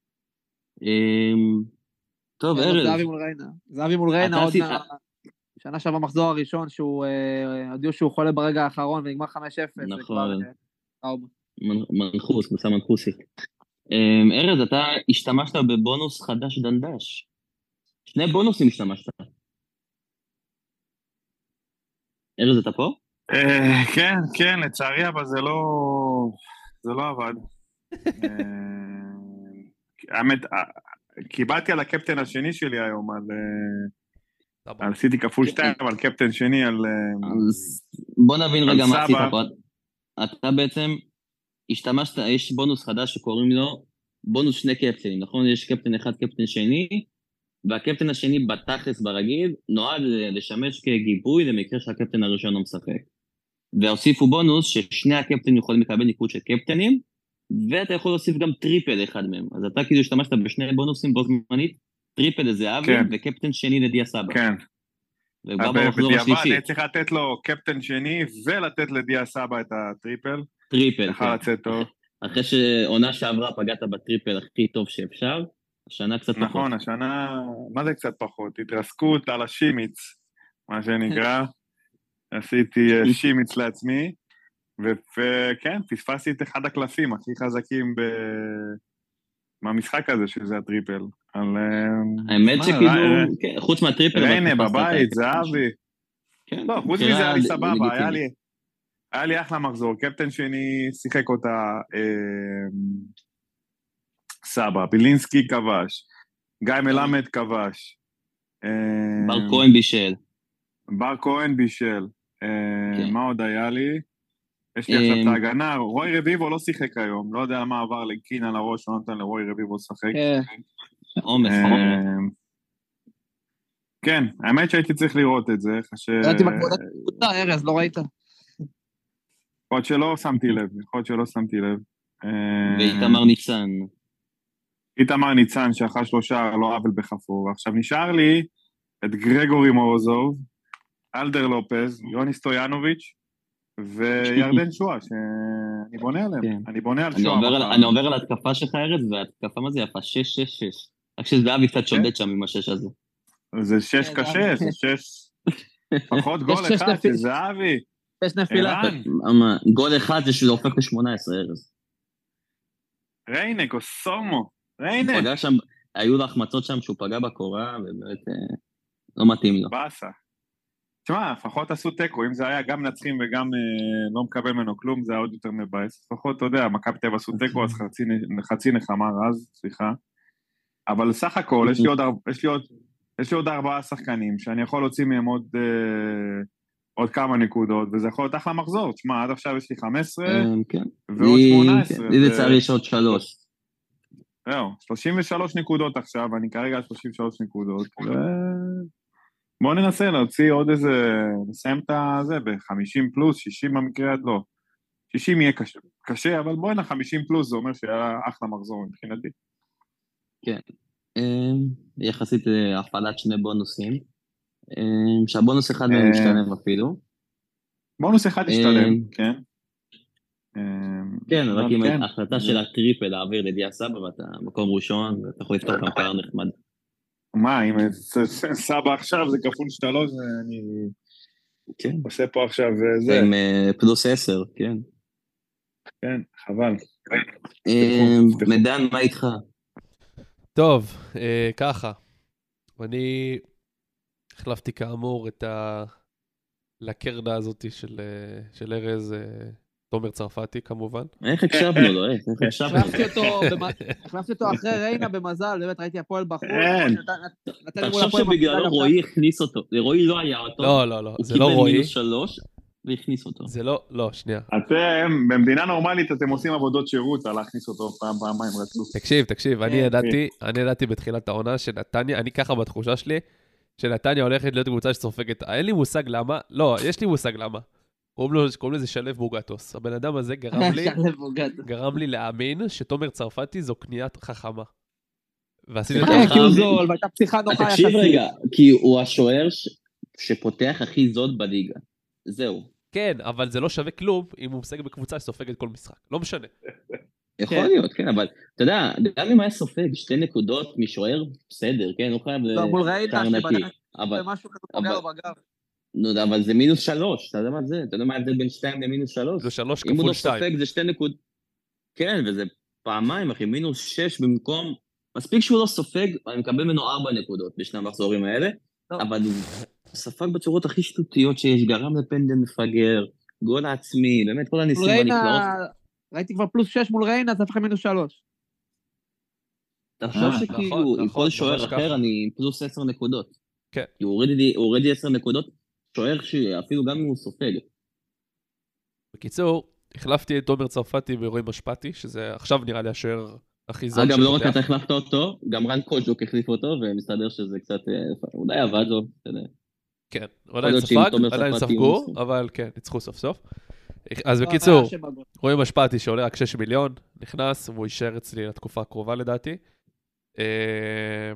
Speaker 5: אמ, טוב, ארז,
Speaker 4: זהבי מול ריינה. זהבי מול ריינה
Speaker 5: אתה
Speaker 4: עוד
Speaker 5: עשית-
Speaker 4: מה- שנה שעבר במחזור הראשון, שהוא אה, הודיעו שהוא חולה ברגע האחרון ונגמר חמש אפס. זה
Speaker 5: נכון.
Speaker 4: כבר, אה, טראומה.
Speaker 5: מנ- מנחוס, קבוצה מנחוסית. אמ, ארז, אתה השתמשת בבונוס חדש דנדש. שני בונוסים השתמשת. ארז, אתה פה?
Speaker 6: אה, כן, כן, לצערי, אבל זה לא... זה לא עבד. אה, האמת, אה, קיבלתי על הקפטן השני שלי היום, על... אה,
Speaker 3: סבבה.
Speaker 6: על סיטי כפול שתיים, על קפטן שני, על... אה,
Speaker 5: אז בוא נבין
Speaker 6: על
Speaker 5: רגע מה
Speaker 6: סבא.
Speaker 5: עשית פה. אתה בעצם השתמשת, יש בונוס חדש שקוראים לו בונוס שני קפטנים, נכון? יש קפטן אחד, קפטן שני, והקפטן השני בתכלס ברגיל נועד לשמש כגיבוי למקרה שהקפטן הראשון לא משחק. והוסיפו בונוס ששני הקפטנים יכולים לקבל ניקוד של קפטנים, ואתה יכול להוסיף גם טריפל אחד מהם. אז אתה כאילו השתמשת בשני בונוסים בו זמנית, טריפל לזהבי
Speaker 6: כן.
Speaker 5: וקפטן שני לדיה סבא.
Speaker 6: כן.
Speaker 5: וכבר
Speaker 6: אבל
Speaker 5: במחזור
Speaker 6: בדיעבד
Speaker 5: השלישי,
Speaker 6: אני צריך לתת לו קפטן שני ולתת לדיה סבא את הטריפל.
Speaker 5: טריפל.
Speaker 6: יכול
Speaker 5: כן.
Speaker 6: לצאת טוב.
Speaker 5: אחרי שעונה שעברה פגעת בטריפל הכי טוב שאפשר, השנה קצת פחות.
Speaker 6: נכון, השנה, מה זה קצת פחות? התרסקות על השימיץ, מה שנקרא. עשיתי אה, שימיץ לעצמי, וכן, פספסתי את אחד הקלפים הכי חזקים ב- מהמשחק הזה, שזה הטריפל. על... אה,
Speaker 5: האמת
Speaker 6: מה,
Speaker 5: שכאילו,
Speaker 6: ר-
Speaker 5: כן, חוץ מהטריפל, אבל
Speaker 6: ריינה
Speaker 5: פספסת את
Speaker 6: בבית,
Speaker 5: ה-
Speaker 6: זהבי.
Speaker 5: כן,
Speaker 6: לא, חוץ
Speaker 5: בחירה
Speaker 6: מזה היה לי
Speaker 5: ל-
Speaker 6: סבבה,
Speaker 5: לגיטימית.
Speaker 6: היה לי, היה לי אחלה מחזור, קפטן שני שיחק אותה אה, סבא, בילינסקי כבש, גיא מלמד כבש, אה,
Speaker 5: בר כהן בישל.
Speaker 6: בר כהן בישל, אה,
Speaker 5: כן.
Speaker 6: מה עוד היה לי? יש לי
Speaker 5: אה,
Speaker 6: עכשיו את ההגנה, רוי רביבו לא שיחק היום, לא יודע מה עבר לקין על הראש, לא נתן לרוי רביבו לשחק.
Speaker 4: כן.
Speaker 5: עומס,
Speaker 6: אה,
Speaker 5: עומס.
Speaker 6: כן, האמת שהייתי צריך לראות את זה, חש...
Speaker 4: ראיתי בקבוצה, ארז, לא ראית?
Speaker 6: יכול להיות שלא שמתי לב, יכול להיות שלא שמתי לב. אה,
Speaker 5: ואיתמר ניצן.
Speaker 6: איתמר ניצן שאכל שלושה לא עוול בכפור, עכשיו נשאר לי את גרגורי מורוזוב, אלדר לופז, יוני סטויאנוביץ' וירדן שואה, שאני בונה עליהם.
Speaker 5: כן.
Speaker 6: אני בונה על
Speaker 5: אני
Speaker 6: שואה.
Speaker 5: עובר על-
Speaker 6: מחר.
Speaker 5: אני עובר על התקפה שלך ארז, והתקפה מה זה יפה, שש שש שש. רק שזהבי קצת שודד שם עם השש הזה.
Speaker 6: זה שש
Speaker 4: כן,
Speaker 6: קשה, זה שש... פחות גול
Speaker 4: יש שש
Speaker 6: אחד,
Speaker 4: נפיל.
Speaker 6: שזה אבי.
Speaker 4: יש נפילה.
Speaker 6: ערן,
Speaker 5: מה, גול אחד זה שזה הופך ל-שמונה עשרה ארז.
Speaker 6: ריינה, קוסומו, ריינה.
Speaker 5: הוא פגע שם, היו לו החמצות שם שהוא פגע בקורה, ובאמת אה, לא מתאים לו.
Speaker 6: באסה. תשמע, לפחות עשו תיקו, אם זה היה גם נצחים וגם אה, לא מקבל ממנו כלום, זה היה עוד יותר מבאס. לפחות, אתה יודע, מכבי תל אביב עשו תיקו, אז חצי, חצי נחמה רז, סליחה. אבל סך הכל, יש לי עוד, ארבע, יש לי עוד, יש לי עוד ארבעה שחקנים, שאני יכול להוציא מהם עוד, אה, עוד כמה נקודות, וזה יכול להיות אחלה מחזור. תשמע, עד עכשיו יש לי חמש עשרה,
Speaker 5: אה, כן.
Speaker 6: ועוד
Speaker 5: לי-
Speaker 6: שמונה
Speaker 5: כן,
Speaker 6: עשרה.
Speaker 5: לי
Speaker 6: ו-
Speaker 5: לצערי יש עוד שלוש.
Speaker 6: זהו, שלושים ושלוש נקודות עכשיו, אני כרגע על שלושים ושלוש נקודות, ו... בואו ננסה להוציא עוד איזה, נסיים את הזה ב-חמישים פלוס, שישים במקרה עד לא. שישים יהיה קשה, קשה, אבל בואי נה חמישים פלוס, זה אומר שהיה אחלה מחזור מבחינתי.
Speaker 5: אה, יחסית אה, הפעלת שני בונוסים. אה, שהבונוס אחד מהם
Speaker 6: אה,
Speaker 5: משתלם אפילו.
Speaker 6: בונוס אחד
Speaker 5: אה,
Speaker 6: ישתלם, כן. אה,
Speaker 5: כן,
Speaker 6: אבל
Speaker 5: רק עם
Speaker 6: כן.
Speaker 5: ההחלטה של הטריפל להעביר לדיה סבא, ואתה מקום ראשון, ואתה יכול לפתור גם פער נחמד.
Speaker 6: מה, אם ס- ס- סבא עכשיו זה כפול שלוש, אני
Speaker 5: כן.
Speaker 6: עושה פה עכשיו
Speaker 5: זה
Speaker 6: זה,
Speaker 5: עם אה, פלוס עשר, כן.
Speaker 6: כן, חבל.
Speaker 5: אה,
Speaker 6: תפתחו.
Speaker 5: מדן, מה איתך?
Speaker 3: טוב, אה, ככה. אני החלפתי כאמור את ה... לקרדה הזאת של, אה, של ארז, אה, תומר צרפתי כמובן.
Speaker 5: איך הקשבנו לו, איך איך הקשבנו לו?
Speaker 4: החלפתי אותו במ- החלפתי אותו אחרי ריינה במזל, באמת ראיתי הפועל בחוץ.
Speaker 6: אין.
Speaker 4: נתן לי מול
Speaker 5: תחשוב
Speaker 4: הפועל
Speaker 5: שבגללו
Speaker 4: מפסידה
Speaker 5: רועי הכניס אותו. רועי לא היה אותו.
Speaker 3: לא, לא, לא,
Speaker 5: הוא
Speaker 3: זה לא
Speaker 5: קיבל
Speaker 3: רועי.
Speaker 5: מינוס שלוש, והכניס אותו.
Speaker 3: זה לא, לא, שנייה.
Speaker 6: אתם, במדינה נורמלית אתם עושים עבודות שירות על להכניס אותו פעם, פעמיים רצוף.
Speaker 3: תקשיב, תקשיב, אני
Speaker 4: כן,
Speaker 3: ידעתי, אני ידעתי בתחילת העונה שנתניה, אני ככה בתחושה שלי, שנתניה הולכת להיות קבוצה שסופגת, אין לי מושג למה, לא, יש לי מושג למה. קוראים לו, קוראים לזה שלו בוגטוס. הבן אדם הזה גרם לי,
Speaker 4: שלו בוגד.
Speaker 3: גרם לי להאמין שתומר צרפתי זו קניית חכמה. ועשיתי את
Speaker 5: חכם.
Speaker 3: זה.
Speaker 4: כן, כי הוא זול, והייתה פתיחה נוחה
Speaker 5: תקשיב
Speaker 4: יחסית.
Speaker 5: רגע, כי הוא השוער ש- שפותח הכי זול בליגה. זהו.
Speaker 3: כן, אבל זה לא שווה כלום אם הוא משחק בקבוצה שסופגת כל משחק. לא משנה.
Speaker 5: יכול
Speaker 4: כן.
Speaker 5: להיות, כן, אבל אתה יודע, גם אם היה סופג שתי נקודות משוער, בסדר, כן, הוא חייב
Speaker 4: לא, מול ריינה,
Speaker 5: לשער נקי.
Speaker 4: שבדרך
Speaker 5: אבל,
Speaker 4: משהו כזה פוגע
Speaker 5: אבל-
Speaker 4: לו בגב.
Speaker 5: נו, אבל זה מינוס שלוש, אתה יודע מה זה? אתה יודע מה ההבדל בין שתיים למינוס שלוש?
Speaker 3: כאילו שלוש
Speaker 5: אם הוא
Speaker 3: כפול
Speaker 5: לא
Speaker 3: שתיים.
Speaker 5: סופג זה שתי נקודות. כן, וזה פעמיים, אחי, מינוס שש במקום... מספיק שהוא לא סופג, אני מקבל ממנו ארבע נקודות בשני המחזורים האלה,
Speaker 4: טוב.
Speaker 5: אבל הוא ספג בצורות הכי שטותיות שיש, גרם לפנדל מפגר, גול עצמי, באמת כל
Speaker 4: מול
Speaker 5: הניסים
Speaker 4: ריינה,
Speaker 5: והנפלאות.
Speaker 4: ראיתי כבר פלוס שש מול ריינה, זה הפך למינוס שלוש.
Speaker 5: תחשוב
Speaker 3: אה,
Speaker 5: שכאילו,
Speaker 3: נכון,
Speaker 5: עם
Speaker 3: נכון,
Speaker 5: כל שוער
Speaker 3: ממש
Speaker 5: אחר
Speaker 3: ככה.
Speaker 5: אני עם פלוס עשר נקודות.
Speaker 3: כן.
Speaker 5: כי הוא הוריד לי- הוא הוריד לי עשר נקודות, שוער שאפילו גם אם הוא סופג.
Speaker 3: בקיצור, החלפתי את תומר צרפתי ורועי משפטי, שזה עכשיו נראה לי השוער הכי זול
Speaker 5: אגב, לא רק
Speaker 3: שפותח.
Speaker 5: אתה החלפת אותו, גם רן קוז'וק החליף אותו, ומסתדר שזה קצת, אה, אולי עבד לו, אתה יודע.
Speaker 3: כן, הוא עדיין
Speaker 5: להיות שעם
Speaker 3: ספג,
Speaker 5: תומר
Speaker 3: עדיין
Speaker 5: צרפתי
Speaker 3: ספגו,
Speaker 5: הוא ניצחו.
Speaker 3: אבל כן, ניצחו סוף סוף. אז
Speaker 4: לא,
Speaker 3: בקיצור,
Speaker 4: היה שם בגול.
Speaker 3: רועי משפטי שעולה רק שש מיליון, נכנס, והוא יישאר אצלי לתקופה הקרובה לדעתי. אה,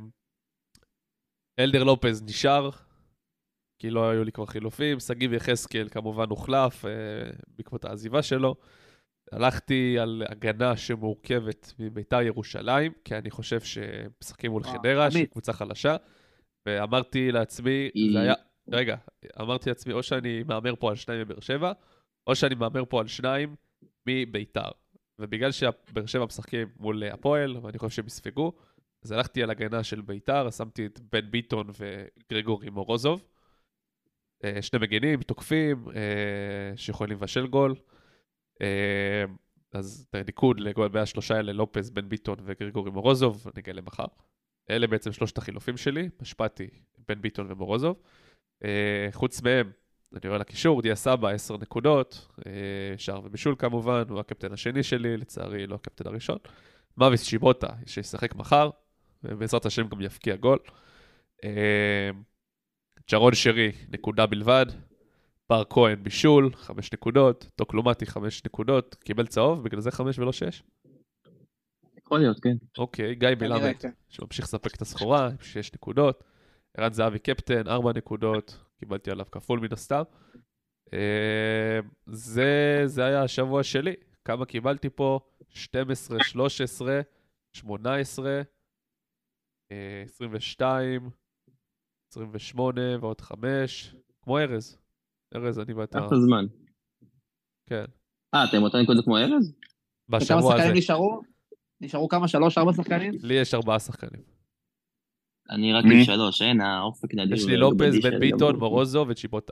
Speaker 3: אלדר לופז נשאר, כי לא היו לי כבר חילופים. שגיב יחזקאל כמובן הוחלף אה, בעקבות העזיבה שלו. הלכתי על הגנה שמורכבת מביתר ירושלים, כי אני חושב שמשחקים מול
Speaker 4: וואו,
Speaker 3: חדרה, שהיא
Speaker 4: אמיץ.
Speaker 3: קבוצה חלשה, ואמרתי לעצמי,
Speaker 5: היא-
Speaker 3: זה היה, רגע, אמרתי לעצמי, או שאני מאמר פה על שניים מבאר שבע, או שאני מאמר פה על שניים מביתר. ובגלל שבאר שבע משחקים מול הפועל, ואני חושב שהם יספגו, אז הלכתי על הגנה של ביתר, שמתי את בן ביטון וגרגורי מורוזוב, אה, שני מגנים, תוקפים, אה, שיכולים לבשל גול. אה, אז את הניקוד לגול בין השלושה האלה, לופז, בן ביטון וגרגורי מורוזוב, נגלה מחר. אלה בעצם שלושת החילופים שלי, משפטי, בן ביטון ומורוזוב. אה, חוץ מהם, אני רואה לקישור, דיה סבא, עשר נקודות, אה, שער ובישול כמובן, הוא הקפטן השני שלי, לצערי לא הקפטן הראשון. מוויס שיבוטה, שישחק מחר, ובעזרת השם גם יפקיע גול. אה, ג'רון שרי, נקודה בלבד. בר כהן בישול, חמש נקודות. טוקלומטי, חמש נקודות. קיבל צהוב, בגלל זה חמש ולא שש.
Speaker 5: יכול להיות, כן.
Speaker 3: אוקיי, גיא
Speaker 4: כנראה,
Speaker 3: מלמד,
Speaker 4: כן.
Speaker 3: שממשיך לספק את הסחורה, שש נקודות. ערן זהבי קפטן, ארבע נקודות. קיבלתי עליו כפול מן הסתם. אה, זה, זה היה השבוע שלי. כמה קיבלתי פה? שתים עשרה, שלוש עשרה, שמונה עשרה, אה, עשרים ושתיים, עשרים ושמונה ועוד חמש. כמו ארז. ארז, אני ואתה.
Speaker 5: אחלה זמן.
Speaker 3: כן.
Speaker 5: אה, אתם אותה נקודה כמו ארז?
Speaker 4: וכמה
Speaker 3: בשבוע הזה.
Speaker 4: שחקנים נשארו? נשארו כמה? שלוש, ארבע שחקנים?
Speaker 3: לי יש ארבעה שחקנים.
Speaker 5: אני רק
Speaker 6: מי?
Speaker 5: עם שלוש, אין, האופק נדיר.
Speaker 3: יש לי
Speaker 5: לא
Speaker 3: לופז,
Speaker 5: גבדי
Speaker 3: בן
Speaker 5: של
Speaker 3: ביטון,
Speaker 5: גמור.
Speaker 3: מורוזו וצ'יבוטה.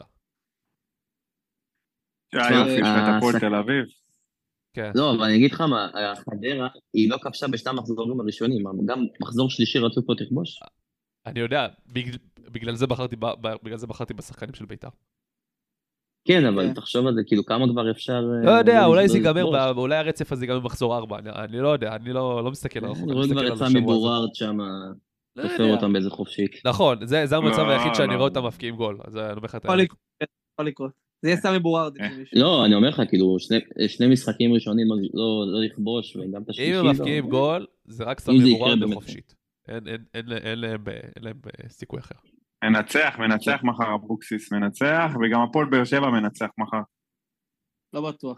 Speaker 6: אה, יופי, יש לך את
Speaker 5: אה,
Speaker 6: הפועל
Speaker 5: שחק-
Speaker 6: תל אביב.
Speaker 3: כן.
Speaker 5: לא, אבל אני אגיד לך מה, החדרה, היא לא כבשה בשני המחזורים הראשונים, גם מחזור שלישי רצו פה תכבוש.
Speaker 3: אני יודע, בגלל, בגלל זה בחרתי, ב- ב- בגלל זה בחרתי בשחקנים של בית"ר.
Speaker 5: כן, אבל
Speaker 4: כן.
Speaker 5: תחשוב על זה, כאילו כמה כבר אפשר...
Speaker 3: לא
Speaker 5: אה,
Speaker 3: יודע, אולי זה
Speaker 5: לא
Speaker 3: ייגמר,
Speaker 5: לכבוש.
Speaker 3: ב- אולי הרצף הזה ייגמר במחזור ארבע, אני, אני לא יודע, אני לא, לא מסתכל על
Speaker 5: אני
Speaker 3: רחוק, אני
Speaker 5: רואה
Speaker 3: מסתכל
Speaker 5: כבר
Speaker 3: על
Speaker 5: את סמי
Speaker 3: השבוע הזה.
Speaker 5: בורארד שם,
Speaker 3: לא
Speaker 5: תופר
Speaker 3: יודע.
Speaker 5: אותם באיזה חופשית.
Speaker 3: נכון, זה, זה המצב
Speaker 6: לא,
Speaker 3: היחיד שאני
Speaker 6: לא.
Speaker 3: רואה אותם מפקיעים גול, אז אני אומר לך את
Speaker 4: יכול
Speaker 3: האמת.
Speaker 4: לקרות, יכול לקרות. זה יהיה סמי בורארד.
Speaker 6: אה.
Speaker 4: אם מישהו.
Speaker 5: לא, אני אומר לך, כאילו, שני, שני משחקים ראשונים לא, לא, לא לכבוש, וגם את השלישי.
Speaker 3: אם הם
Speaker 5: לא.
Speaker 3: מפקיעים גול, זה רק
Speaker 5: אם
Speaker 3: סמי
Speaker 5: זה
Speaker 3: בורארד
Speaker 5: יקרה באמת.
Speaker 3: בחופשית. אין, אין, אין, אין להם, ב- אין להם ב- סיכוי אחר.
Speaker 6: מנצח, מנצח מחר, אבוקסיס מנצח, וגם הפועל באר שבע מנצח מחר.
Speaker 4: לא בטוח.
Speaker 6: אה,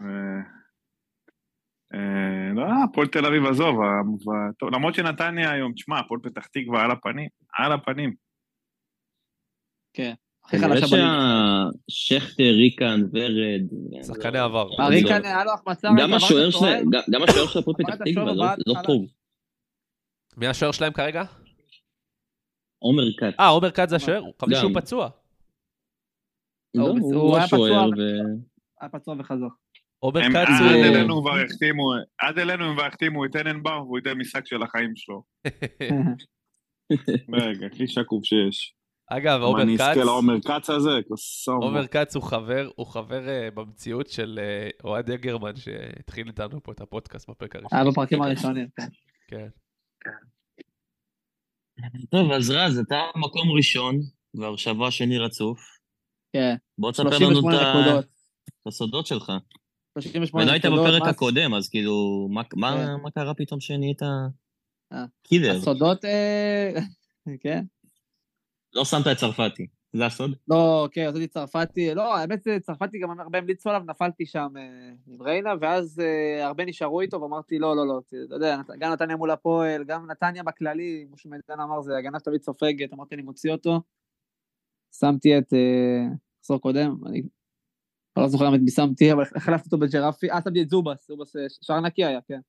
Speaker 6: אה, לא, הפועל תל אביב עזוב, ה- טוב, למרות שנתניה היום, תשמע, הפועל פתח תקווה על הפנים, על הפנים.
Speaker 4: כן. הכי
Speaker 5: כנראה
Speaker 4: חלשה בליגה.
Speaker 5: שהשכטר, ריקן, ורד...
Speaker 3: שחקני עבר.
Speaker 4: אה, ריקן היה לו החמצה.
Speaker 5: גם השוער שלהם, גם- גם השוער של הפועל
Speaker 4: עבר
Speaker 5: פתח
Speaker 4: את השוער
Speaker 5: תקווה, לא-
Speaker 4: בעד
Speaker 5: לא
Speaker 4: חלש.
Speaker 5: טוב.
Speaker 3: מי השוער שלהם כרגע?
Speaker 5: עומר כץ.
Speaker 3: אה, עומר כץ זה השוער? הוא חשבתי שהוא
Speaker 5: גם.
Speaker 3: פצוע.
Speaker 5: לא,
Speaker 4: הוא-
Speaker 5: הוא
Speaker 4: הוא היה
Speaker 5: השוער,
Speaker 4: פצוע,
Speaker 5: ו...
Speaker 4: היה פצוע וחזר.
Speaker 3: עומר
Speaker 6: הם
Speaker 3: כץ
Speaker 6: עד
Speaker 3: הוא...
Speaker 6: אלינו כבר החתימו, עד אלינו הם כבר החתימו את טננבאום, והוא ייתן משחק של החיים שלו. רגע, הכי שקוף שיש.
Speaker 3: אגב,
Speaker 6: מה,
Speaker 3: עומר
Speaker 6: אני
Speaker 3: כץ...
Speaker 6: אזכה לעומר כץ הזה? כוסום.
Speaker 3: עומר כץ הוא חבר, הוא חבר אה, במציאות של אה, אוהד יגרמן, שהתחיל איתנו פה את הפודקאסט בפרק הראשון.
Speaker 4: היה בפרקים הראשונים. כן.
Speaker 3: כן.
Speaker 5: טוב, אז רז, אתה מקום ראשון, כבר שבוע שני רצוף.
Speaker 4: כן.
Speaker 5: בוא תספר
Speaker 4: שלושים
Speaker 5: לנו
Speaker 4: ושמונה
Speaker 5: את ה-
Speaker 4: נקודות.
Speaker 5: את הסודות שלך.
Speaker 4: שלושים ושמונה
Speaker 5: ולא היית
Speaker 4: נקודות.
Speaker 5: בפרק
Speaker 4: מה-
Speaker 5: הקודם, אז כאילו, מה- מה
Speaker 4: כן.
Speaker 5: מה קרה פתאום שנהיית
Speaker 4: אה.
Speaker 5: קידר?
Speaker 4: הסודות, אה, כן.
Speaker 5: לא שמת את צרפתי, זה הסוד?
Speaker 4: לא, כן, עשיתי צרפתי, לא, האמת זה צרפתי גם הרבה המליצו עליו, נפלתי שם אה, עם ריינה, ואז אה, הרבה נשארו איתו, ואמרתי, לא, לא, לא, אתה יודע, נת- גם נתניה מול הפועל, גם נתניה בכללי, כמו שמדיין אמר, זה הגנה תמיד סופגת, אמרתי, אני מוציא אותו, שמתי את אה, מחזור קודם, אני לא זוכר את מי שמתי, אבל החלפתי אותו בג'רפי, אה, שמתי את זובס, זובס אה, שער נקי היה, כן.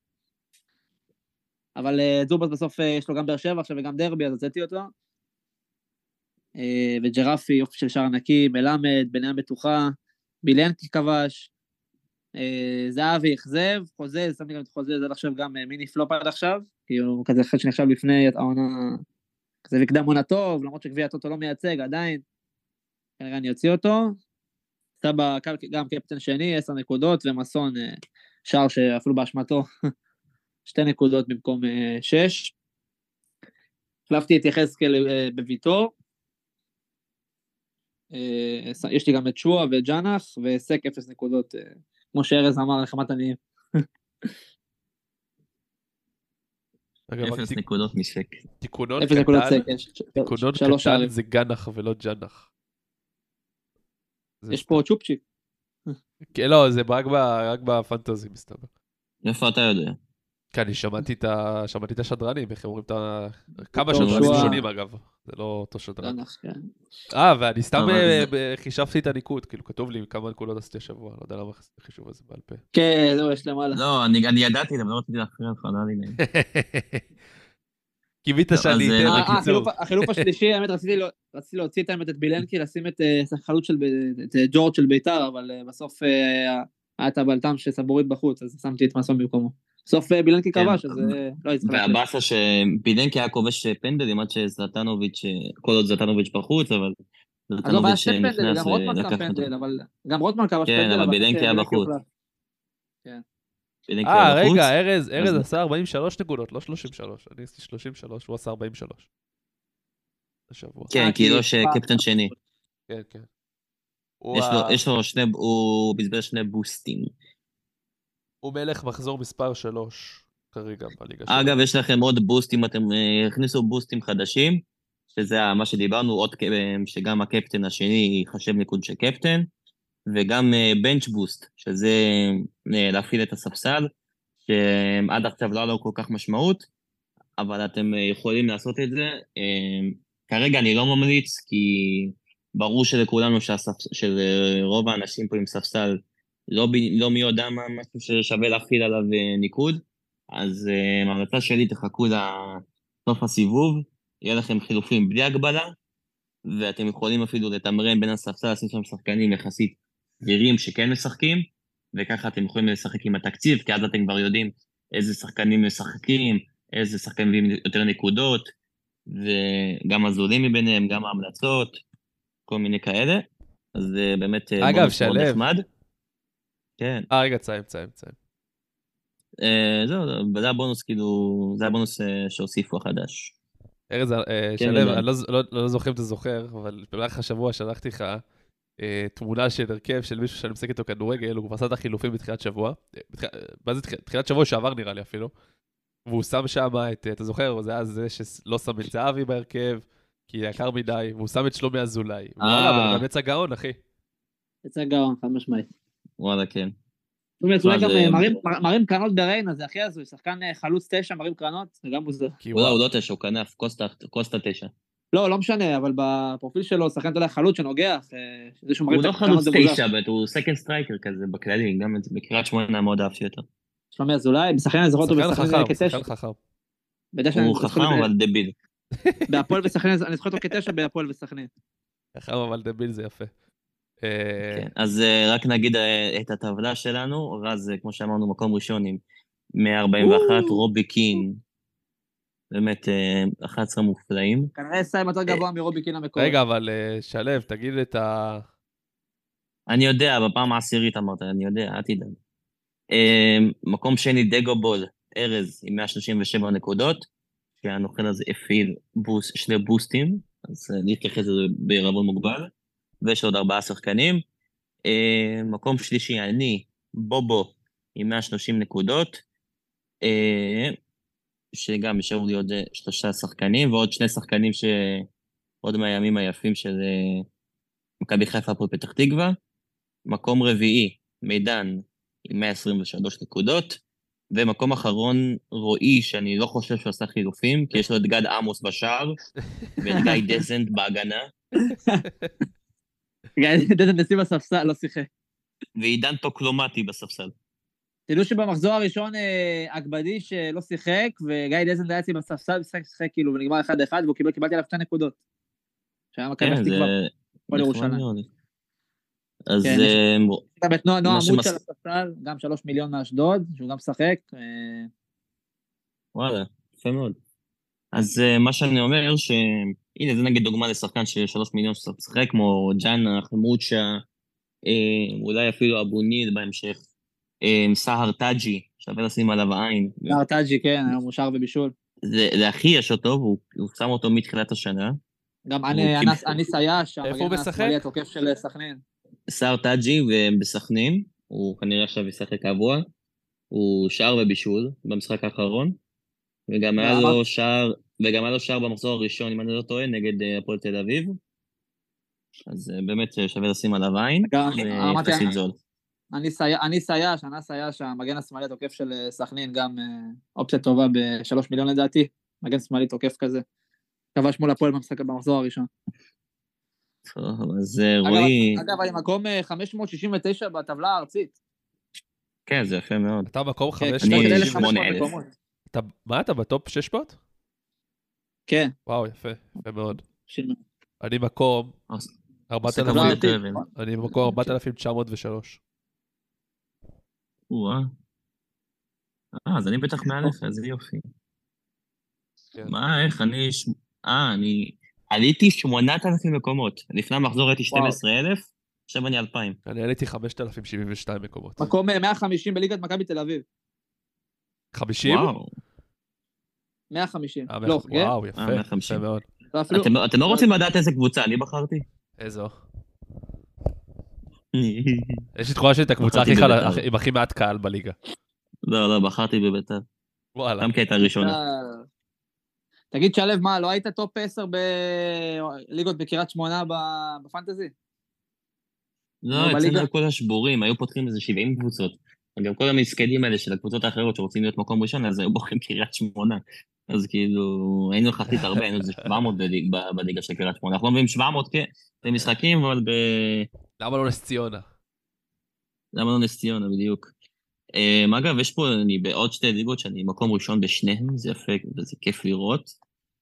Speaker 4: אבל אה, זובס בסוף אה, יש לו גם באר שבע עכשיו וגם דרבי, אז הוצאתי אותו. אה, וג'רפי, יופי של שער נקי, מלמד, בניה בטוחה, בילנקי כבש, אה, זהבי אכזב, חוזה, שמתי גם את חוזה, זה עכשיו גם אה, מיני פלופ עד עכשיו, כאילו כזה אחד שנחשב לפני העונה, כזה מקדם עונה טוב, למרות שגביע הטוטו לא מייצג, עדיין, כנראה אני אוציא אותו, סבא גם קפטן שני, עשר נקודות, ומסון אה, שער שאפילו באשמתו, שתי נקודות במקום אה, שש, החלפתי את יחזקאל אה, בוויטור, אה, יש לי גם את שואה וג'אנח, וסק אפס נקודות, אה, כמו שארז אמר, לחמת עניים.
Speaker 3: אגב, רק
Speaker 5: אפס
Speaker 3: תיק-
Speaker 5: נקודות מסק.
Speaker 3: תיקונון
Speaker 4: אפס נקודות
Speaker 3: קטן,
Speaker 4: סק, יש
Speaker 3: תיקונון
Speaker 4: שלוש
Speaker 3: קטן
Speaker 4: שערים.
Speaker 3: זה גנח ולא ג'נח. זה
Speaker 4: יש
Speaker 3: סתם.
Speaker 4: פה צ'ופצ'יק.
Speaker 3: כן, לא, זה רק ב- רק בפנטזי מסתבר.
Speaker 5: איפה אתה יודע?
Speaker 3: כן, אני שמעתי את ה- שמעתי את השדרנים, איך הם אומרים את ה... כמה
Speaker 4: טוב,
Speaker 3: שדרנים
Speaker 4: שואה.
Speaker 3: שונים אגב, זה לא אותו שדרן.
Speaker 4: ג'אנח, כן.
Speaker 3: אה, ואני סתם
Speaker 5: אבל
Speaker 3: אה,
Speaker 5: זה-
Speaker 3: ב- חישבתי את הניקוד, כאילו כתוב לי כמה נקודות עשיתי השבוע, לא יודע למה עשיתי את החישוב הזה בעל פה.
Speaker 4: כן, זהו, יש למעלה.
Speaker 5: לא, אני אני ידעתי, אבל לא רציתי להפריע לך, לא לי נעים.
Speaker 3: קיווית
Speaker 5: טוב,
Speaker 3: שאני
Speaker 5: אז,
Speaker 3: אתן,
Speaker 5: אה,
Speaker 4: אה,
Speaker 3: בקיצור.
Speaker 4: החילוף- החילוף השלישי, האמת רציתי לו- רציתי להוציא את האמת את בילנקי, לשים את אה, חלוץ של ב- את אה, ג'ורג' של ביתר, אבל אה, בסוף אה, היה את הבלטם שסבורית בחוץ, אז שמתי את מסון במקומו. בסוף אה, בילנקי
Speaker 5: כן.
Speaker 4: כבש, אז אה, לא יצטרך.
Speaker 5: והבאסה שבילנקי היה כובש פנדלים עד שזלטנוביץ', כל עוד זלטנוביץ' בחוץ, אבל
Speaker 4: אז לא, והיה
Speaker 5: זלטנוביץ'
Speaker 4: שתי פנדל,
Speaker 5: נכנס
Speaker 4: גם רוטמן שם
Speaker 5: ולקח אותו.
Speaker 4: פנדל, אבל גם רוטמן כבש
Speaker 5: כן,
Speaker 4: פנדל.
Speaker 5: אבל בילנקי היה בחוץ.
Speaker 4: הוחלף.
Speaker 5: בילנקי
Speaker 3: אה,
Speaker 5: היה בחוץ.
Speaker 3: רגע, ארז, ארז
Speaker 5: אז-
Speaker 3: עשה ארבעים ושלוש נקודות, לא שלושים ושלוש. אני עשיתי שלושים ושלוש, הוא עשה ארבעים ושלוש. השבוע.
Speaker 5: כן,
Speaker 4: אה,
Speaker 5: כי
Speaker 4: כי-
Speaker 5: לא שקפטן שני.
Speaker 3: כן, כן. הוא
Speaker 5: יש
Speaker 3: ה-
Speaker 5: לו- יש לו שני, הוא בזבז שני בוסטים.
Speaker 3: הוא מלך מחזור מספר שלוש כרגע בליגה שלו.
Speaker 5: אגב, יש לכם עוד בוסטים, אתם אה, הכניסו בוסטים חדשים, שזה ה- מה שדיברנו, עוד ק- שגם הקפטן השני ייחשב ניקוד של קפטן, וגם בנץ' בוסט, שזה אה, להפעיל את הספסל, שעד עכשיו לא היה לו כל כך משמעות, אבל אתם אה, יכולים לעשות את זה. אה, כרגע אני לא ממליץ, כי ברור שלכולנו שהספס... שלרוב האנשים פה עם ספסל, לא, ב... לא מי יודע מה משהו ששווה להפעיל עליו אה, ניקוד, אז אה, ההמלצה שלי, תחכו לסוף הסיבוב, יהיה לכם חילופים בלי הגבלה, ואתם יכולים אפילו לתמרן בין הספסל, לשים שם שחקנים יחסית גרים שכן משחקים, וככה אתם יכולים לשחק עם התקציב, כי אז אתם כבר יודעים איזה שחקנים משחקים, איזה שחקנים מביאים יותר נקודות, וגם הזולים מביניהם, גם ההמלצות, כל מיני כאלה. אז זה באמת
Speaker 3: אגב,
Speaker 5: בונוס מאוד
Speaker 3: שלב.
Speaker 5: נחמד. כן.
Speaker 3: אה, רגע, ציים, ציים, ציים.
Speaker 5: אה, זהו, זה הבונוס, כאילו, זה הבונוס אה, שהוסיפו החדש.
Speaker 3: ארז, אה,
Speaker 5: כן,
Speaker 3: שלב,
Speaker 5: יודע.
Speaker 3: אני לא, לא, לא זוכר אם אתה זוכר, אבל במהלך השבוע שלחתי לך אה, תמונה של הרכב של מישהו שאני משחק איתו כדורגל, הוא כבר עשה את החילופים בתחילת שבוע, אה, בתח... מה זה תחילת, תחילת שבוע שעבר נראה לי אפילו, והוא שם שם את, אתה זוכר, זה היה זה שלא שם את זהבי בהרכב, כי יקר מדי, והוא שם את שלומי אזולאי. וואלה, אבל גם יצא גאון, אחי.
Speaker 4: יצא גאון, חד משמעית.
Speaker 5: וואלה, כן.
Speaker 4: זאת אומרת, אולי
Speaker 5: מה
Speaker 4: גם
Speaker 5: זה-
Speaker 4: אה, מראים- מר- מראים קרנות בריינה, זה הכי הזוי, שחקן אה, חלוץ תשע, מראים קרנות, זה גם מוזר.
Speaker 3: כי
Speaker 5: וואלה,
Speaker 3: וואו,
Speaker 5: הוא לא תשע, הוא כנף, קוסטה, קוסטה תשע.
Speaker 4: לא, לא משנה, אבל בפרופיל שלו, שחקן, אתה יודע, חלוץ שנוגח, אה, זה שהוא מראים
Speaker 5: הוא
Speaker 4: את
Speaker 5: לא
Speaker 4: הקרנות
Speaker 5: חלוץ
Speaker 4: זה מוזר.
Speaker 5: תשע, אבל הוא סקנד סטרייקר כזה בכללי, גם את- בקריית שמונה מאוד אהבתי אותו.
Speaker 4: שלומי אזולאי, בשחקן אני זוכר אותו
Speaker 3: שחקן
Speaker 4: בשחקן
Speaker 3: חכם,
Speaker 4: כתשע.
Speaker 3: שחקן חכם.
Speaker 4: בדשא אני
Speaker 5: הוא
Speaker 4: זוכר
Speaker 5: חכם
Speaker 4: אותו
Speaker 5: אבל דביל.
Speaker 4: בהפועל וסכנין, אני זוכר אותו כתשע בהפועל וסכנין.
Speaker 3: חכם אבל דביל זה יפה. אה,
Speaker 5: כן, אז אה, רק נגיד אה, את הטבלה שלנו, רז, אה, כמו שאמרנו, מקום ראשון עם מאה ארבעים ואחת, רובי קין, באמת אה, אחד עשר מופלאים.
Speaker 4: כנראה סיים יותר גבוה מרובי קין המקורי.
Speaker 3: רגע, אבל אה, שלב, תגיד את ה...
Speaker 5: אני יודע, בפעם העשירית אמרת, אני יודע, אל תדאג. אה, מקום שני, דגו בול, ארז עם מאה שלושים ושבע נקודות, שהנוכל הזה הפעיל בוס, שני בוסטים, אז אה, להתייחס לזה בערבון מוגבל, ויש עוד ארבעה שחקנים. אה, מקום שלישי, אני, בובו, עם מאה ושלושים נקודות, אה, שגם ישארו לי עוד אה, שלושה שחקנים, ועוד שני שחקנים שעוד מהימים היפים של אה, מכבי חיפה פה פתח תקווה. מקום רביעי, מידן, עם מאה עשרים ושלוש נקודות, ומקום אחרון, רועי, שאני לא חושב שהוא עשה חילופים, כי יש לו את גד עמוס בשער, ואת גיא דזנט בהגנה,
Speaker 4: דדן נסים בספסל, לא שיחק.
Speaker 5: ועידן טוקלומטי בספסל.
Speaker 4: תדעו שבמחזור הראשון אה, אגבדי שלא שיחק, וגיא דזן היה אצלי בספסל, שיחק, שיחק כאילו, ונגמר אחד אחד, והוא קיבל, קיבלתי עליו שתי נקודות. שהיה מכבי
Speaker 5: כן,
Speaker 4: פתח
Speaker 5: זה...
Speaker 4: תקווה, הפועל
Speaker 5: נכון
Speaker 4: ירושלים.
Speaker 5: מאוד. אז
Speaker 4: כן, יש-
Speaker 5: אה,
Speaker 4: גם את נועה, נועה
Speaker 5: מה
Speaker 4: עמוד
Speaker 5: שמס-
Speaker 4: של הספסל, גם שלוש מיליון מאשדוד, שהוא גם משחק. אה,
Speaker 5: וואלה, יפה מאוד. אז uh, מה שאני אומר, שהנה, זה נגיד דוגמה לשחקן של שלוש מיליון ששחק, כמו ג'אנה, חמוצ'ה, אה, אולי אפילו אבו ניל בהמשך, אה, סהר טאג'י, שווה לשים עליו עין.
Speaker 4: נער טאג'י, כן, היום הוא שער ובישול.
Speaker 5: זה, זה הכי יש אותו, והוא הוא שם אותו מתחילת השנה.
Speaker 4: גם
Speaker 5: הוא
Speaker 4: אני-
Speaker 5: קיבל-
Speaker 4: אנס- אניס היה שם,
Speaker 3: איפה הוא
Speaker 4: המגן
Speaker 3: משחק?
Speaker 4: השמאלי התוקף של סכנין.
Speaker 5: סהר טאג'י ובסכנין, הוא כנראה עכשיו ישחק קבוע, הוא שער ובישול במשחק האחרון, וגם היה
Speaker 4: ואמר-
Speaker 5: לו שער, וגם היה לו שער במחזור הראשון, אם אני לא טועה, נגד אה, הפועל תל אביב. אז אה, באמת אה, שווה לשים עליו עין,
Speaker 4: גם- אמרתי-
Speaker 5: ויחסית זול.
Speaker 4: אניס היה, אניס היה, שאנס היה שהמגן השמאלי התוקף של אה, סכנין, גם אה, אופציה טובה בשלוש מיליון לדעתי, מגן שמאלי תוקף כזה. כבש מול הפועל במשחק במחזור הראשון.
Speaker 5: טוב, אז אה,
Speaker 4: אגב,
Speaker 5: רועי,
Speaker 4: אגב, אני מקום אה, חמש מאות שישים ותשע בטבלה הארצית.
Speaker 5: כן, זה יפה מאוד.
Speaker 3: אתה מקום
Speaker 4: כן,
Speaker 3: חמש
Speaker 5: אני-
Speaker 3: מאות
Speaker 4: כדי
Speaker 3: שישים.
Speaker 5: שמונה
Speaker 4: ל-חמש מאות
Speaker 5: אלף.
Speaker 4: מקומות.
Speaker 3: אתה- מה, אתה בטופ שש מאות?
Speaker 4: כן,
Speaker 3: וואו, יפה, יפה מאוד.
Speaker 4: שיל-
Speaker 3: אני מקום
Speaker 5: עושה
Speaker 3: ארבעת
Speaker 5: כבוד
Speaker 3: אלפים,
Speaker 4: ארצית.
Speaker 5: לטרבל.
Speaker 3: אני במקום ארבעת אלפים תשע מאות ושלוש.
Speaker 5: וואה. אה, אז אני בטח מעליך, איזה יופי.
Speaker 3: כן.
Speaker 5: מה, איך, אני... ש- אה, אני... עליתי שמונת אלפים מקומות. לפני המחזור הייתי שנים עשר אלף, עכשיו אני אלפיים.
Speaker 3: אני עליתי חמשת אלפים שבעים ושתיים מקומות.
Speaker 4: מקום אה, מאה וחמישים בליגת מכבי תל אביב.
Speaker 3: חמישים?
Speaker 5: וואו.
Speaker 4: מאה וחמישים.
Speaker 3: אה,
Speaker 4: לא, כן?
Speaker 3: וואו,
Speaker 5: אה,
Speaker 3: יפה,
Speaker 5: מאה
Speaker 3: יפה
Speaker 5: וחמישים.
Speaker 3: מאוד.
Speaker 4: לא, אפילו-
Speaker 5: אתם אתם לא רוצים לדעת איזה קבוצה אני בחרתי?
Speaker 3: איזו. יש לי תחושה שאת הקבוצה הכי
Speaker 5: בחרתי
Speaker 3: חלה,
Speaker 5: בבית"ר.
Speaker 3: עם הכי מעט קהל בליגה.
Speaker 5: לא, לא, בחרתי בביתר.
Speaker 3: וואלה.
Speaker 5: גם כי הייתה ראשונה.
Speaker 4: אה, תגיד, שלב, מה, לא היית טופ עשר בליגות בקריית שמונה ב- בפנטזי?
Speaker 5: לא,
Speaker 4: בליגה.
Speaker 5: אצלנו היו כל השבורים, היו פותחים איזה שבעים קבוצות. גם כל המסקדים האלה של הקבוצות האחרות שרוצים להיות מקום ראשון, אז היו בוחרים קריית שמונה. אז כאילו, היינו יחסית הרבה, היינו איזה שבע מאות בליג- ב- בליגה של קריית שמונה. אנחנו לא מביאים שבע מאות כמשחקים, אבל ב...
Speaker 3: למה לא נס ציונה?
Speaker 5: למה לא נס ציונה, בדיוק. אמ, אגב, יש פה, אני בעוד שתי ליגות שאני מקום ראשון בשניהם, זה יפה, וזה כיף לראות.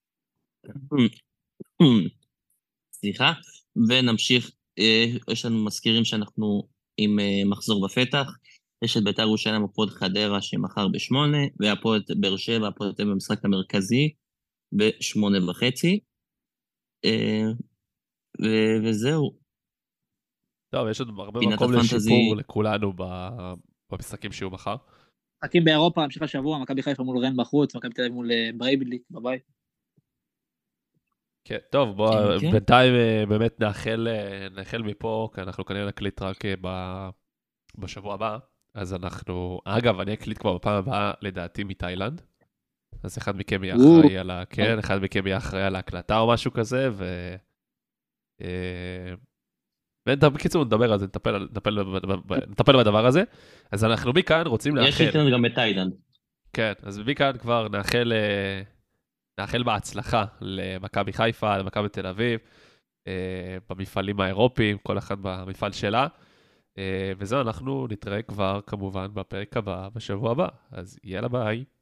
Speaker 5: סליחה, ונמשיך, אה, יש לנו מזכירים שאנחנו עם אה, מחזור בפתח, יש את בית"ר ירושלים הפועל חדרה שמחר בשמונה, והפועל באר שבע, הפועל תל אביב במשחק המרכזי בשמונה וחצי, אה, ו- וזהו.
Speaker 3: טוב, יש עוד הרבה
Speaker 5: פינת
Speaker 3: מקום
Speaker 5: הפנטזי.
Speaker 3: לשיפור לכולנו ב- במשחקים שיהיו מחר.
Speaker 4: משחקים באירופה, המשך השבוע, מכבי חיפה מול רן בחוץ, מכבי תל אביב מול אה, ברייבליק בבית.
Speaker 3: כן, טוב, בוא,
Speaker 5: כן, כן.
Speaker 3: בינתיים אה, באמת נאחל, אה, נאחל מפה, כי אנחנו כנראה נקליט רק אה, ב- בשבוע הבא, אז אנחנו, אגב, אני אקליט כבר בפעם הבאה, לדעתי, מתאילנד, אז אחד מכם יהיה
Speaker 4: או.
Speaker 3: אחראי על ה... כן, אחד מכם יהיה אחראי על ההקלטה או משהו כזה, ו... אה, ובקיצור, נדבר על זה, נטפל, על- נטפל, ב- ב- ב- נטפל בדבר הזה, אז אנחנו מכאן רוצים
Speaker 5: יש
Speaker 3: לאחל.
Speaker 5: איתנו גם בתאילנד.
Speaker 3: כן, אז מכאן כבר נאחל, אה, נאחל בהצלחה למכבי חיפה, למכבי תל אביב, אה, במפעלים האירופיים, כל אחד במפעל שלה. אה, וזהו, אנחנו נתראה כבר כמובן בפרק הבא בשבוע הבא. אז יאללה ביי.